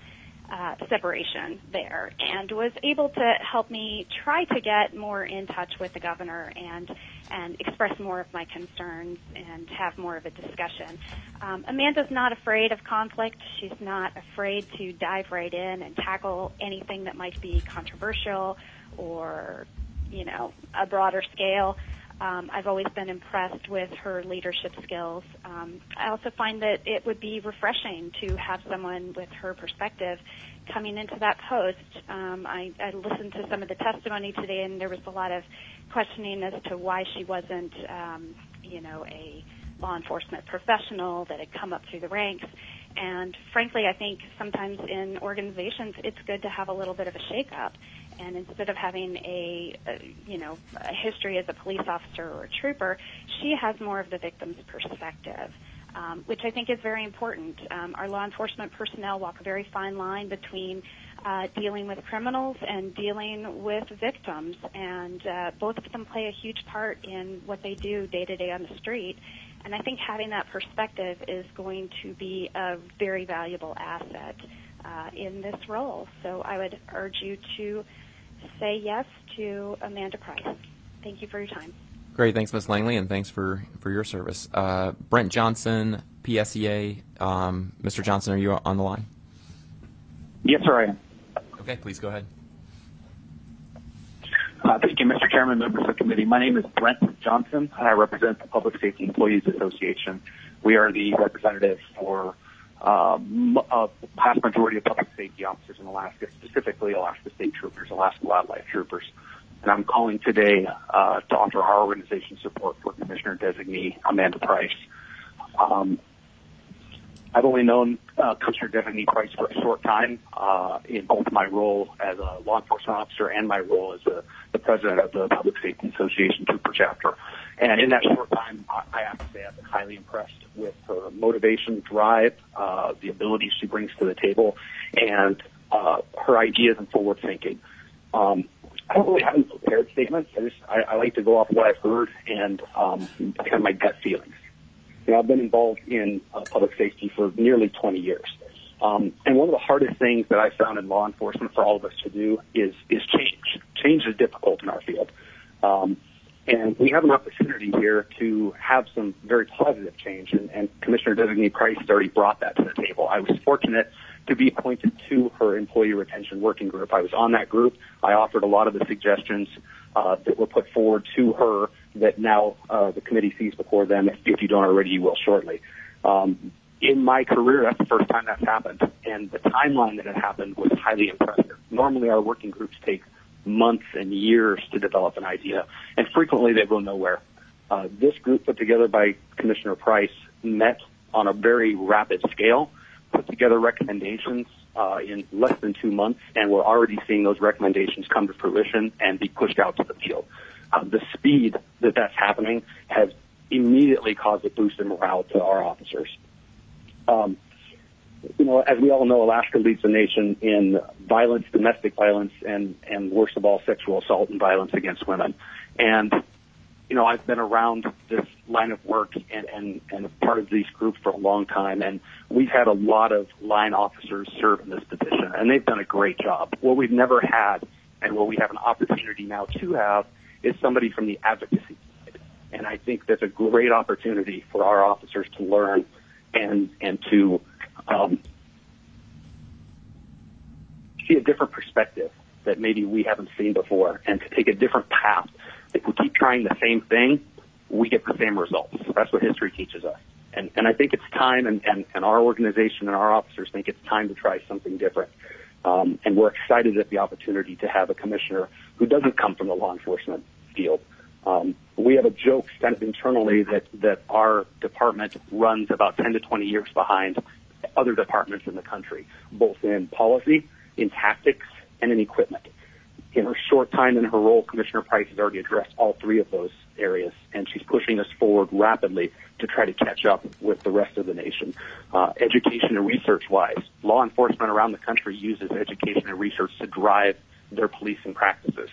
separation there, and was able to help me try to get more in touch with the governor and express more of my concerns and have more of a discussion. Amanda's not afraid of conflict. She's not afraid to dive right in and tackle anything that might be controversial or, a broader scale. I've always been impressed with her leadership skills. I also find that it would be refreshing to have someone with her perspective coming into that post. I listened to some of the testimony today, and there was a lot of questioning as to why she wasn't, a law enforcement professional that had come up through the ranks. And frankly, I think sometimes in organizations it's good to have a little bit of a shake-up. And instead of having a history as a police officer or a trooper, she has more of the victim's perspective, which I think is very important. Our law enforcement personnel walk a very fine line between dealing with criminals and dealing with victims, and both of them play a huge part in what they do day to day on the street. And I think having that perspective is going to be a very valuable asset in this role. So I would urge you to say yes to Amanda Price. Thank you for your time. Great. Thanks, Ms. Langley, and thanks for your service. Brent Johnson, PSEA. Mr. Johnson, are you on the line? Yes, sir, I am. Okay, please go ahead. Thank you, Mr. Chairman, members of the committee. My name is Brent Johnson. I represent the Public Safety Employees Association. We are the representative for a vast majority of public safety officers in Alaska, specifically Alaska State Troopers, Alaska Wildlife Troopers. And I'm calling today to offer our organization's support for Commissioner Designee Amanda Price. I've only known Commissioner Designee Price for a short time in both my role as a law enforcement officer and my role as the president of the Public Safety Association Trooper Chapter. And in that short time, I have to say I've been highly impressed with her motivation, drive, the abilities she brings to the table, and her ideas and forward thinking. I don't really have any prepared statements. I like to go off what I've heard and kind of my gut feelings. I've been involved in public safety for nearly 20 years. And one of the hardest things that I found in law enforcement for all of us to do is change. Change is difficult in our field. And we have an opportunity here to have some very positive change, and Commissioner Designee Price has already brought that to the table. I was fortunate to be appointed to her employee retention working group. I was on that group. I offered a lot of the suggestions that were put forward to her that now the committee sees before them. If you don't already, you will shortly. In my career, that's the first time that's happened, and the timeline that it happened was highly impressive. Normally, our working groups take months and years to develop an idea, and frequently they go nowhere. This group put together by Commissioner Price met on a very rapid scale, put together recommendations in less than 2 months, and we're already seeing those recommendations come to fruition and be pushed out to the field. The speed that that's happening has immediately caused a boost in morale to our officers. As we all know, Alaska leads the nation in violence, domestic violence, and worst of all, sexual assault and violence against women. And, I've been around this line of work and a part of these groups for a long time, and we've had a lot of line officers serve in this position, and they've done a great job. What we've never had, and what we have an opportunity now to have, is somebody from the advocacy side. And I think that's a great opportunity for our officers to learn and to see a different perspective that maybe we haven't seen before, and to take a different path. If we keep trying the same thing, we get the same results. That's what history teaches us. And I think it's time, and our organization and our officers think it's time to try something different. And we're excited at the opportunity to have a commissioner who doesn't come from the law enforcement field. We have a joke kind of internally that our department runs about 10 to 20 years behind other departments in the country, both in policy, in tactics, and in equipment. In her short time in her role, Commissioner Price has already addressed all three of those areas, and she's pushing us forward rapidly to try to catch up with the rest of the nation. Education and research-wise, law enforcement around the country uses education and research to drive their policing practices.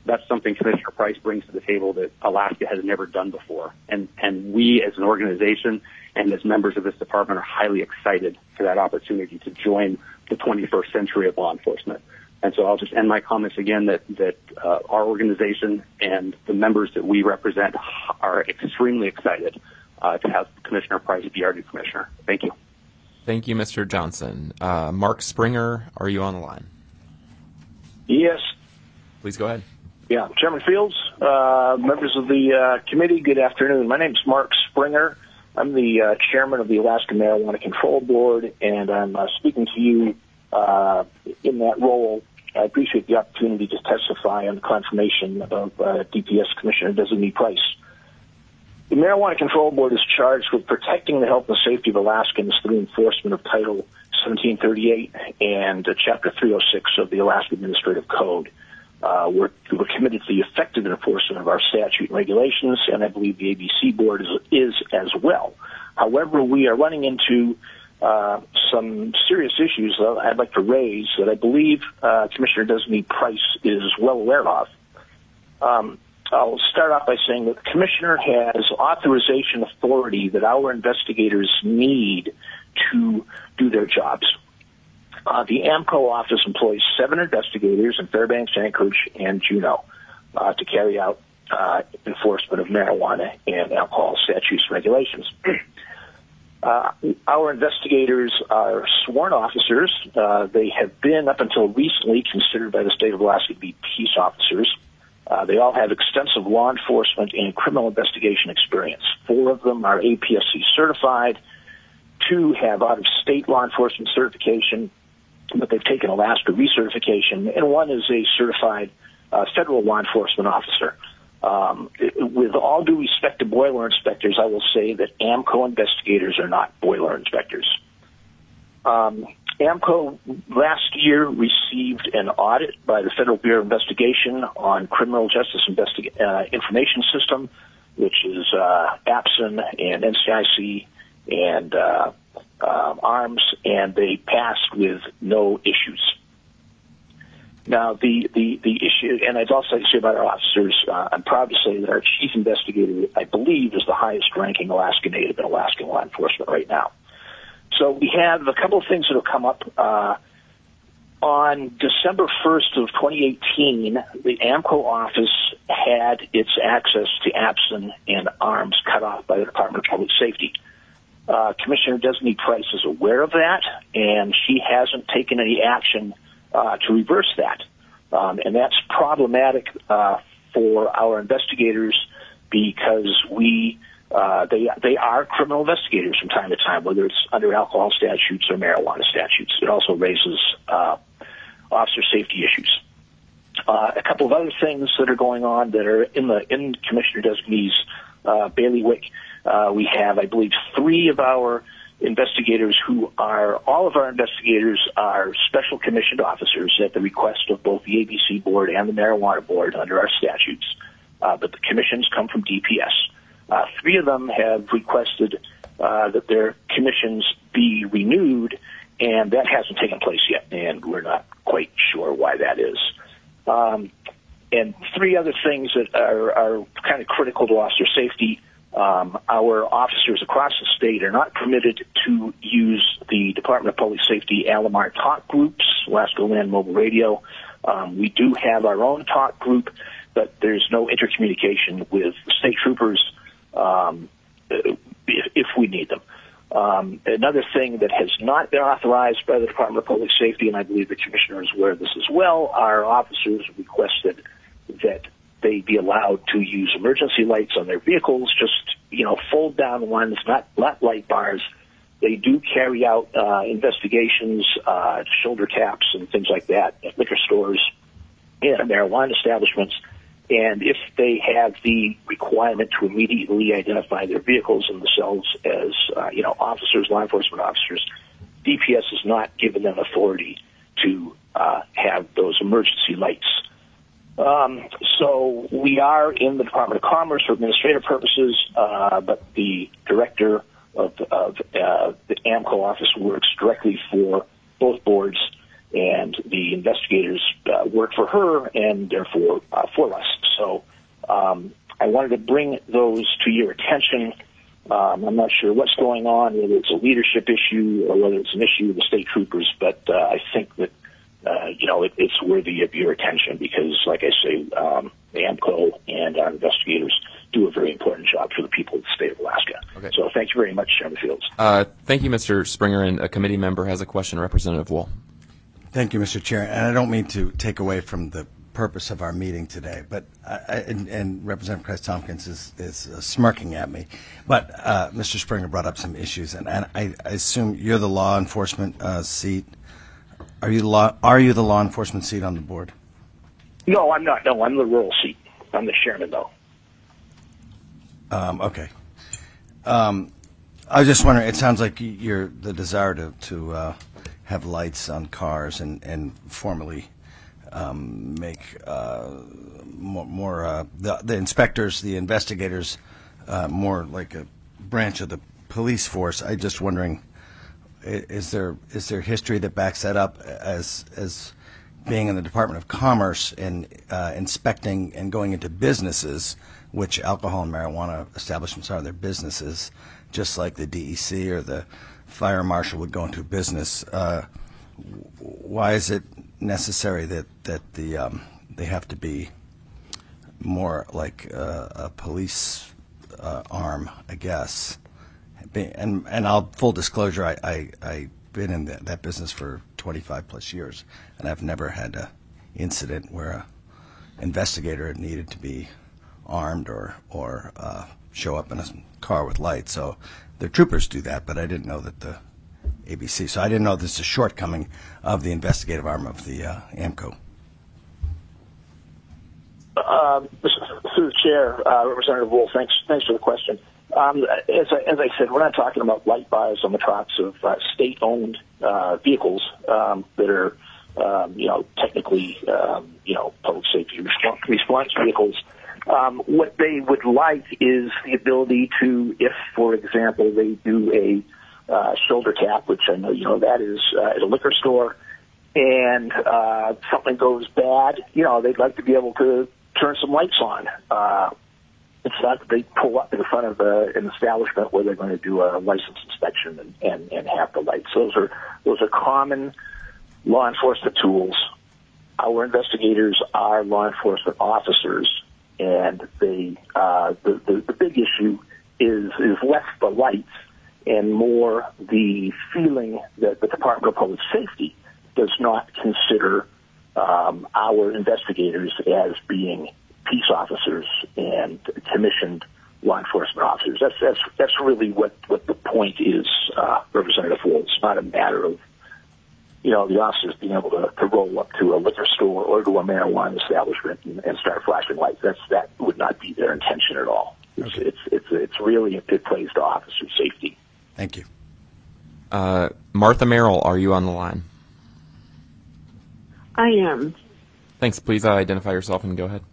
that's something Commissioner Price brings to the table that Alaska has never done before. And we as an organization and as members of this department are highly excited for that opportunity to join the 21st century of law enforcement. And so I'll just end my comments again that our organization and the members that we represent are extremely excited to have Commissioner Price be our new commissioner. Thank you. Thank you, Mr. Johnson. Mark Springer, are you on the line? Yes. Please go ahead. Yeah, Chairman Fields, members of the committee, good afternoon. My name is Mark Springer. I'm the chairman of the Alaska Marijuana Control Board, and I'm speaking to you in that role. I appreciate the opportunity to testify on the confirmation of DPS Commissioner Designee Price. The Marijuana Control Board is charged with protecting the health and safety of Alaskans through enforcement of Title 1738 and Chapter 306 of the Alaska Administrative Code. We're committed to the effective enforcement of our statute and regulations, and I believe the ABC Board is as well. However, we are running into some serious issues that I'd like to raise that I believe Commissioner Designee Price is well aware of. I'll start off by saying that the Commissioner has authorization authority that our investigators need to do their jobs. The AMCO office employs 7 investigators in Fairbanks, Anchorage, and Juneau to carry out enforcement of marijuana and alcohol statutes and regulations. Our investigators are sworn officers. They have been, up until recently, considered by the state of Alaska to be peace officers. They all have extensive law enforcement and criminal investigation experience. 4 of them are APSC certified. 2 have out-of-state law enforcement certification, but they've taken Alaska recertification, and 1 is a certified federal law enforcement officer. With all due respect to boiler inspectors, I will say that AMCO investigators are not boiler inspectors. AMCO last year received an audit by the Federal Bureau of Investigation on Criminal Justice Information System, which is APSIN and NCIC and ARMS, and they passed with no issues. Now, the issue, and I'd also like to say about our officers, I'm proud to say that our chief investigator, I believe, is the highest-ranking Alaska Native in Alaskan law enforcement right now. So we have a couple of things that have come up. On December 1st of 2018, the AMCO office had its access to APSIN and ARMS cut off by the Department of Public Safety. Commissioner Designee Price is aware of that, and she hasn't taken any action to reverse that. And that's problematic for our investigators because they are criminal investigators from time to time, whether it's under alcohol statutes or marijuana statutes. It also raises officer safety issues. A couple of other things that are going on that are in Commissioner Designee's bailiwick. We have, I believe, 3 of our investigators all of our investigators are special commissioned officers at the request of both the ABC Board and the Marijuana Board under our statutes. But the commissions come from DPS. 3 of them have requested that their commissions be renewed, and that hasn't taken place yet, and we're not quite sure why that is. And 3 other things that are kind of critical to officer safety. Our officers across the state are not permitted to use the Department of Public Safety Alamar talk groups, Alaska Land Mobile Radio. We do have our own talk group, but there's no intercommunication with the state troopers if we need them. Another thing that has not been authorized by the Department of Public Safety, and I believe the Commissioner is aware of this as well, our officers requested that they be allowed to use emergency lights on their vehicles, just, fold down ones, not light bars. They do carry out investigations, shoulder taps and things like that at liquor stores and marijuana establishments. And if they have the requirement to immediately identify their vehicles and themselves as, officers, law enforcement officers, DPS has not given them authority to have those emergency lights. So we are in the Department of Commerce for administrative purposes, but the director of the AMCO office works directly for both boards, and the investigators work for her and therefore for us. So I wanted to bring those to your attention. I'm not sure what's going on, whether it's a leadership issue or whether it's an issue with the state troopers, but I think that it's worthy of your attention because, like I say, AMCO and our investigators do a very important job for the people of the state of Alaska. Okay. So thank you very much, Chairman Fields. Thank you, Mr. Springer. And a committee member has a question, Representative Wool. Thank you, Mr. Chair. And I don't mean to take away from the purpose of our meeting today, but and Representative Price-Tompkins is smirking at me. But Mr. Springer brought up some issues, and I assume you're the law enforcement seat. Are you the law enforcement seat on the board? No, I'm not. No, I'm the rural seat. I'm the chairman, though. Okay. I was just wondering, it sounds like you're the desire to have lights on cars and formally make more the inspectors, the investigators, more like a branch of the police force. I'm just wondering, is there history that backs that up as being in the Department of Commerce and inspecting and going into businesses, which alcohol and marijuana establishments are, their businesses, just like the DEC or the fire marshal would go into a business. Why is it necessary that they have to be more like a police arm, I guess? And full disclosure, I've been in that business for 25 plus years, and I've never had an incident where an investigator needed to be armed or show up in a car with lights. So the troopers do that, but I didn't know that the ABC. So I didn't know this is a shortcoming of the investigative arm of the AMCO. Through the chair, Representative Wool, thanks for the question. As I said, we're not talking about light bars on the tops of state-owned vehicles that are, technically, public safety response vehicles. What they would like is the ability to, if, for example, they do a shoulder tap, which I know you know that is at a liquor store, and something goes bad, they'd like to be able to turn some lights on. It's not that they pull up in front of an establishment where they're going to do a license inspection and have the lights. Those are common law enforcement tools. Our investigators are law enforcement officers, and the big issue is less the lights and more the feeling that the Department of Public Safety does not consider our investigators as being peace officers and commissioned law enforcement officers. That's really what the point is, Representative Wool. It's not a matter of the officers being able to roll up to a liquor store or to a marijuana establishment and start flashing lights. That would not be their intention at all. Okay. It's really it plays to officer safety. Thank you. Martha Merrill, are you on the line? I am. Thanks. Please identify yourself and go ahead.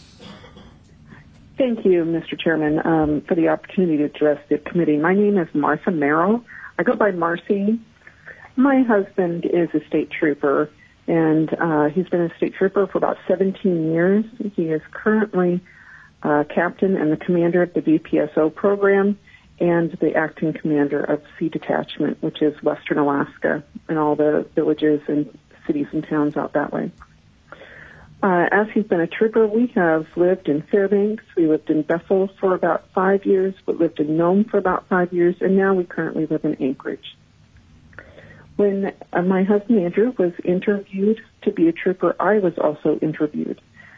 Thank you, Mr. Chairman, for the opportunity to address the committee. My name is Martha Merrill. I go by Marcy. My husband is a state trooper, and he's been a state trooper for about 17 years. He is currently captain and the commander of the VPSO program and the acting commander of C Detachment, which is Western Alaska, and all the villages and cities and towns out that way. As he's been a trooper, we have lived in Fairbanks. We lived in Bethel for about 5 years. We lived in Nome for about 5 years, and now we currently live in Anchorage. When my husband Andrew was interviewed to be a trooper, I was also interviewed.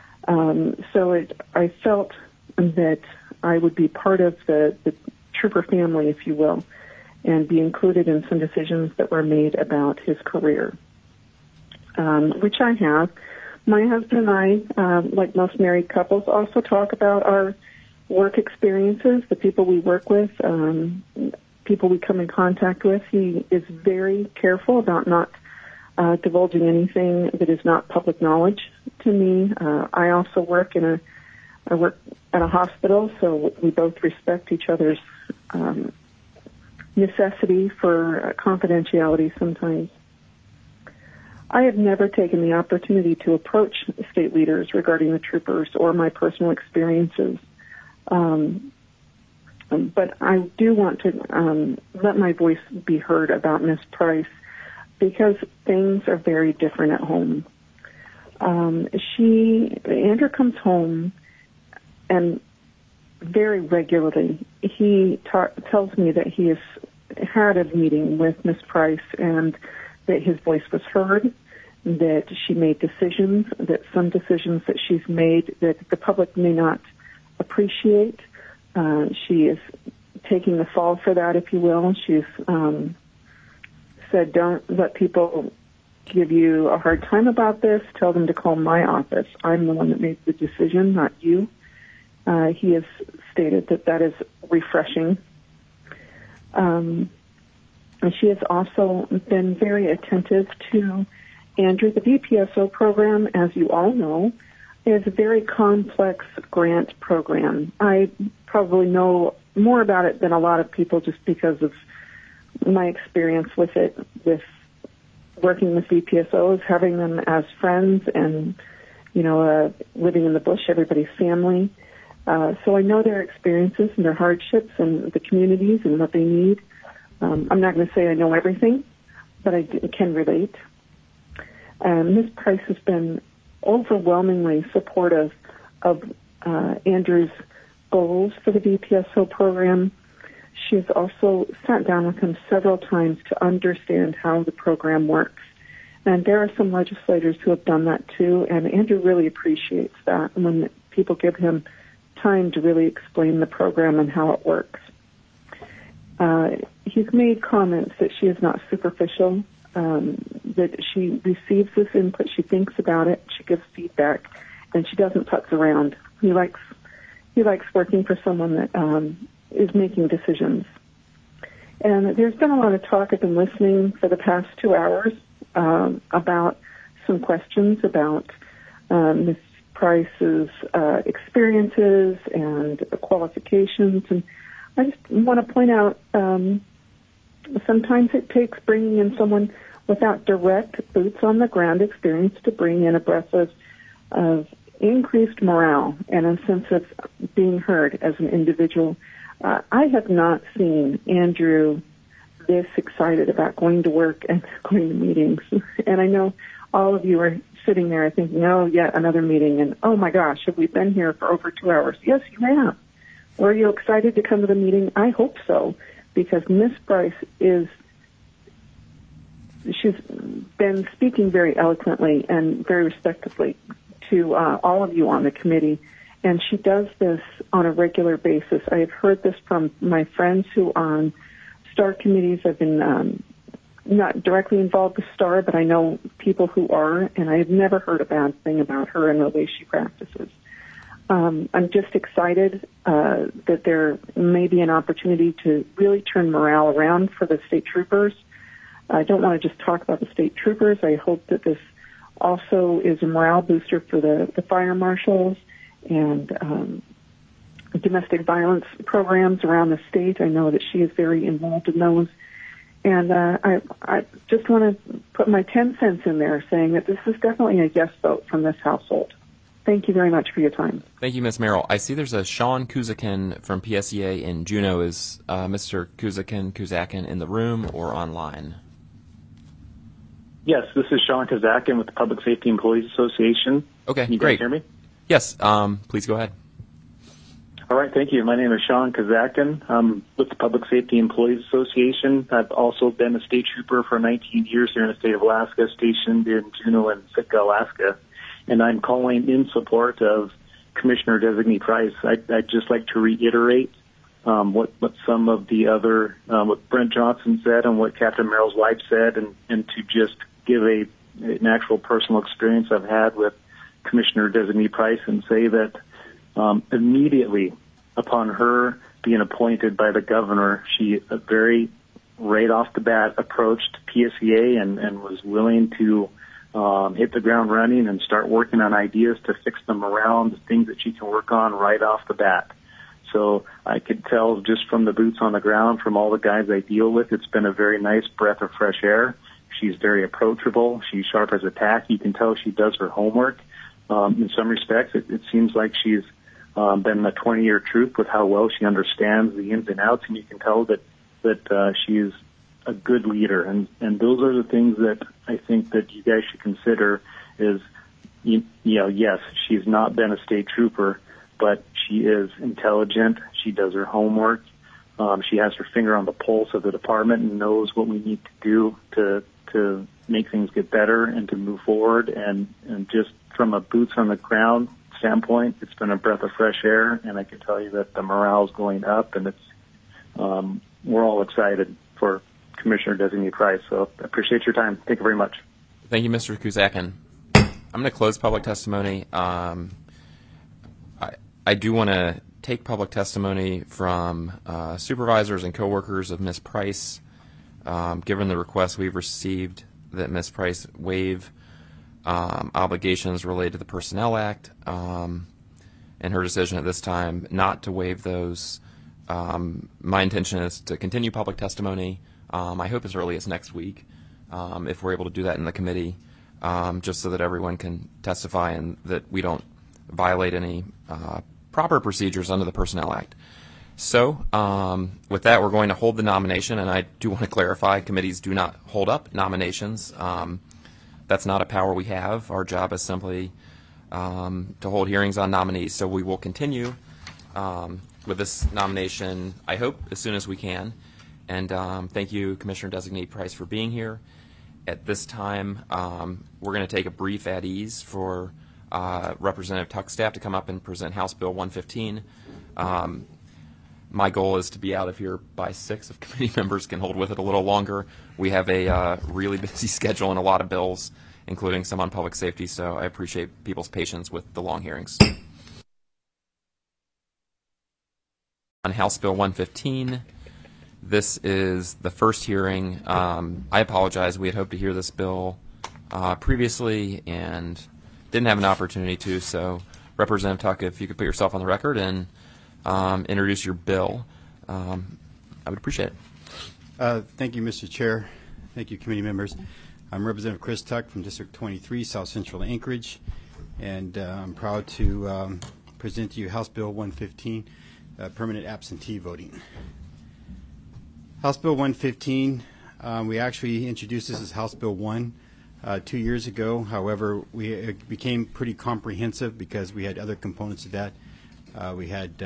I felt that I would be part of the trooper family, if you will, and be included in some decisions that were made about his career, which I have. My husband and I, like most married couples, also talk about our work experiences, the people we work with, people we come in contact with. He is very careful about not divulging anything that is not public knowledge to me. I also work I work at a hospital, so we both respect each other's necessity for confidentiality sometimes. I have never taken the opportunity to approach state leaders regarding the troopers or my personal experiences. But I do want to let my voice be heard about Ms. Price because things are very different at home. Andrew comes home and very regularly he tells me that he has had a meeting with Ms. Price and that his voice was heard, that she made decisions, that some decisions that she's made that the public may not appreciate. She is taking the fall for that, if you will. She's said, don't let people give you a hard time about this. Tell them to call my office. I'm the one that made the decision, not you. He has stated that that is refreshing. And she has also been very attentive to Andrew. The VPSO program, as you all know, is a very complex grant program. I probably know more about it than a lot of people just because of my experience with it, with working with VPSOs, having them as friends and, living in the bush, everybody's family. So I know their experiences and their hardships and the communities and what they need. I'm not going to say I know everything, but I can relate. Ms. Price has been overwhelmingly supportive of Andrew's goals for the VPSO program. She has also sat down with him several times to understand how the program works. And there are some legislators who have done that too, and Andrew really appreciates that when people give him time to really explain the program and how it works. He's made comments that she is not superficial, that she receives this input, she thinks about it, she gives feedback, and she doesn't putz around. He likes working for someone that is making decisions. And there's been a lot of talk. I've been listening for the past 2 hours about some questions about Ms. Price's experiences and qualifications. And I just want to point out sometimes it takes bringing in someone without direct boots on the ground experience to bring in a breath of increased morale and a sense of being heard as an individual. I have not seen Andrew this excited about going to work and going to meetings. And I know all of you are sitting there thinking, oh, yet another meeting, and oh my gosh, have we been here for over 2 hours? Yes, you have. Were you excited to come to the meeting? I hope so, because Ms. Price she's been speaking very eloquently and very respectfully to all of you on the committee, and she does this on a regular basis. I have heard this from my friends who are on STAR committees. I've been not directly involved with STAR, but I know people who are, and I have never heard a bad thing about her and the way she practices. I'm just excited that there may be an opportunity to really turn morale around for the state troopers. I don't want to just talk about the state troopers. I hope that this also is a morale booster for the fire marshals and domestic violence programs around the state. I know that she is very involved in those. And I just want to put my 10 cents in there saying that this is definitely a yes vote from this household. Thank you very much for your time. Thank you, Ms. Merrill. I see there's a Sean Kuzakin from PSEA in Juneau. Is Mr. Kuzakin in the room or online? Yes, this is Sean Kazakin with the Public Safety Employees Association. Okay, Can you great. guys hear me? Yes, please go ahead. All right, thank you. My name is Sean Kazakin. I'm with the Public Safety Employees Association. I've also been a state trooper for 19 years here in the state of Alaska, stationed in Juneau and Sitka, Alaska. And I'm calling in support of Commissioner Designee Price. I'd just like to reiterate what some of the other, what Brent Johnson said and what Captain Merrill's wife said, and to just give an actual personal experience I've had with Commissioner Designee Price and say that immediately upon her being appointed by the governor, she very right off the bat approached PSEA and was willing to hit the ground running and start working on ideas to fix them around, things that she can work on right off the bat. So I could tell just from the boots on the ground, from all the guys I deal with, it's been a very nice breath of fresh air. She's very approachable. She's sharp as a tack. You can tell she does her homework. In some respects, it seems like she's been a 20-year troop with how well she understands the ins and outs, and you can tell that she's a good leader. And those are the things that I think that you guys should consider is, yes, she's not been a state trooper, but she is intelligent. She does her homework. She has her finger on the pulse of the department and knows what we need to do to make things get better and to move forward. And just from a boots on the ground standpoint, it's been a breath of fresh air, and I can tell you that the morale is going up, and we're all excited for Commissioner Designee Price. So I appreciate your time. Thank you very much. Thank you, Mr. Kuzakin. I'm going to close public testimony. I do want to take public testimony from supervisors and coworkers of Ms. Price, given the request we've received that Ms. Price waive obligations related to the Personnel Act, and her decision at this time not to waive those. My intention is to continue public testimony, I hope as early as next week, if we're able to do that in the committee, just so that everyone can testify and that we don't violate any proper procedures under the Personnel Act. So with that, we're going to hold the nomination, and I do want to clarify, committees do not hold up nominations. That's not a power we have. Our job is simply to hold hearings on nominees. So we will continue with this nomination, I hope, as soon as we can. And thank you, Commissioner Designee Price, for being here. At this time, we're going to take a brief at ease for Representative Tuck's staff to come up and present House Bill 115. My goal is to be out of here by 6 if committee members can hold with it a little longer. We have a really busy schedule and a lot of bills, including some on public safety, so I appreciate people's patience with the long hearings. On House Bill 115, this is the first hearing. I apologize. We had hoped to hear this bill previously and didn't have an opportunity to, so Representative Tuck, if you could put yourself on the record and introduce your bill, I would appreciate it. Thank you, Mr. Chair. Thank you, committee members. I'm Representative Chris Tuck from District 23, South Central Anchorage, and I'm proud to present to you House Bill 115, permanent absentee voting. House Bill 115, we actually introduced this as House Bill 1 2 years ago. However, it became pretty comprehensive because we had other components of that. We had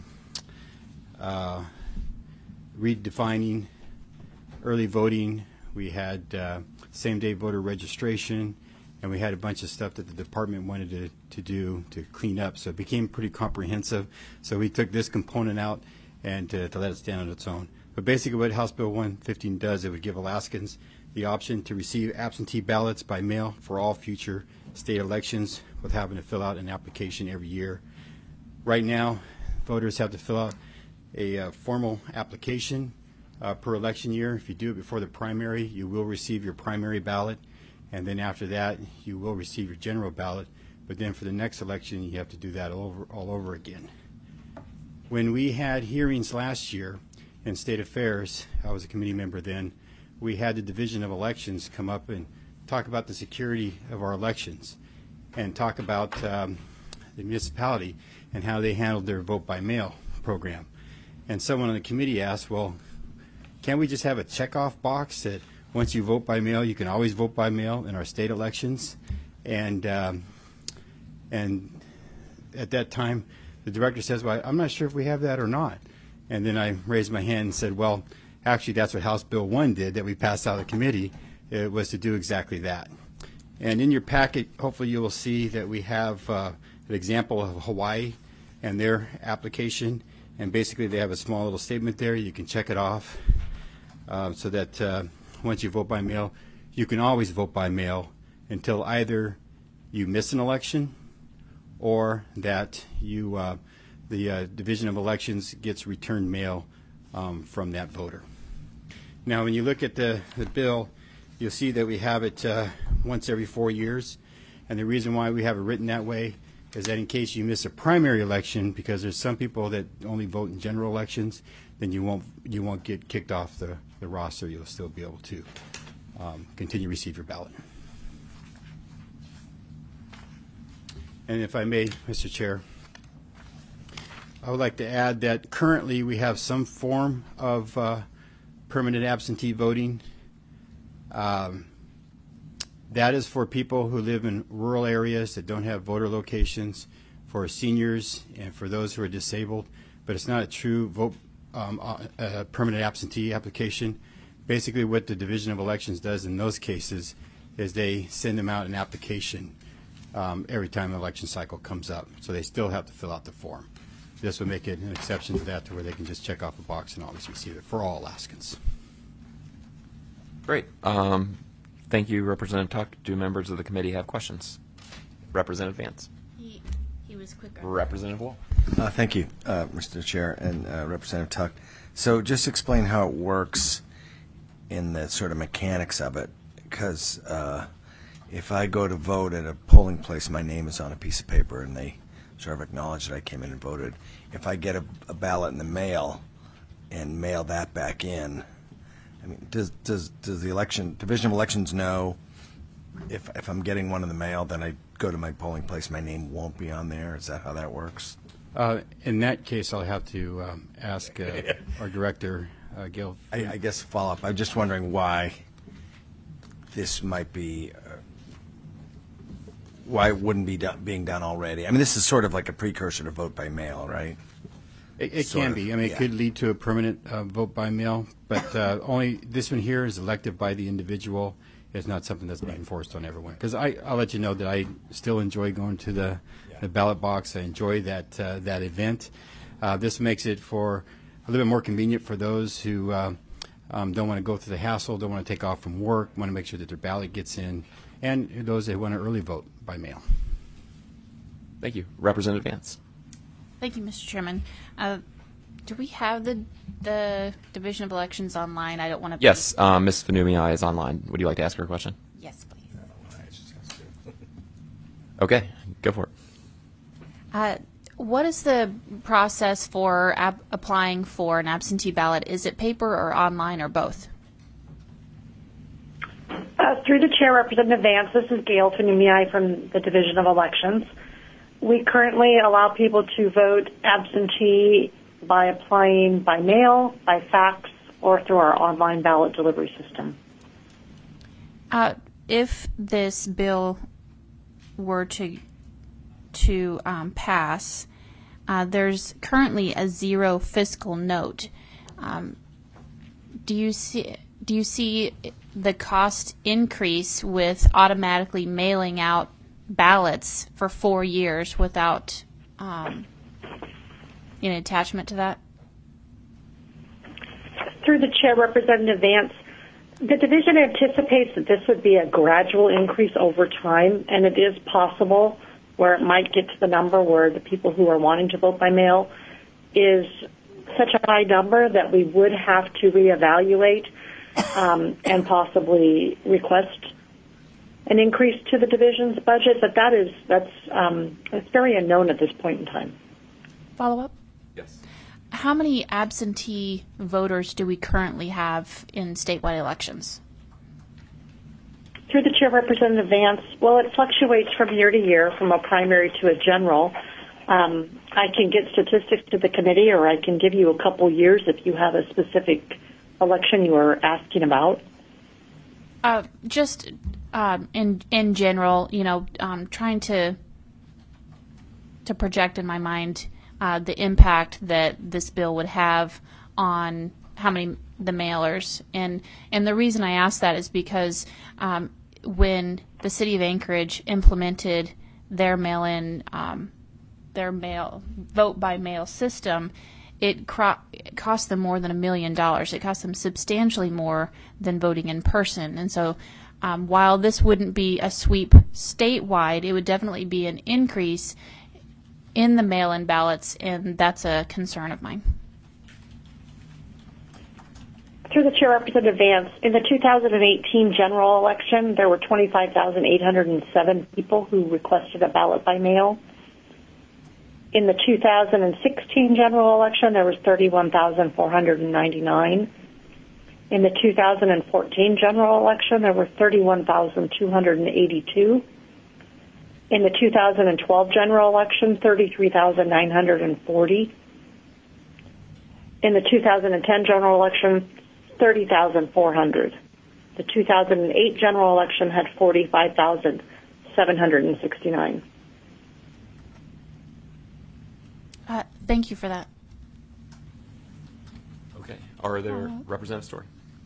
redefining early voting. We had same-day voter registration, and we had a bunch of stuff that the department wanted to do to clean up. So it became pretty comprehensive. So we took this component out and to let it stand on its own. But basically what House Bill 115 does, it would give Alaskans the option to receive absentee ballots by mail for all future state elections with having to fill out an application every year. Right now, voters have to fill out a formal application per election year. If you do it before the primary, you will receive your primary ballot, and then after that, you will receive your general ballot. But then for the next election, you have to do that all over again. When we had hearings last year in State Affairs, I was a committee member then, we had the Division of Elections come up and talk about the security of our elections and talk about the municipality and how they handled their vote-by-mail program. And someone on the committee asked, well, can't we just have a checkoff box that once you vote by mail, you can always vote by mail in our state elections? And at that time, the director says, well, I'm not sure if we have that or not. And then I raised my hand and said, well, actually, that's what House Bill 1 did that we passed out of the committee. It was to do exactly that. And in your packet, hopefully you will see that we have an example of Hawaii and their application. And basically, they have a small little statement there. You can check it off so that once you vote by mail, you can always vote by mail until either you miss an election or that you the Division of Elections gets returned mail from that voter. Now, when you look at the bill, you'll see that we have it once every 4 years. And the reason why we have it written that way is that in case you miss a primary election, because there's some people that only vote in general elections, then you won't get kicked off the roster. You'll still be able to continue to receive your ballot. And if I may, Mr. Chair, I would like to add that currently we have some form of permanent absentee voting. That is for people who live in rural areas that don't have voter locations, for seniors and for those who are disabled, but it's not a true permanent absentee application. Basically what the Division of Elections does in those cases is they send them out an application every time the election cycle comes up. So they still have to fill out the form. This would make it an exception to that, to where they can just check off a box and always receive it for all Alaskans. Great. Thank you, Representative Tuck. Do members of the committee have questions? Representative Vance. He was quicker. Representative Wall. Thank you, Mr. Chair and Representative Tuck. So just explain how it works in the sort of mechanics of it, because if I go to vote at a polling place, my name is on a piece of paper and they sort of acknowledge that I came in and voted. If I get a ballot in the mail and mail that back in, I mean, does the Division of Elections know if I'm getting one in the mail, then I go to my polling place, my name won't be on there? Is that how that works? In that case, I'll have to ask our director, Gil. I guess follow up. I'm just wondering why this might be, why it wouldn't be being done already. I mean, this is sort of like a precursor to vote by mail, right? It can be. I mean, it could lead to a permanent vote by mail, but only this one here is elected by the individual. It's not something that's being forced on everyone. Because I'll let you know that I still enjoy going to the ballot box. I enjoy that event. This makes it for a little bit more convenient for those who don't want to go through the hassle, don't want to take off from work, want to make sure that their ballot gets in, and those that want to early vote by mail. Thank you. Representative Vance. Thank you, Mr. Chairman. Do we have the Division of Elections online? I don't want to. Yes, Ms. Vanumia is online. Would you like to ask her a question? Yes, please. Okay, go for it. What is the process for applying for an absentee ballot? Is it paper or online or both? Through the chair, Representative Vance, this is Gail Fanumii from the Division of Elections. We currently allow people to vote absentee by applying by mail, by fax, or through our online ballot delivery system. If this bill were to pass, there's currently a zero fiscal note. Do you see the cost increase with automatically mailing out ballots for 4 years without any attachment to that? Through the chair, Representative Vance, the division anticipates that this would be a gradual increase over time, and it is possible where it might get to the number where the people who are wanting to vote by mail is such a high number that we would have to reevaluate and possibly request an increase to the division's budget, but that's very unknown at this point in time. Follow up? Yes. How many absentee voters do we currently have in statewide elections? Through the chair, Representative Vance, well, it fluctuates from year to year, from a primary to a general. I can get statistics to the committee, or I can give you a couple years if you have a specific election you are asking about. Just in general, trying to project in my mind the impact that this bill would have on how many the mailers, and the reason I ask that is because when the city of Anchorage implemented their vote by mail system, it cost them more than $1 million. It cost them substantially more than voting in person, and so while this wouldn't be a sweep statewide, it would definitely be an increase in the mail-in ballots, and that's a concern of mine. Through the chair, Representative Vance, in the 2018 general election, there were 25,807 people who requested a ballot by mail. In the 2016 general election, there was 31,499. In the 2014 general election, there were 31,282. In the 2012 general election, 33,940. In the 2010 general election, 30,400. The 2008 general election had 45,769. Thank you for that. Okay. Are there Representative Story?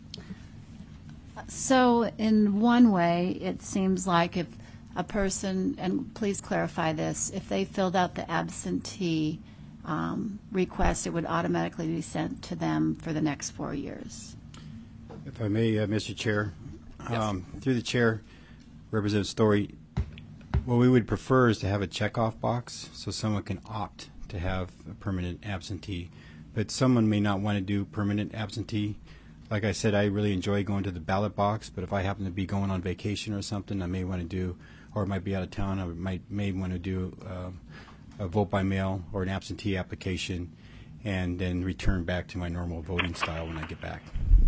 So in one way, it seems like if a person, and please clarify this, if they filled out the absentee request, it would automatically be sent to them for the next 4 years. If I may, Mr. Chair, Yes. through the chair, Representative Story, what we would prefer is to have a checkoff box so someone can opt to have a permanent absentee. But someone may not want to do permanent absentee. Like I said, I really enjoy going to the ballot box, but if I happen to be going on vacation or something, I may want to do, or might be out of town, I may want to do a vote by mail or an absentee application and then return back to my normal voting style when I get back.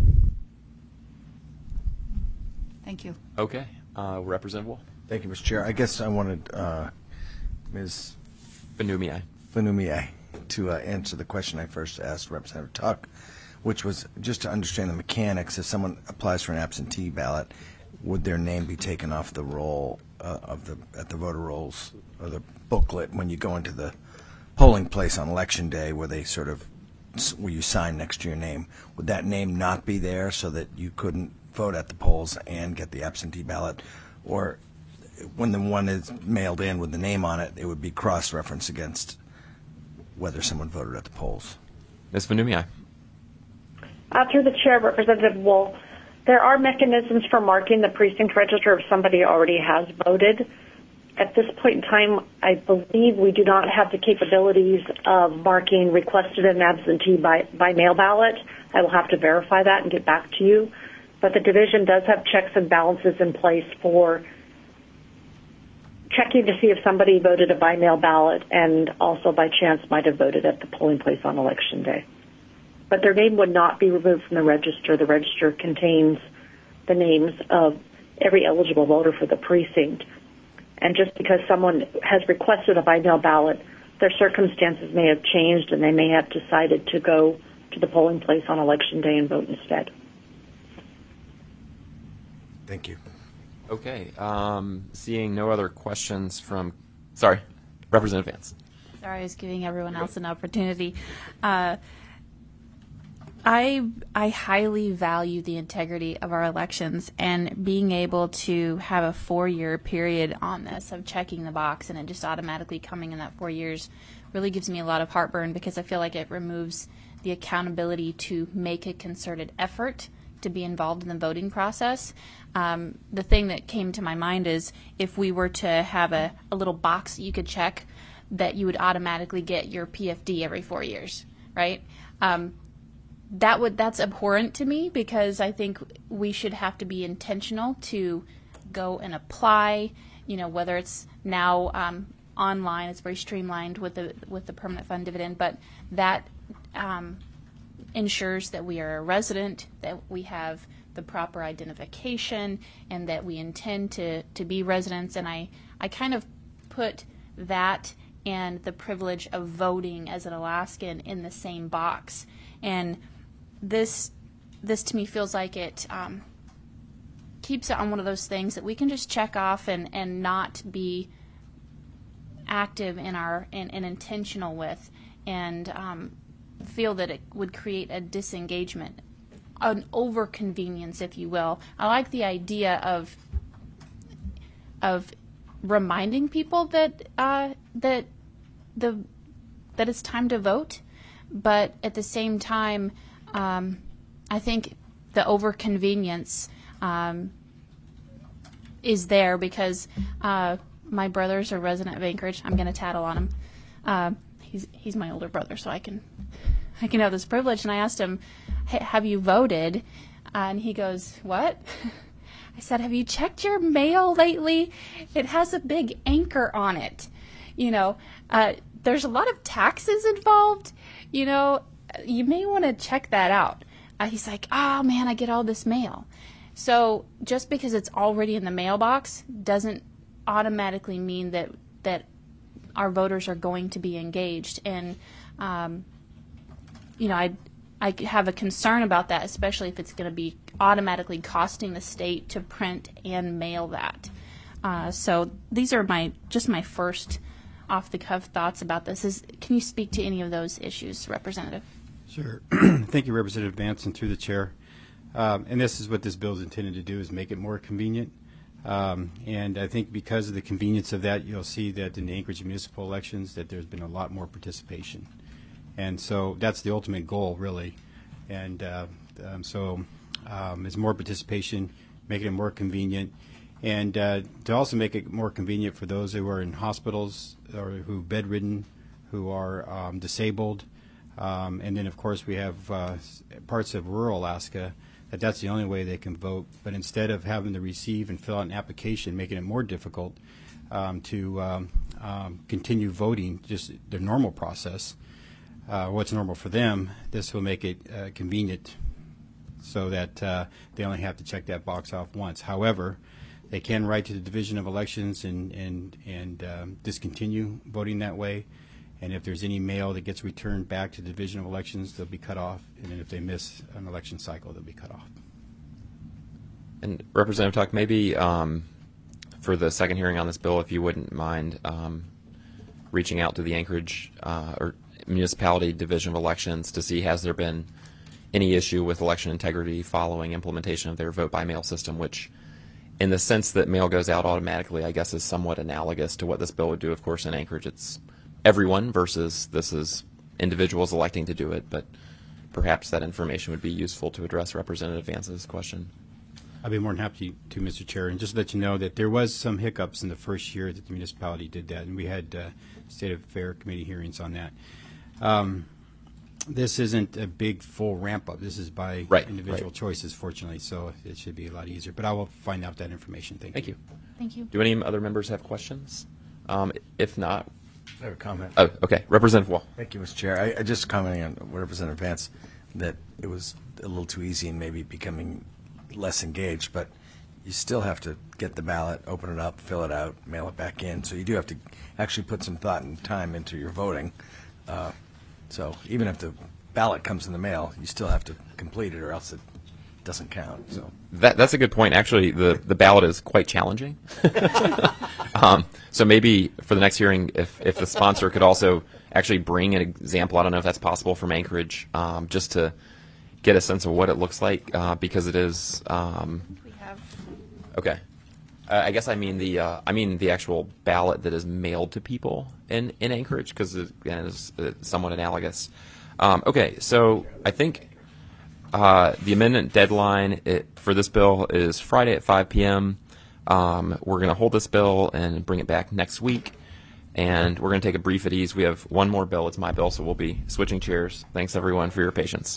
Thank you. Okay. Representative Wool? Thank you, Mr. Chair. I guess I wanted Ms. Benumia. Benumia to answer the question I first asked Representative Tuck, which was just to understand the mechanics. If someone applies for an absentee ballot, would their name be taken off the roll at the voter rolls or the booklet when you go into the polling place on Election Day, where you sign next to your name? Would that name not be there so that you couldn't vote at the polls and get the absentee ballot? Or when the one is mailed in with the name on it, it would be cross-referenced against whether someone voted at the polls? Ms. Benumia. Through the chair, Representative Wool, there are mechanisms for marking the precinct register if somebody already has voted. At this point in time, I believe we do not have the capabilities of marking requested an absentee by mail ballot. I will have to verify that and get back to you. But the division does have checks and balances in place for checking to see if somebody voted a by mail ballot and also by chance might have voted at the polling place on Election Day. But their name would not be removed from the register. The register contains the names of every eligible voter for the precinct. And just because someone has requested a by mail ballot, their circumstances may have changed and they may have decided to go to the polling place on Election Day and vote instead. Thank you. Okay. Seeing no other questions from, sorry, Representative Vance. Sorry, I was giving everyone else an opportunity. I highly value the integrity of our elections, and being able to have a 4-year period on this of checking the box and it just automatically coming in that 4 years really gives me a lot of heartburn, because I feel like it removes the accountability to make a concerted effort to be involved in the voting process. The thing that came to my mind is if we were to have a little box that you could check that you would automatically get your PFD every 4 years, right? That's abhorrent to me, because I think we should have to be intentional to go and apply, whether it's now online, it's very streamlined with the permanent fund dividend, but that ensures that we are a resident, that we have the proper identification, and that we intend to be residents. And I kind of put that and the privilege of voting as an Alaskan in the same box. And this to me feels like it keeps it on one of those things that we can just check off and not be active and intentional with, and feel that it would create a disengagement, an over-convenience, if you will. I like the idea of reminding people that it's time to vote, but at the same time, I think the over-convenience is there, because my brother's a resident of Anchorage. I'm going to tattle on him. He's my older brother, so I can have this privilege. And I asked him, hey, have you voted? And he goes, what? I said, have you checked your mail lately? It has a big anchor on it. There's a lot of taxes involved. You may want to check that out. he's like, oh man, I get all this mail. So just because it's already in the mailbox doesn't automatically mean that our voters are going to be engaged. And, I have a concern about that, especially if it's going to be automatically costing the state to print and mail that. So these are my first off-the-cuff thoughts about this. Can you speak to any of those issues, Representative? Sure. Thank you, Representative Vance, and through the chair. And this is what this bill is intended to do, is make it more convenient. And I think because of the convenience of that, you'll see that in the Anchorage municipal elections that there's been a lot more participation. And so that's the ultimate goal, really. And it's more participation, making it more convenient. And to also make it more convenient for those who are in hospitals or who are bedridden, who are disabled. And then, of course, we have parts of rural Alaska that's the only way they can vote. But instead of having to receive and fill out an application, making it more difficult to continue voting, just the normal process, what's normal for them, this will make it convenient so that they only have to check that box off once. However, they can write to the Division of Elections and discontinue voting that way. And if there's any mail that gets returned back to the Division of Elections, they'll be cut off. And then if they miss an election cycle, they'll be cut off. And Representative Tuck, maybe for the second hearing on this bill, if you wouldn't mind reaching out to the Anchorage or Municipality Division of Elections to see has there been any issue with election integrity following implementation of their vote-by-mail system, which in the sense that mail goes out automatically, I guess is somewhat analogous to what this bill would do. Of course, in Anchorage, it's everyone versus this is individuals electing to do it, but perhaps that information would be useful to address Representative Vance's question. I'd be more than happy to, Mr. Chair, and just let you know that there was some hiccups in the first year that the municipality did that, and we had State Affair Committee hearings on that. This isn't a big full ramp up. This is by individual choices, fortunately, so it should be a lot easier. But I will find out that information. Thank you. Thank you. Do any other members have questions? If not, I have a comment. Oh, okay. Representative Wall. Thank you, Mr. Chair. I just commenting on Representative Vance that it was a little too easy and maybe becoming less engaged, but you still have to get the ballot, open it up, fill it out, mail it back in. So you do have to actually put some thought and time into your voting. So even if the ballot comes in the mail, you still have to complete it or else it doesn't count. So that's a good point. Actually, the ballot is quite challenging. So maybe for the next hearing, if the sponsor could also actually bring an example, I don't know if that's possible from Anchorage, just to get a sense of what it looks like, because it is. We have. Okay. I guess I mean the actual ballot that is mailed to people in Anchorage, because it is somewhat analogous. Okay, so I think the amendment deadline for this bill is Friday at 5 p.m. We're going to hold this bill and bring it back next week, and we're going to take a brief at ease. We have one more bill. It's my bill, so we'll be switching chairs. Thanks, everyone, for your patience.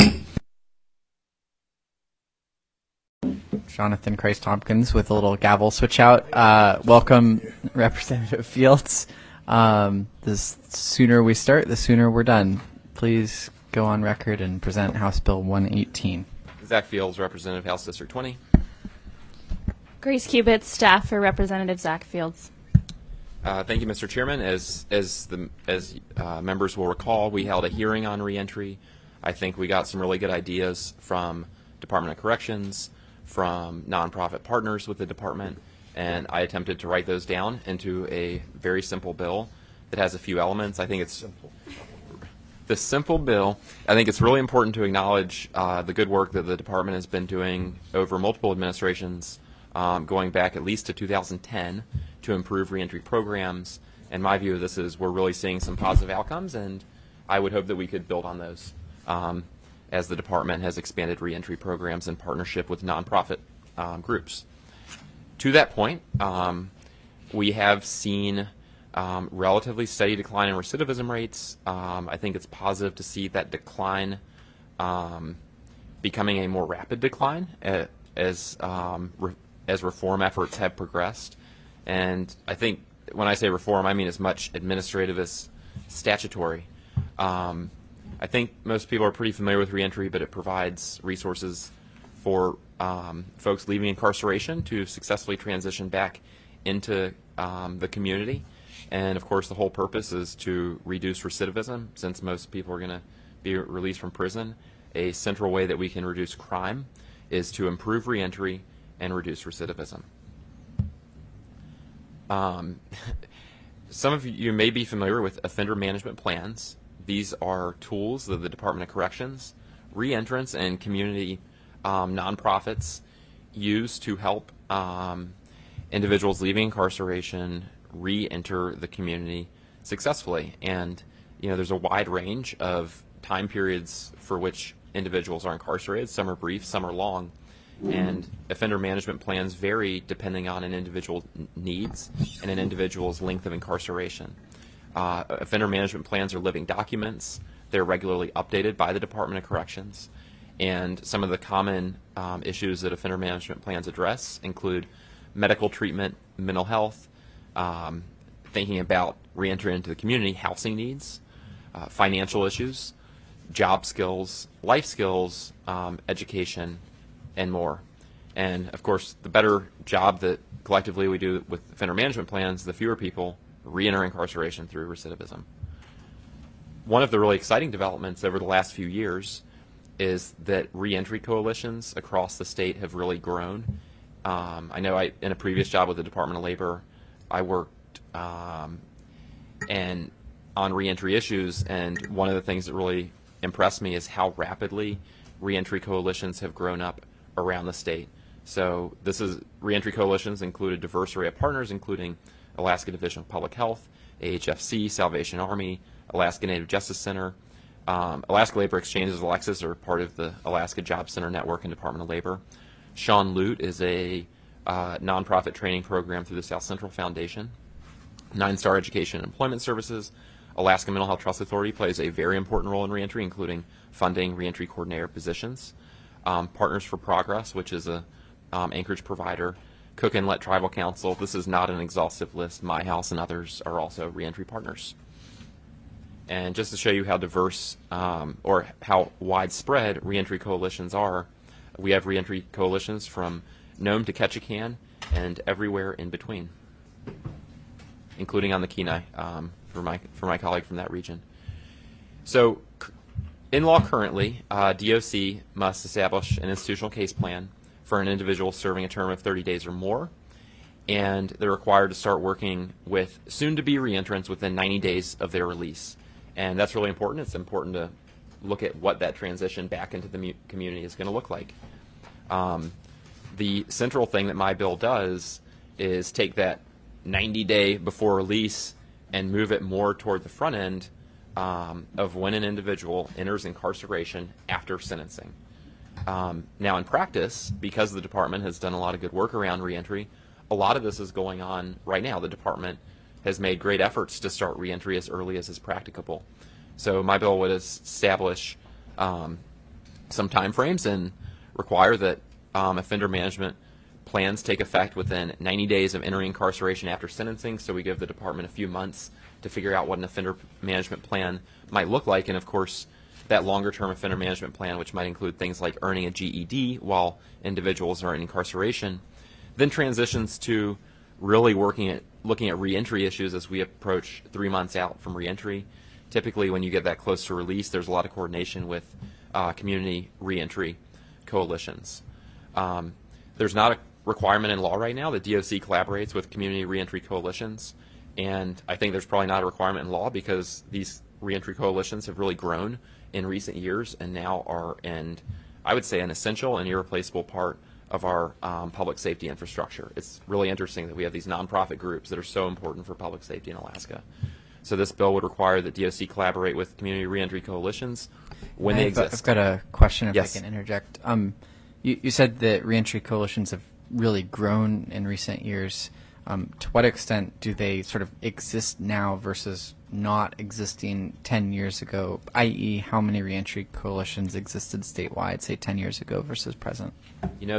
Jonathan Christ Tompkins with a little gavel switch out. Welcome, Representative Fields. The sooner we start, the sooner we're done. Please go on record and present House Bill 118. Zach Fields, Representative, House District 20. Grace Cubit, staff for Representative Zach Fields. Thank you, Mr. Chairman. As members will recall, we held a hearing on reentry. I think we got some really good ideas from Department of Corrections, from nonprofit partners with the department, and I attempted to write those down into a very simple bill that has a few elements. I think it's the simple bill. I think it's really important to acknowledge the good work that the department has been doing over multiple administrations, going back at least to 2010, to improve reentry programs. And my view of this is we're really seeing some positive outcomes, and I would hope that we could build on those as the department has expanded reentry programs in partnership with nonprofit groups. To that point, we have seen relatively steady decline in recidivism rates. I think it's positive to see that decline becoming a more rapid decline as reform efforts have progressed. And I think when I say reform, I mean as much administrative as statutory. I think most people are pretty familiar with reentry, but it provides resources for folks leaving incarceration to successfully transition back into the community. And, of course, the whole purpose is to reduce recidivism, since most people are going to be released from prison. A central way that we can reduce crime is to improve reentry and reduce recidivism. Some of you may be familiar with offender management plans. These are tools that the Department of Corrections, reentrants, and community nonprofits use to help individuals leaving incarceration re-enter the community successfully. And there's a wide range of time periods for which individuals are incarcerated. Some are brief, some are long. And offender management plans vary depending on an individual's needs and an individual's length of incarceration. Offender management plans are living documents. They're regularly updated by the Department of Corrections. And some of the common issues that offender management plans address include medical treatment, mental health, thinking about reentry into the community, housing needs, financial issues, job skills, life skills, education, and more. And, of course, the better job that collectively we do with offender management plans, the fewer people re-enter incarceration through recidivism. One of the really exciting developments over the last few years is that reentry coalitions across the state have really grown. I know in a previous job with the Department of Labor, I worked and on reentry issues, and one of the things that really impressed me is how rapidly reentry coalitions have grown up around the state. So reentry coalitions include a diverse array of partners, including Alaska Division of Public Health, AHFC, Salvation Army, Alaska Native Justice Center. Alaska Labor Exchanges, Alexis, are part of the Alaska Job Center Network and Department of Labor. Sean Lute is a nonprofit training program through the South Central Foundation. 9-Star Education and Employment Services. Alaska Mental Health Trust Authority plays a very important role in reentry, including funding reentry coordinator positions. Partners for Progress, which is a Anchorage provider. Cook Inlet Tribal Council. This is not an exhaustive list. My House and others are also reentry partners. And just to show you how diverse or how widespread reentry coalitions are, we have reentry coalitions from Nome to Ketchikan and everywhere in between, including on the Kenai for my colleague from that region. So in law currently, DOC must establish an institutional case plan for an individual serving a term of 30 days or more, and they're required to start working with soon-to-be reentrants within 90 days of their release. And that's really important. It's important to look at what that transition back into the community is going to look like. The central thing that my bill does is take that 90-day before release and move it more toward the front end of when an individual enters incarceration after sentencing. Now, in practice, because the department has done a lot of good work around reentry, a lot of this is going on right now. The department has made great efforts to start reentry as early as is practicable. So my bill would establish some time frames and require that offender management plans take effect within 90 days of entering incarceration after sentencing, so we give the department a few months to figure out what an offender management plan might look like. And, of course, that longer-term offender management plan, which might include things like earning a GED while individuals are in incarceration, then transitions to really looking at reentry issues as we approach 3 months out from reentry. Typically, when you get that close to release, there's a lot of coordination with community reentry coalitions. There's not a requirement in law right now that DOC collaborates with community reentry coalitions, and I think there's probably not a requirement in law because these reentry coalitions have really grown in recent years and now are, I would say, an essential and irreplaceable part of our public safety infrastructure. It's really interesting that we have these nonprofit groups that are so important for public safety in Alaska. So this bill would require that DOC collaborate with community reentry coalitions when they exist. I've got a question if Yes. I can interject. You said that reentry coalitions have really grown in recent years. To what extent do they sort of exist now versus not existing 10 years ago, i.e. how many reentry coalitions existed statewide, say 10 years ago versus present?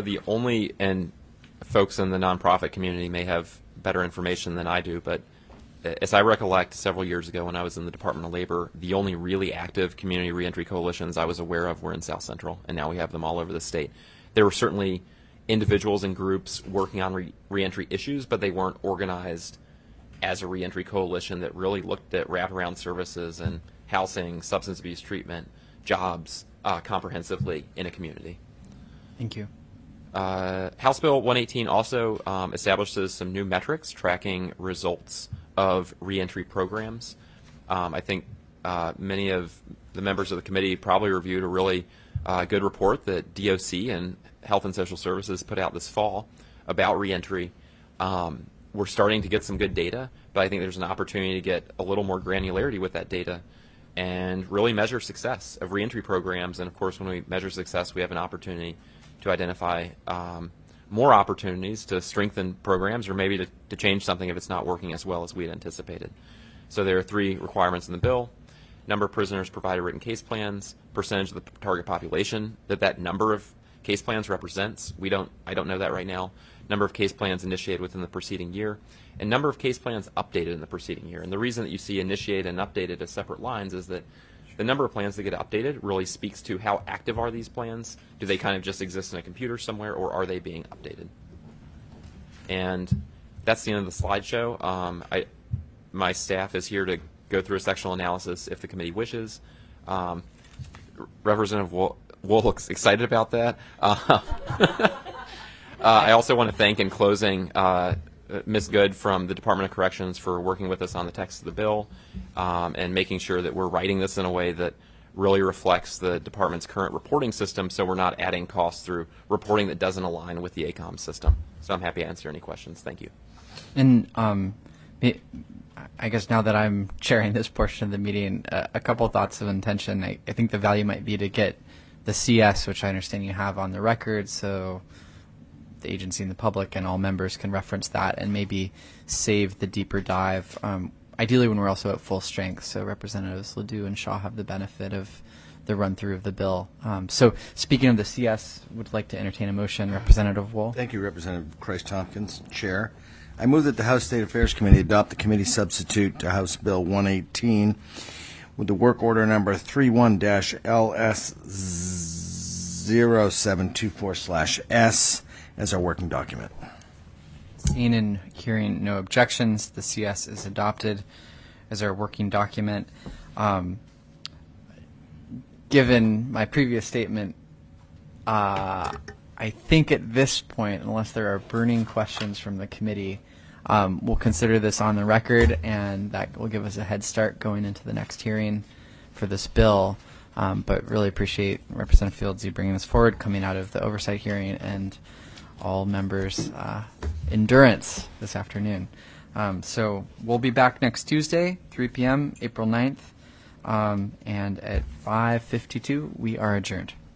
And folks in the nonprofit community may have better information than I do, but as I recollect, several years ago when I was in the Department of Labor, the only really active community reentry coalitions I was aware of were in South Central, and now we have them all over the state. There were certainly individuals and groups working on reentry issues, but they weren't organized as a reentry coalition that really looked at wraparound services and housing, substance abuse treatment, jobs comprehensively in a community. Thank you. House Bill 118 also establishes some new metrics tracking results of reentry programs. I think many of the members of the committee probably reviewed a really good report that DOC and Health and Social Services put out this fall about reentry. We're starting to get some good data, but I think there's an opportunity to get a little more granularity with that data and really measure success of reentry programs. And of course, when we measure success, we have an opportunity to identify more opportunities to strengthen programs or maybe to change something if it's not working as well as we had anticipated. So there are 3 requirements in the bill: number of prisoners provided written case plans, percentage of the target population that number of case plans represents. I don't know that right now. Number of case plans initiated within the preceding year, and number of case plans updated in the preceding year. And the reason that you see initiated and updated as separate lines is that the number of plans that get updated really speaks to how active are these plans. Do they kind of just exist in a computer somewhere, or are they being updated? And that's the end of the slideshow. My staff is here to go through a sectional analysis if the committee wishes. Representative Wool looks excited about that. I also want to thank, in closing, Ms. Good from the Department of Corrections for working with us on the text of the bill and making sure that we're writing this in a way that really reflects the department's current reporting system, so we're not adding costs through reporting that doesn't align with the ACOM system. So I'm happy to answer any questions. Thank you. And I guess now that I'm chairing this portion of the meeting, a couple thoughts of intention. I think the value might be to get the CS, which I understand you have on the record, so the agency and the public and all members can reference that and maybe save the deeper dive, ideally when we're also at full strength, so Representatives Ledoux and Shaw have the benefit of the run-through of the bill. So speaking of the CS, would like to entertain a motion. Representative Wool. Thank you, Representative Christ-Tompkins, Chair. I move that the House State Affairs Committee adopt the committee substitute to House Bill 118 with the work order number 31-LS0724/S as our working document. Seeing and hearing no objections, the CS is adopted as our working document. Given my previous statement, I think at this point, unless there are burning questions from the committee, we'll consider this on the record, and that will give us a head start going into the next hearing for this bill. But really appreciate Representative Fields you bringing this forward, coming out of the oversight hearing, and all members' endurance this afternoon. So we'll be back next Tuesday, 3 p.m., April 9th, and at 5:52 we are adjourned.